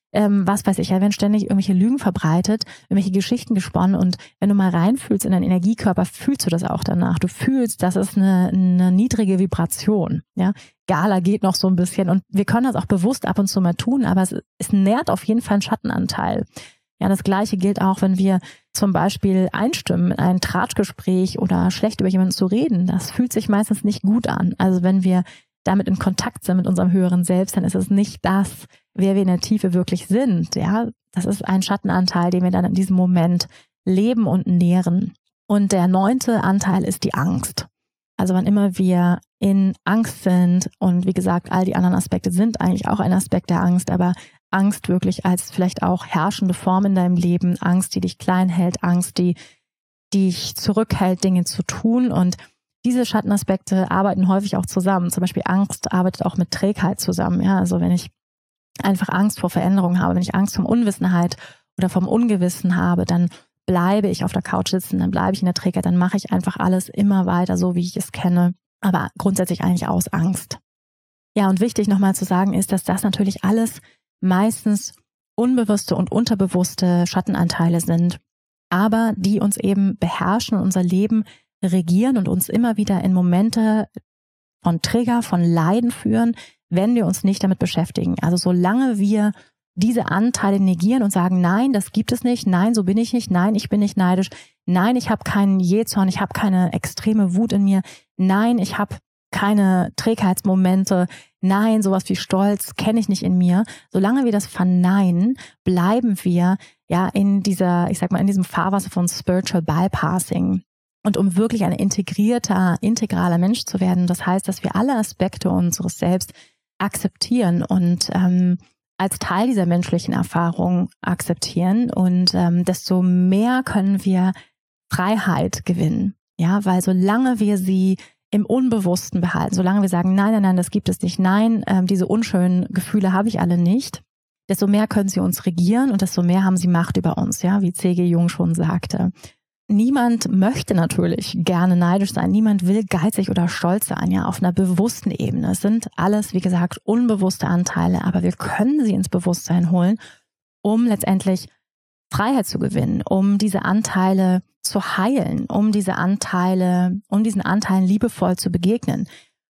ähm, was weiß ich, ja, werden ständig irgendwelche Lügen verbreitet, irgendwelche Geschichten gesponnen und wenn du mal reinfühlst in deinen Energiekörper, fühlst du das auch danach. Du fühlst, das ist eine, eine niedrige Vibration, ja. Gala geht noch so ein bisschen und wir können das auch bewusst ab und zu mal tun, aber es, es nährt auf jeden Fall einen Schattenanteil. Ja, das Gleiche gilt auch, wenn wir zum Beispiel einstimmen in ein Tratschgespräch oder schlecht über jemanden zu reden. Das fühlt sich meistens nicht gut an. Also wenn wir damit in Kontakt sind mit unserem höheren Selbst, dann ist es nicht das, wer wir in der Tiefe wirklich sind. Ja, das ist ein Schattenanteil, den wir dann in diesem Moment leben und nähren. Und der neunte Anteil ist die Angst. Also wann immer wir in Angst sind und wie gesagt, all die anderen Aspekte sind eigentlich auch ein Aspekt der Angst, aber Angst wirklich als vielleicht auch herrschende Form in deinem Leben, Angst, die dich klein hält, Angst, die, die dich zurückhält, Dinge zu tun. Und diese Schattenaspekte arbeiten häufig auch zusammen. Zum Beispiel Angst arbeitet auch mit Trägheit zusammen. Ja, also wenn ich einfach Angst vor Veränderung habe, wenn ich Angst vor Unwissenheit oder vom Ungewissen habe, dann bleibe ich auf der Couch sitzen, dann bleibe ich in der Trägheit, dann mache ich einfach alles immer weiter, so wie ich es kenne, aber grundsätzlich eigentlich aus Angst. Ja, und wichtig nochmal zu sagen ist, dass das natürlich alles meistens unbewusste und unterbewusste Schattenanteile sind, aber die uns eben beherrschen und unser Leben regieren und uns immer wieder in Momente von Trigger, von Leiden führen, wenn wir uns nicht damit beschäftigen. Also solange wir diese Anteile negieren und sagen, nein, das gibt es nicht, nein, so bin ich nicht, nein, ich bin nicht neidisch, nein, ich habe keinen Jähzorn, ich habe keine extreme Wut in mir, nein, ich habe keine Trägheitsmomente, nein, sowas wie Stolz kenne ich nicht in mir. Solange wir das verneinen, bleiben wir ja in dieser, ich sag mal, in diesem Fahrwasser von Spiritual Bypassing. Und um wirklich ein integrierter, integraler Mensch zu werden, das heißt, dass wir alle Aspekte unseres Selbst akzeptieren und ähm, als Teil dieser menschlichen Erfahrung akzeptieren. Und ähm, desto mehr können wir Freiheit gewinnen. Ja, weil solange wir sie im Unbewussten behalten, solange wir sagen, nein, nein, nein, das gibt es nicht, nein, ähm, diese unschönen Gefühle habe ich alle nicht, desto mehr können sie uns regieren und desto mehr haben sie Macht über uns, ja, wie C G Jung schon sagte. Niemand möchte natürlich gerne neidisch sein, niemand will geizig oder stolz sein, ja, auf einer bewussten Ebene. Es sind alles, wie gesagt, unbewusste Anteile, aber wir können sie ins Bewusstsein holen, um letztendlich Freiheit zu gewinnen, um diese Anteile zu heilen, um diese Anteile, um diesen Anteilen liebevoll zu begegnen.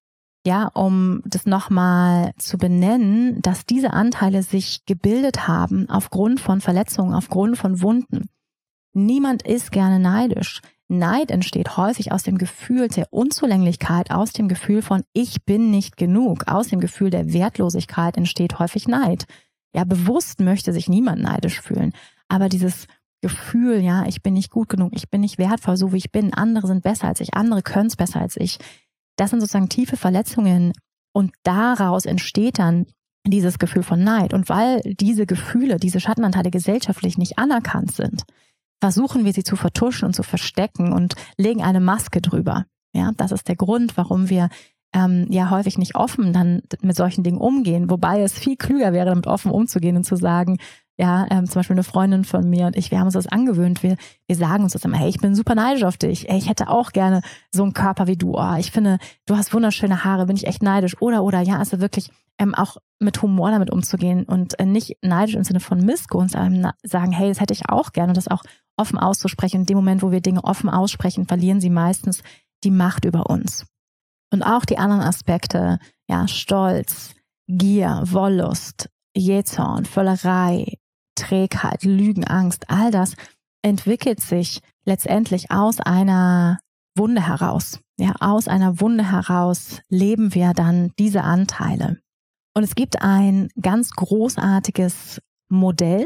Ja, um das nochmal zu benennen, dass diese Anteile sich gebildet haben aufgrund von Verletzungen, aufgrund von Wunden. Niemand ist gerne neidisch. Neid entsteht häufig aus dem Gefühl der Unzulänglichkeit, aus dem Gefühl von ich bin nicht genug, aus dem Gefühl der Wertlosigkeit entsteht häufig Neid. Ja, bewusst möchte sich niemand neidisch fühlen, aber dieses Gefühl, ja, ich bin nicht gut genug, ich bin nicht wertvoll, so wie ich bin, andere sind besser als ich, andere können es besser als ich. Das sind sozusagen tiefe Verletzungen und daraus entsteht dann dieses Gefühl von Neid. Und weil diese Gefühle, diese Schattenanteile gesellschaftlich nicht anerkannt sind, versuchen wir sie zu vertuschen und zu verstecken und legen eine Maske drüber. Ja, das ist der Grund, warum wir ähm, ja häufig nicht offen dann mit solchen Dingen umgehen, wobei es viel klüger wäre, damit offen umzugehen und zu sagen, ja, ähm, zum Beispiel eine Freundin von mir und ich, wir haben uns das angewöhnt, wir, wir sagen uns das immer, hey, ich bin super neidisch auf dich, ey, ich hätte auch gerne so einen Körper wie du, oh, ich finde, du hast wunderschöne Haare, bin ich echt neidisch, oder, oder, ja, also wirklich ähm, auch mit Humor damit umzugehen und äh, nicht neidisch im Sinne von Missgunst, aber sagen, hey, das hätte ich auch gerne und das auch offen auszusprechen. In dem Moment, wo wir Dinge offen aussprechen, verlieren sie meistens die Macht über uns. Und auch die anderen Aspekte, ja, Stolz, Gier, Wollust, Jähzorn, Völlerei, Trägheit, Lügen, Angst, all das entwickelt sich letztendlich aus einer Wunde heraus. Ja, aus einer Wunde heraus leben wir dann diese Anteile. Und es gibt ein ganz großartiges Modell,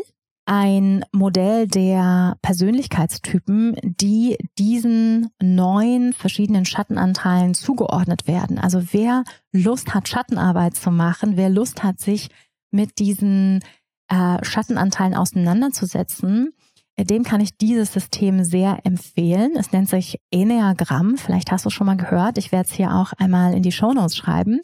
ein Modell der Persönlichkeitstypen, die diesen neun verschiedenen Schattenanteilen zugeordnet werden. Also wer Lust hat, Schattenarbeit zu machen, wer Lust hat, sich mit diesen äh, Schattenanteilen auseinanderzusetzen, dem kann ich dieses System sehr empfehlen. Es nennt sich Enneagramm, vielleicht hast du es schon mal gehört. Ich werde es hier auch einmal in die Shownotes schreiben.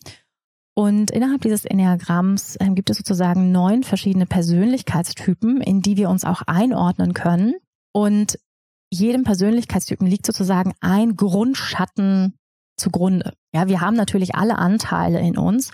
Und innerhalb dieses Enneagramms äh, gibt es sozusagen neun verschiedene Persönlichkeitstypen, in die wir uns auch einordnen können. Und jedem Persönlichkeitstypen liegt sozusagen ein Grundschatten zugrunde. Ja, wir haben natürlich alle Anteile in uns,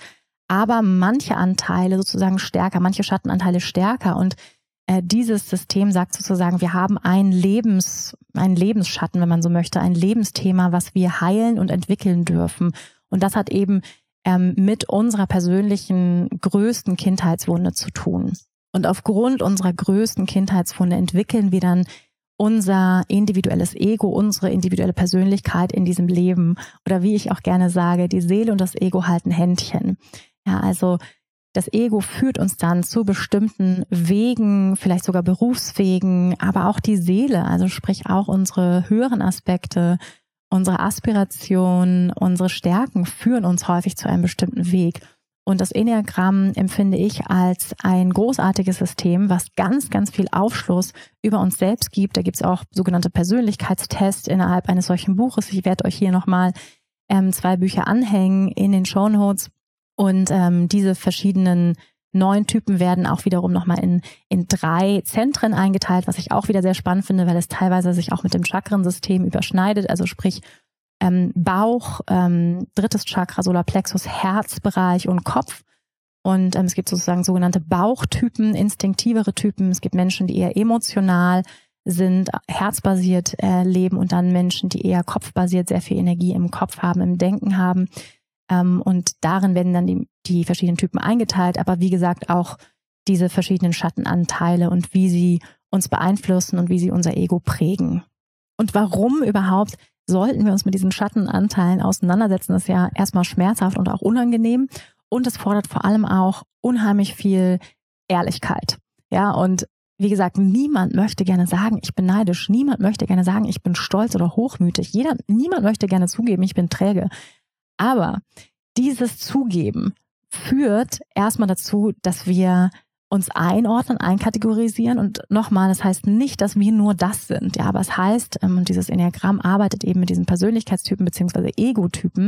aber manche Anteile sozusagen stärker, manche Schattenanteile stärker. Und äh, dieses System sagt sozusagen, wir haben ein Lebens, einen Lebensschatten, wenn man so möchte, ein Lebensthema, was wir heilen und entwickeln dürfen. Und das hat eben ähm, mit unserer persönlichen größten Kindheitswunde zu tun. Und aufgrund unserer größten Kindheitswunde entwickeln wir dann unser individuelles Ego, unsere individuelle Persönlichkeit in diesem Leben. Oder wie ich auch gerne sage, die Seele und das Ego halten Händchen. Ja, also das Ego führt uns dann zu bestimmten Wegen, vielleicht sogar Berufswegen, aber auch die Seele, also sprich auch unsere höheren Aspekte, unsere Aspirationen, unsere Stärken führen uns häufig zu einem bestimmten Weg. Und das Enneagramm empfinde ich als ein großartiges System, was ganz, ganz viel Aufschluss über uns selbst gibt. Da gibt es auch sogenannte Persönlichkeitstests innerhalb eines solchen Buches. Ich werde euch hier nochmal ähm, zwei Bücher anhängen in den Shownotes. Und ähm, diese verschiedenen neun Typen werden auch wiederum nochmal in, in drei Zentren eingeteilt, was ich auch wieder sehr spannend finde, weil es teilweise sich auch mit dem Chakrensystem überschneidet. Also sprich, Ähm, Bauch, ähm, drittes Chakra, Solarplexus, Herzbereich und Kopf. Und ähm, es gibt sozusagen sogenannte Bauchtypen, instinktivere Typen. Es gibt Menschen, die eher emotional sind, herzbasiert äh, leben und dann Menschen, die eher kopfbasiert sehr viel Energie im Kopf haben, im Denken haben. Ähm, und darin werden dann die, die verschiedenen Typen eingeteilt. Aber wie gesagt auch diese verschiedenen Schattenanteile und wie sie uns beeinflussen und wie sie unser Ego prägen. Und warum überhaupt sollten wir uns mit diesen Schattenanteilen auseinandersetzen, das ist ja erstmal schmerzhaft und auch unangenehm. Und es fordert vor allem auch unheimlich viel Ehrlichkeit. Ja, und wie gesagt, niemand möchte gerne sagen, ich bin neidisch. Niemand möchte gerne sagen, ich bin stolz oder hochmütig. Jeder, niemand möchte gerne zugeben, ich bin träge. Aber dieses Zugeben führt erstmal dazu, dass wir uns einordnen, einkategorisieren und nochmal, das heißt nicht, dass wir nur das sind, ja, aber es heißt, und dieses Enneagramm arbeitet eben mit diesen Persönlichkeitstypen beziehungsweise Ego-Typen,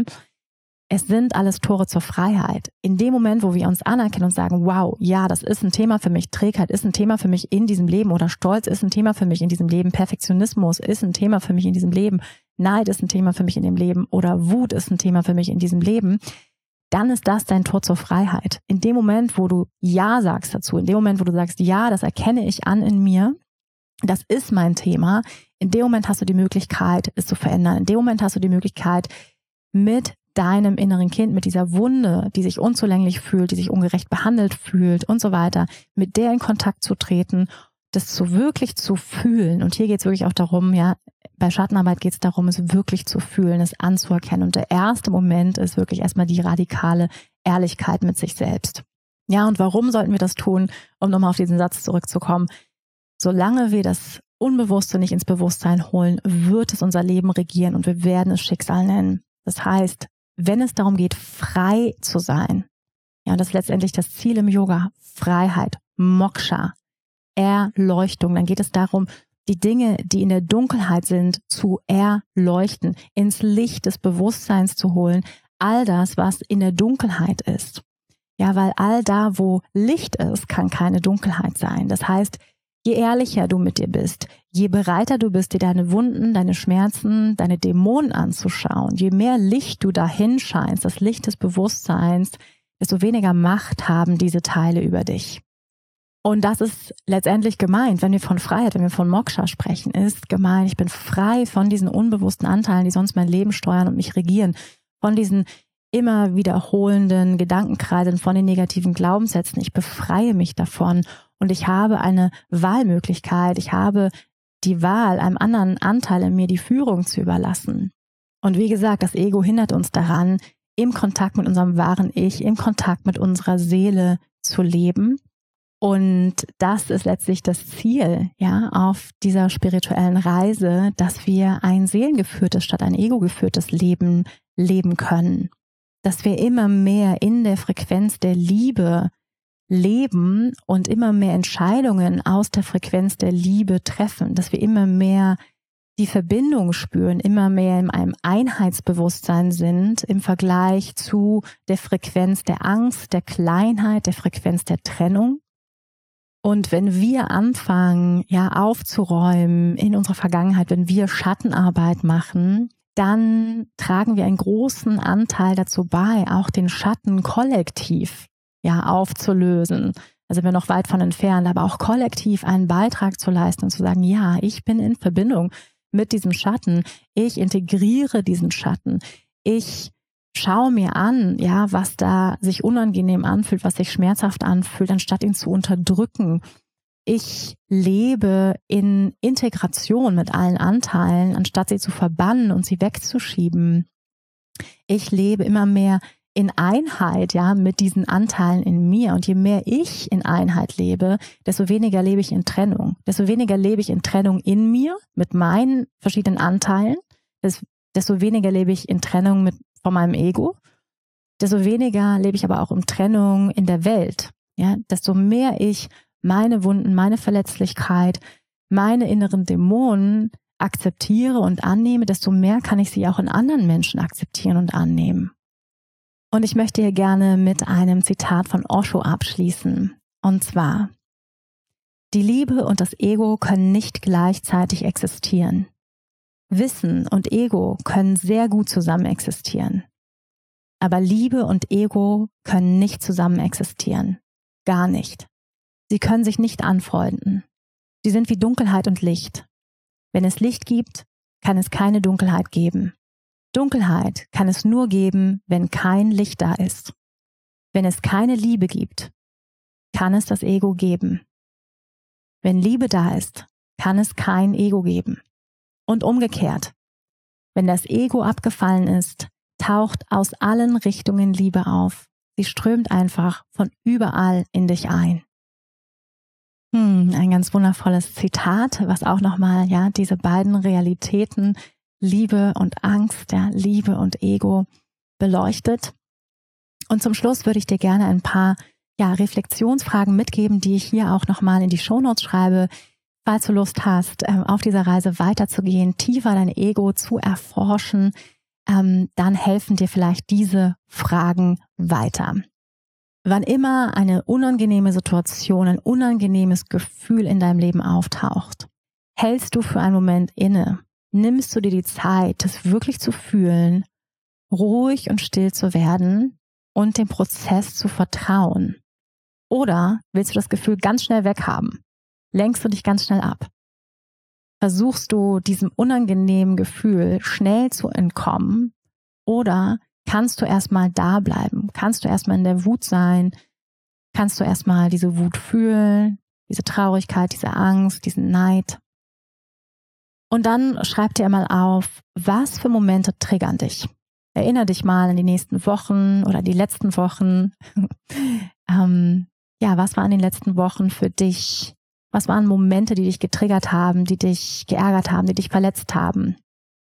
es sind alles Tore zur Freiheit. In dem Moment, wo wir uns anerkennen und sagen, wow, ja, das ist ein Thema für mich, Trägheit ist ein Thema für mich in diesem Leben oder Stolz ist ein Thema für mich in diesem Leben, Perfektionismus ist ein Thema für mich in diesem Leben, Neid ist ein Thema für mich in dem Leben oder Wut ist ein Thema für mich in diesem Leben, dann ist das dein Tor zur Freiheit. In dem Moment, wo du Ja sagst dazu, in dem Moment, wo du sagst, ja, das erkenne ich an in mir, das ist mein Thema, in dem Moment hast du die Möglichkeit, es zu verändern. In dem Moment hast du die Möglichkeit, mit deinem inneren Kind, mit dieser Wunde, die sich unzulänglich fühlt, die sich ungerecht behandelt fühlt und so weiter, mit der in Kontakt zu treten, das so wirklich zu fühlen. Und hier geht es wirklich auch darum, ja, bei Schattenarbeit geht es darum, es wirklich zu fühlen, es anzuerkennen. Und der erste Moment ist wirklich erstmal die radikale Ehrlichkeit mit sich selbst. Ja, und warum sollten wir das tun? Um nochmal auf diesen Satz zurückzukommen. Solange wir das Unbewusste nicht ins Bewusstsein holen, wird es unser Leben regieren und wir werden es Schicksal nennen. Das heißt, wenn es darum geht, frei zu sein, ja, und das ist letztendlich das Ziel im Yoga, Freiheit, Moksha, Erleuchtung, dann geht es darum, die Dinge, die in der Dunkelheit sind, zu erleuchten, ins Licht des Bewusstseins zu holen, all das, was in der Dunkelheit ist. Ja, weil all da, wo Licht ist, kann keine Dunkelheit sein. Das heißt, je ehrlicher du mit dir bist, je bereiter du bist, dir deine Wunden, deine Schmerzen, deine Dämonen anzuschauen, je mehr Licht du dahin scheinst, das Licht des Bewusstseins, desto weniger Macht haben diese Teile über dich. Und das ist letztendlich gemeint, wenn wir von Freiheit, wenn wir von Moksha sprechen, ist gemeint, ich bin frei von diesen unbewussten Anteilen, die sonst mein Leben steuern und mich regieren, von diesen immer wiederholenden Gedankenkreisen, von den negativen Glaubenssätzen. Ich befreie mich davon und ich habe eine Wahlmöglichkeit, ich habe die Wahl, einem anderen Anteil in mir die Führung zu überlassen. Und wie gesagt, das Ego hindert uns daran, im Kontakt mit unserem wahren Ich, im Kontakt mit unserer Seele zu leben. Und das ist letztlich das Ziel, ja, auf dieser spirituellen Reise, dass wir ein seelengeführtes statt ein egogeführtes Leben leben können. Dass wir immer mehr in der Frequenz der Liebe leben und immer mehr Entscheidungen aus der Frequenz der Liebe treffen. Dass wir immer mehr die Verbindung spüren, immer mehr in einem Einheitsbewusstsein sind im Vergleich zu der Frequenz der Angst, der Kleinheit, der Frequenz der Trennung. Und wenn wir anfangen, ja, aufzuräumen in unserer Vergangenheit, wenn wir Schattenarbeit machen, dann tragen wir einen großen Anteil dazu bei, auch den Schatten kollektiv ja aufzulösen. Also wir sind noch weit von entfernt, aber auch kollektiv einen Beitrag zu leisten und zu sagen, ja, ich bin in Verbindung mit diesem Schatten, ich integriere diesen Schatten, ich schaue mir an, ja, was da sich unangenehm anfühlt, was sich schmerzhaft anfühlt, anstatt ihn zu unterdrücken. Ich lebe in Integration mit allen Anteilen, anstatt sie zu verbannen und sie wegzuschieben. Ich lebe immer mehr in Einheit, ja, mit diesen Anteilen in mir. Und je mehr ich in Einheit lebe, desto weniger lebe ich in Trennung. Desto weniger lebe ich in Trennung in mir mit meinen verschiedenen Anteilen. Desto weniger lebe ich in Trennung mit von meinem Ego. Desto weniger lebe ich aber auch in Trennung in der Welt. Ja, desto mehr ich meine Wunden, meine Verletzlichkeit, meine inneren Dämonen akzeptiere und annehme, desto mehr kann ich sie auch in anderen Menschen akzeptieren und annehmen. Und ich möchte hier gerne mit einem Zitat von Osho abschließen. Und zwar: Die Liebe und das Ego können nicht gleichzeitig existieren. Wissen und Ego können sehr gut zusammen existieren. Aber Liebe und Ego können nicht zusammen existieren. Gar nicht. Sie können sich nicht anfreunden. Sie sind wie Dunkelheit und Licht. Wenn es Licht gibt, kann es keine Dunkelheit geben. Dunkelheit kann es nur geben, wenn kein Licht da ist. Wenn es keine Liebe gibt, kann es das Ego geben. Wenn Liebe da ist, kann es kein Ego geben. Und umgekehrt. Wenn das Ego abgefallen ist, taucht aus allen Richtungen Liebe auf. Sie strömt einfach von überall in dich ein. Hm, ein ganz wundervolles Zitat, was auch nochmal, ja, diese beiden Realitäten, Liebe und Angst, ja, Liebe und Ego beleuchtet. Und zum Schluss würde ich dir gerne ein paar, ja, Reflexionsfragen mitgeben, die ich hier auch nochmal in die Shownotes schreibe, falls du Lust hast, auf dieser Reise weiterzugehen, tiefer dein Ego zu erforschen, dann helfen dir vielleicht diese Fragen weiter. Wann immer eine unangenehme Situation, ein unangenehmes Gefühl in deinem Leben auftaucht, hältst du für einen Moment inne, nimmst du dir die Zeit, das wirklich zu fühlen, ruhig und still zu werden und dem Prozess zu vertrauen. Oder willst du das Gefühl ganz schnell weghaben? Lenkst du dich ganz schnell ab? Versuchst du diesem unangenehmen Gefühl schnell zu entkommen? Oder kannst du erstmal da bleiben? Kannst du erstmal in der Wut sein? Kannst du erstmal diese Wut fühlen? Diese Traurigkeit, diese Angst, diesen Neid? Und dann schreib dir einmal auf, was für Momente triggern dich. Erinnere dich mal an die nächsten Wochen oder die letzten Wochen. ähm, ja, was war in den letzten Wochen für dich? Was waren Momente, die dich getriggert haben, die dich geärgert haben, die dich verletzt haben?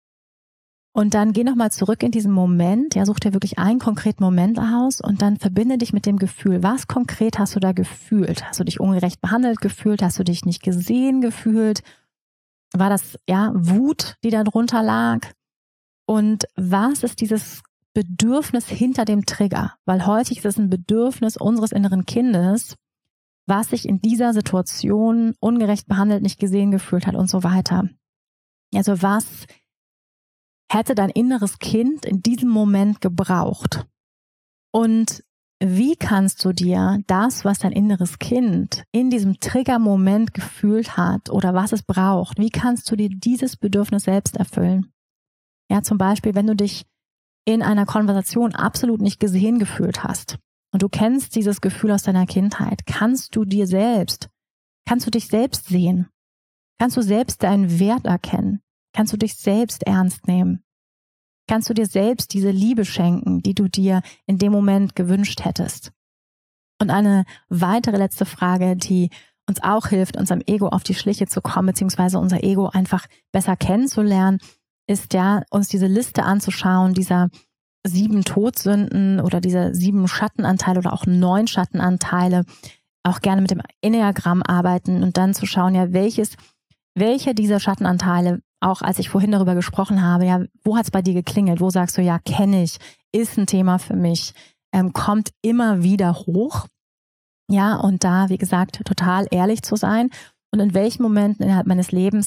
Und dann geh nochmal zurück in diesen Moment, ja, such dir wirklich einen konkreten Moment aus und dann verbinde dich mit dem Gefühl. Was konkret hast du da gefühlt? Hast du dich ungerecht behandelt gefühlt? Hast du dich nicht gesehen gefühlt? War das, ja, Wut, die da drunter lag? Und was ist dieses Bedürfnis hinter dem Trigger? Weil häufig ist es ein Bedürfnis unseres inneren Kindes, was sich in dieser Situation ungerecht behandelt, nicht gesehen gefühlt hat und so weiter. Also was hätte dein inneres Kind in diesem Moment gebraucht? Und wie kannst du dir das, was dein inneres Kind in diesem Triggermoment gefühlt hat oder was es braucht, wie kannst du dir dieses Bedürfnis selbst erfüllen? Ja, zum Beispiel, wenn du dich in einer Konversation absolut nicht gesehen gefühlt hast und du kennst dieses Gefühl aus deiner Kindheit, kannst du dir selbst, kannst du dich selbst sehen? Kannst du selbst deinen Wert erkennen? Kannst du dich selbst ernst nehmen? Kannst du dir selbst diese Liebe schenken, die du dir in dem Moment gewünscht hättest? Und eine weitere letzte Frage, die uns auch hilft, unserem Ego auf die Schliche zu kommen, beziehungsweise unser Ego einfach besser kennenzulernen, ist ja, uns diese Liste anzuschauen, dieser sieben Todsünden oder dieser sieben Schattenanteile oder auch neun Schattenanteile, auch gerne mit dem Enneagramm arbeiten und dann zu schauen, ja, welches, welche dieser Schattenanteile, auch als ich vorhin darüber gesprochen habe, ja, wo hat es bei dir geklingelt? Wo sagst du, ja, kenne ich, ist ein Thema für mich, ähm, kommt immer wieder hoch. Ja, und da, wie gesagt, total ehrlich zu sein und in welchen Momenten innerhalb meines Lebens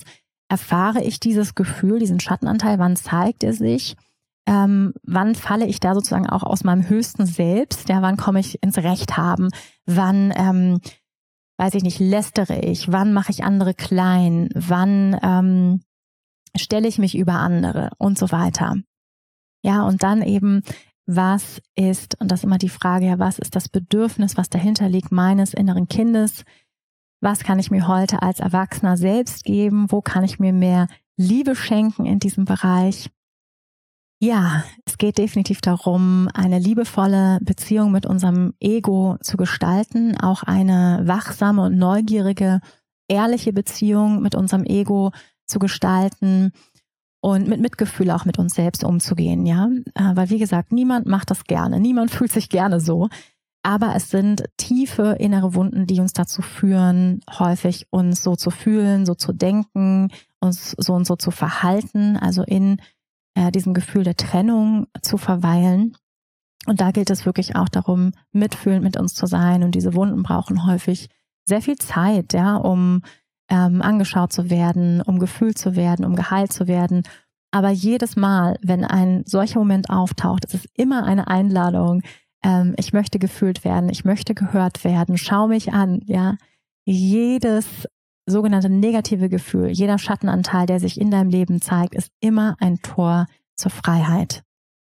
erfahre ich dieses Gefühl, diesen Schattenanteil? Wann zeigt er sich? Ähm, wann falle ich da sozusagen auch aus meinem höchsten Selbst? Ja, wann komme ich ins Recht haben? Wann, ähm, weiß ich nicht, lästere ich? Wann mache ich andere klein? Wann ähm, stelle ich mich über andere? Und so weiter. Ja, und dann eben, was ist, und das ist immer die Frage, ja, was ist das Bedürfnis, was dahinter liegt, meines inneren Kindes? Was kann ich mir heute als Erwachsener selbst geben? Wo kann ich mir mehr Liebe schenken in diesem Bereich? Ja, es geht definitiv darum, eine liebevolle Beziehung mit unserem Ego zu gestalten, auch eine wachsame und neugierige, ehrliche Beziehung mit unserem Ego zu gestalten und mit Mitgefühl auch mit uns selbst umzugehen, ja, weil wie gesagt, niemand macht das gerne, niemand fühlt sich gerne so, aber es sind tiefe innere Wunden, die uns dazu führen, häufig uns so zu fühlen, so zu denken, uns so und so zu verhalten, also in Äh, diesem Gefühl der Trennung zu verweilen. Und da gilt es wirklich auch darum, mitfühlend mit uns zu sein. Und diese Wunden brauchen häufig sehr viel Zeit, ja, um ähm, angeschaut zu werden, um gefühlt zu werden, um geheilt zu werden. Aber jedes Mal, wenn ein solcher Moment auftaucht, ist es immer eine Einladung. Ähm, ich möchte gefühlt werden, ich möchte gehört werden. Schau mich an, ja. Jedes sogenannte negative Gefühl, jeder Schattenanteil, der sich in deinem Leben zeigt, ist immer ein Tor zur Freiheit.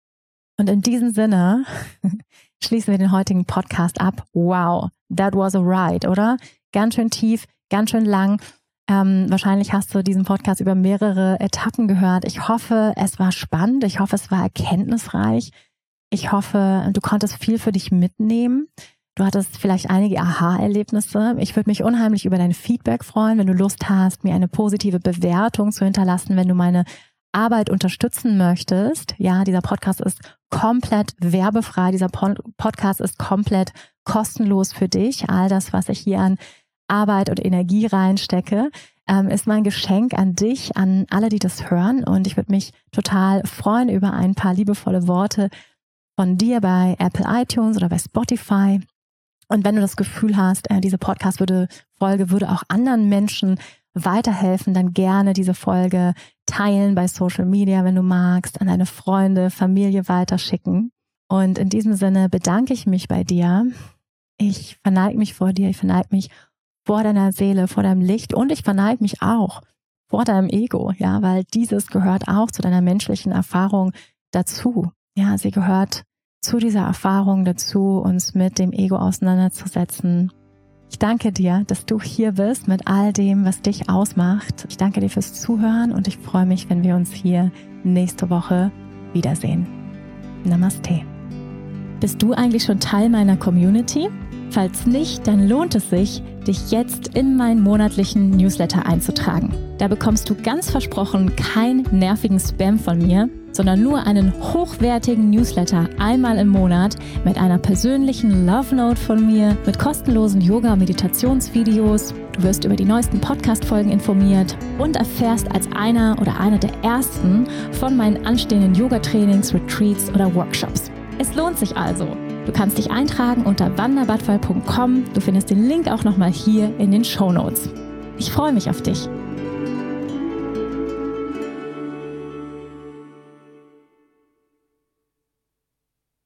Und in diesem Sinne schließen wir den heutigen Podcast ab. Wow, that was a ride, oder? Ganz schön tief, ganz schön lang. Ähm, wahrscheinlich hast du diesen Podcast über mehrere Etappen gehört. Ich hoffe, es war spannend. Ich hoffe, es war erkenntnisreich. Ich hoffe, du konntest viel für dich mitnehmen. Du hattest vielleicht einige Aha-Erlebnisse. Ich würde mich unheimlich über dein Feedback freuen, wenn du Lust hast, mir eine positive Bewertung zu hinterlassen, wenn du meine Arbeit unterstützen möchtest. Ja, dieser Podcast ist komplett werbefrei. Dieser Podcast ist komplett kostenlos für dich. All das, was ich hier an Arbeit und Energie reinstecke, ähm, ist mein Geschenk an dich, an alle, die das hören. Und ich würde mich total freuen über ein paar liebevolle Worte von dir bei Apple iTunes oder bei Spotify. Und wenn du das Gefühl hast, äh, diese Podcast-Folge würde auch anderen Menschen weiterhelfen, dann gerne diese Folge teilen bei Social Media, wenn du magst, an deine Freunde, Familie weiterschicken. Und in diesem Sinne bedanke ich mich bei dir. Ich verneige mich vor dir, ich verneige mich vor deiner Seele, vor deinem Licht und ich verneige mich auch vor deinem Ego, ja, weil dieses gehört auch zu deiner menschlichen Erfahrung dazu. Ja, sie gehört zu dieser Erfahrung dazu, uns mit dem Ego auseinanderzusetzen. Ich danke dir, dass du hier bist mit all dem, was dich ausmacht. Ich danke dir fürs Zuhören und ich freue mich, wenn wir uns hier nächste Woche wiedersehen. Namaste. Bist du eigentlich schon Teil meiner Community? Falls nicht, dann lohnt es sich, dich jetzt in meinen monatlichen Newsletter einzutragen. Da bekommst du ganz versprochen keinen nervigen Spam von mir, sondern nur einen hochwertigen Newsletter einmal im Monat mit einer persönlichen Love Note von mir, mit kostenlosen Yoga- und Meditationsvideos. Du wirst über die neuesten Podcast-Folgen informiert und erfährst als einer oder einer der ersten von meinen anstehenden Yoga-Trainings, Retreats oder Workshops. Es lohnt sich also. Du kannst dich eintragen unter wanda badfall punkt com. Du findest den Link auch nochmal hier in den Shownotes. Ich freue mich auf dich.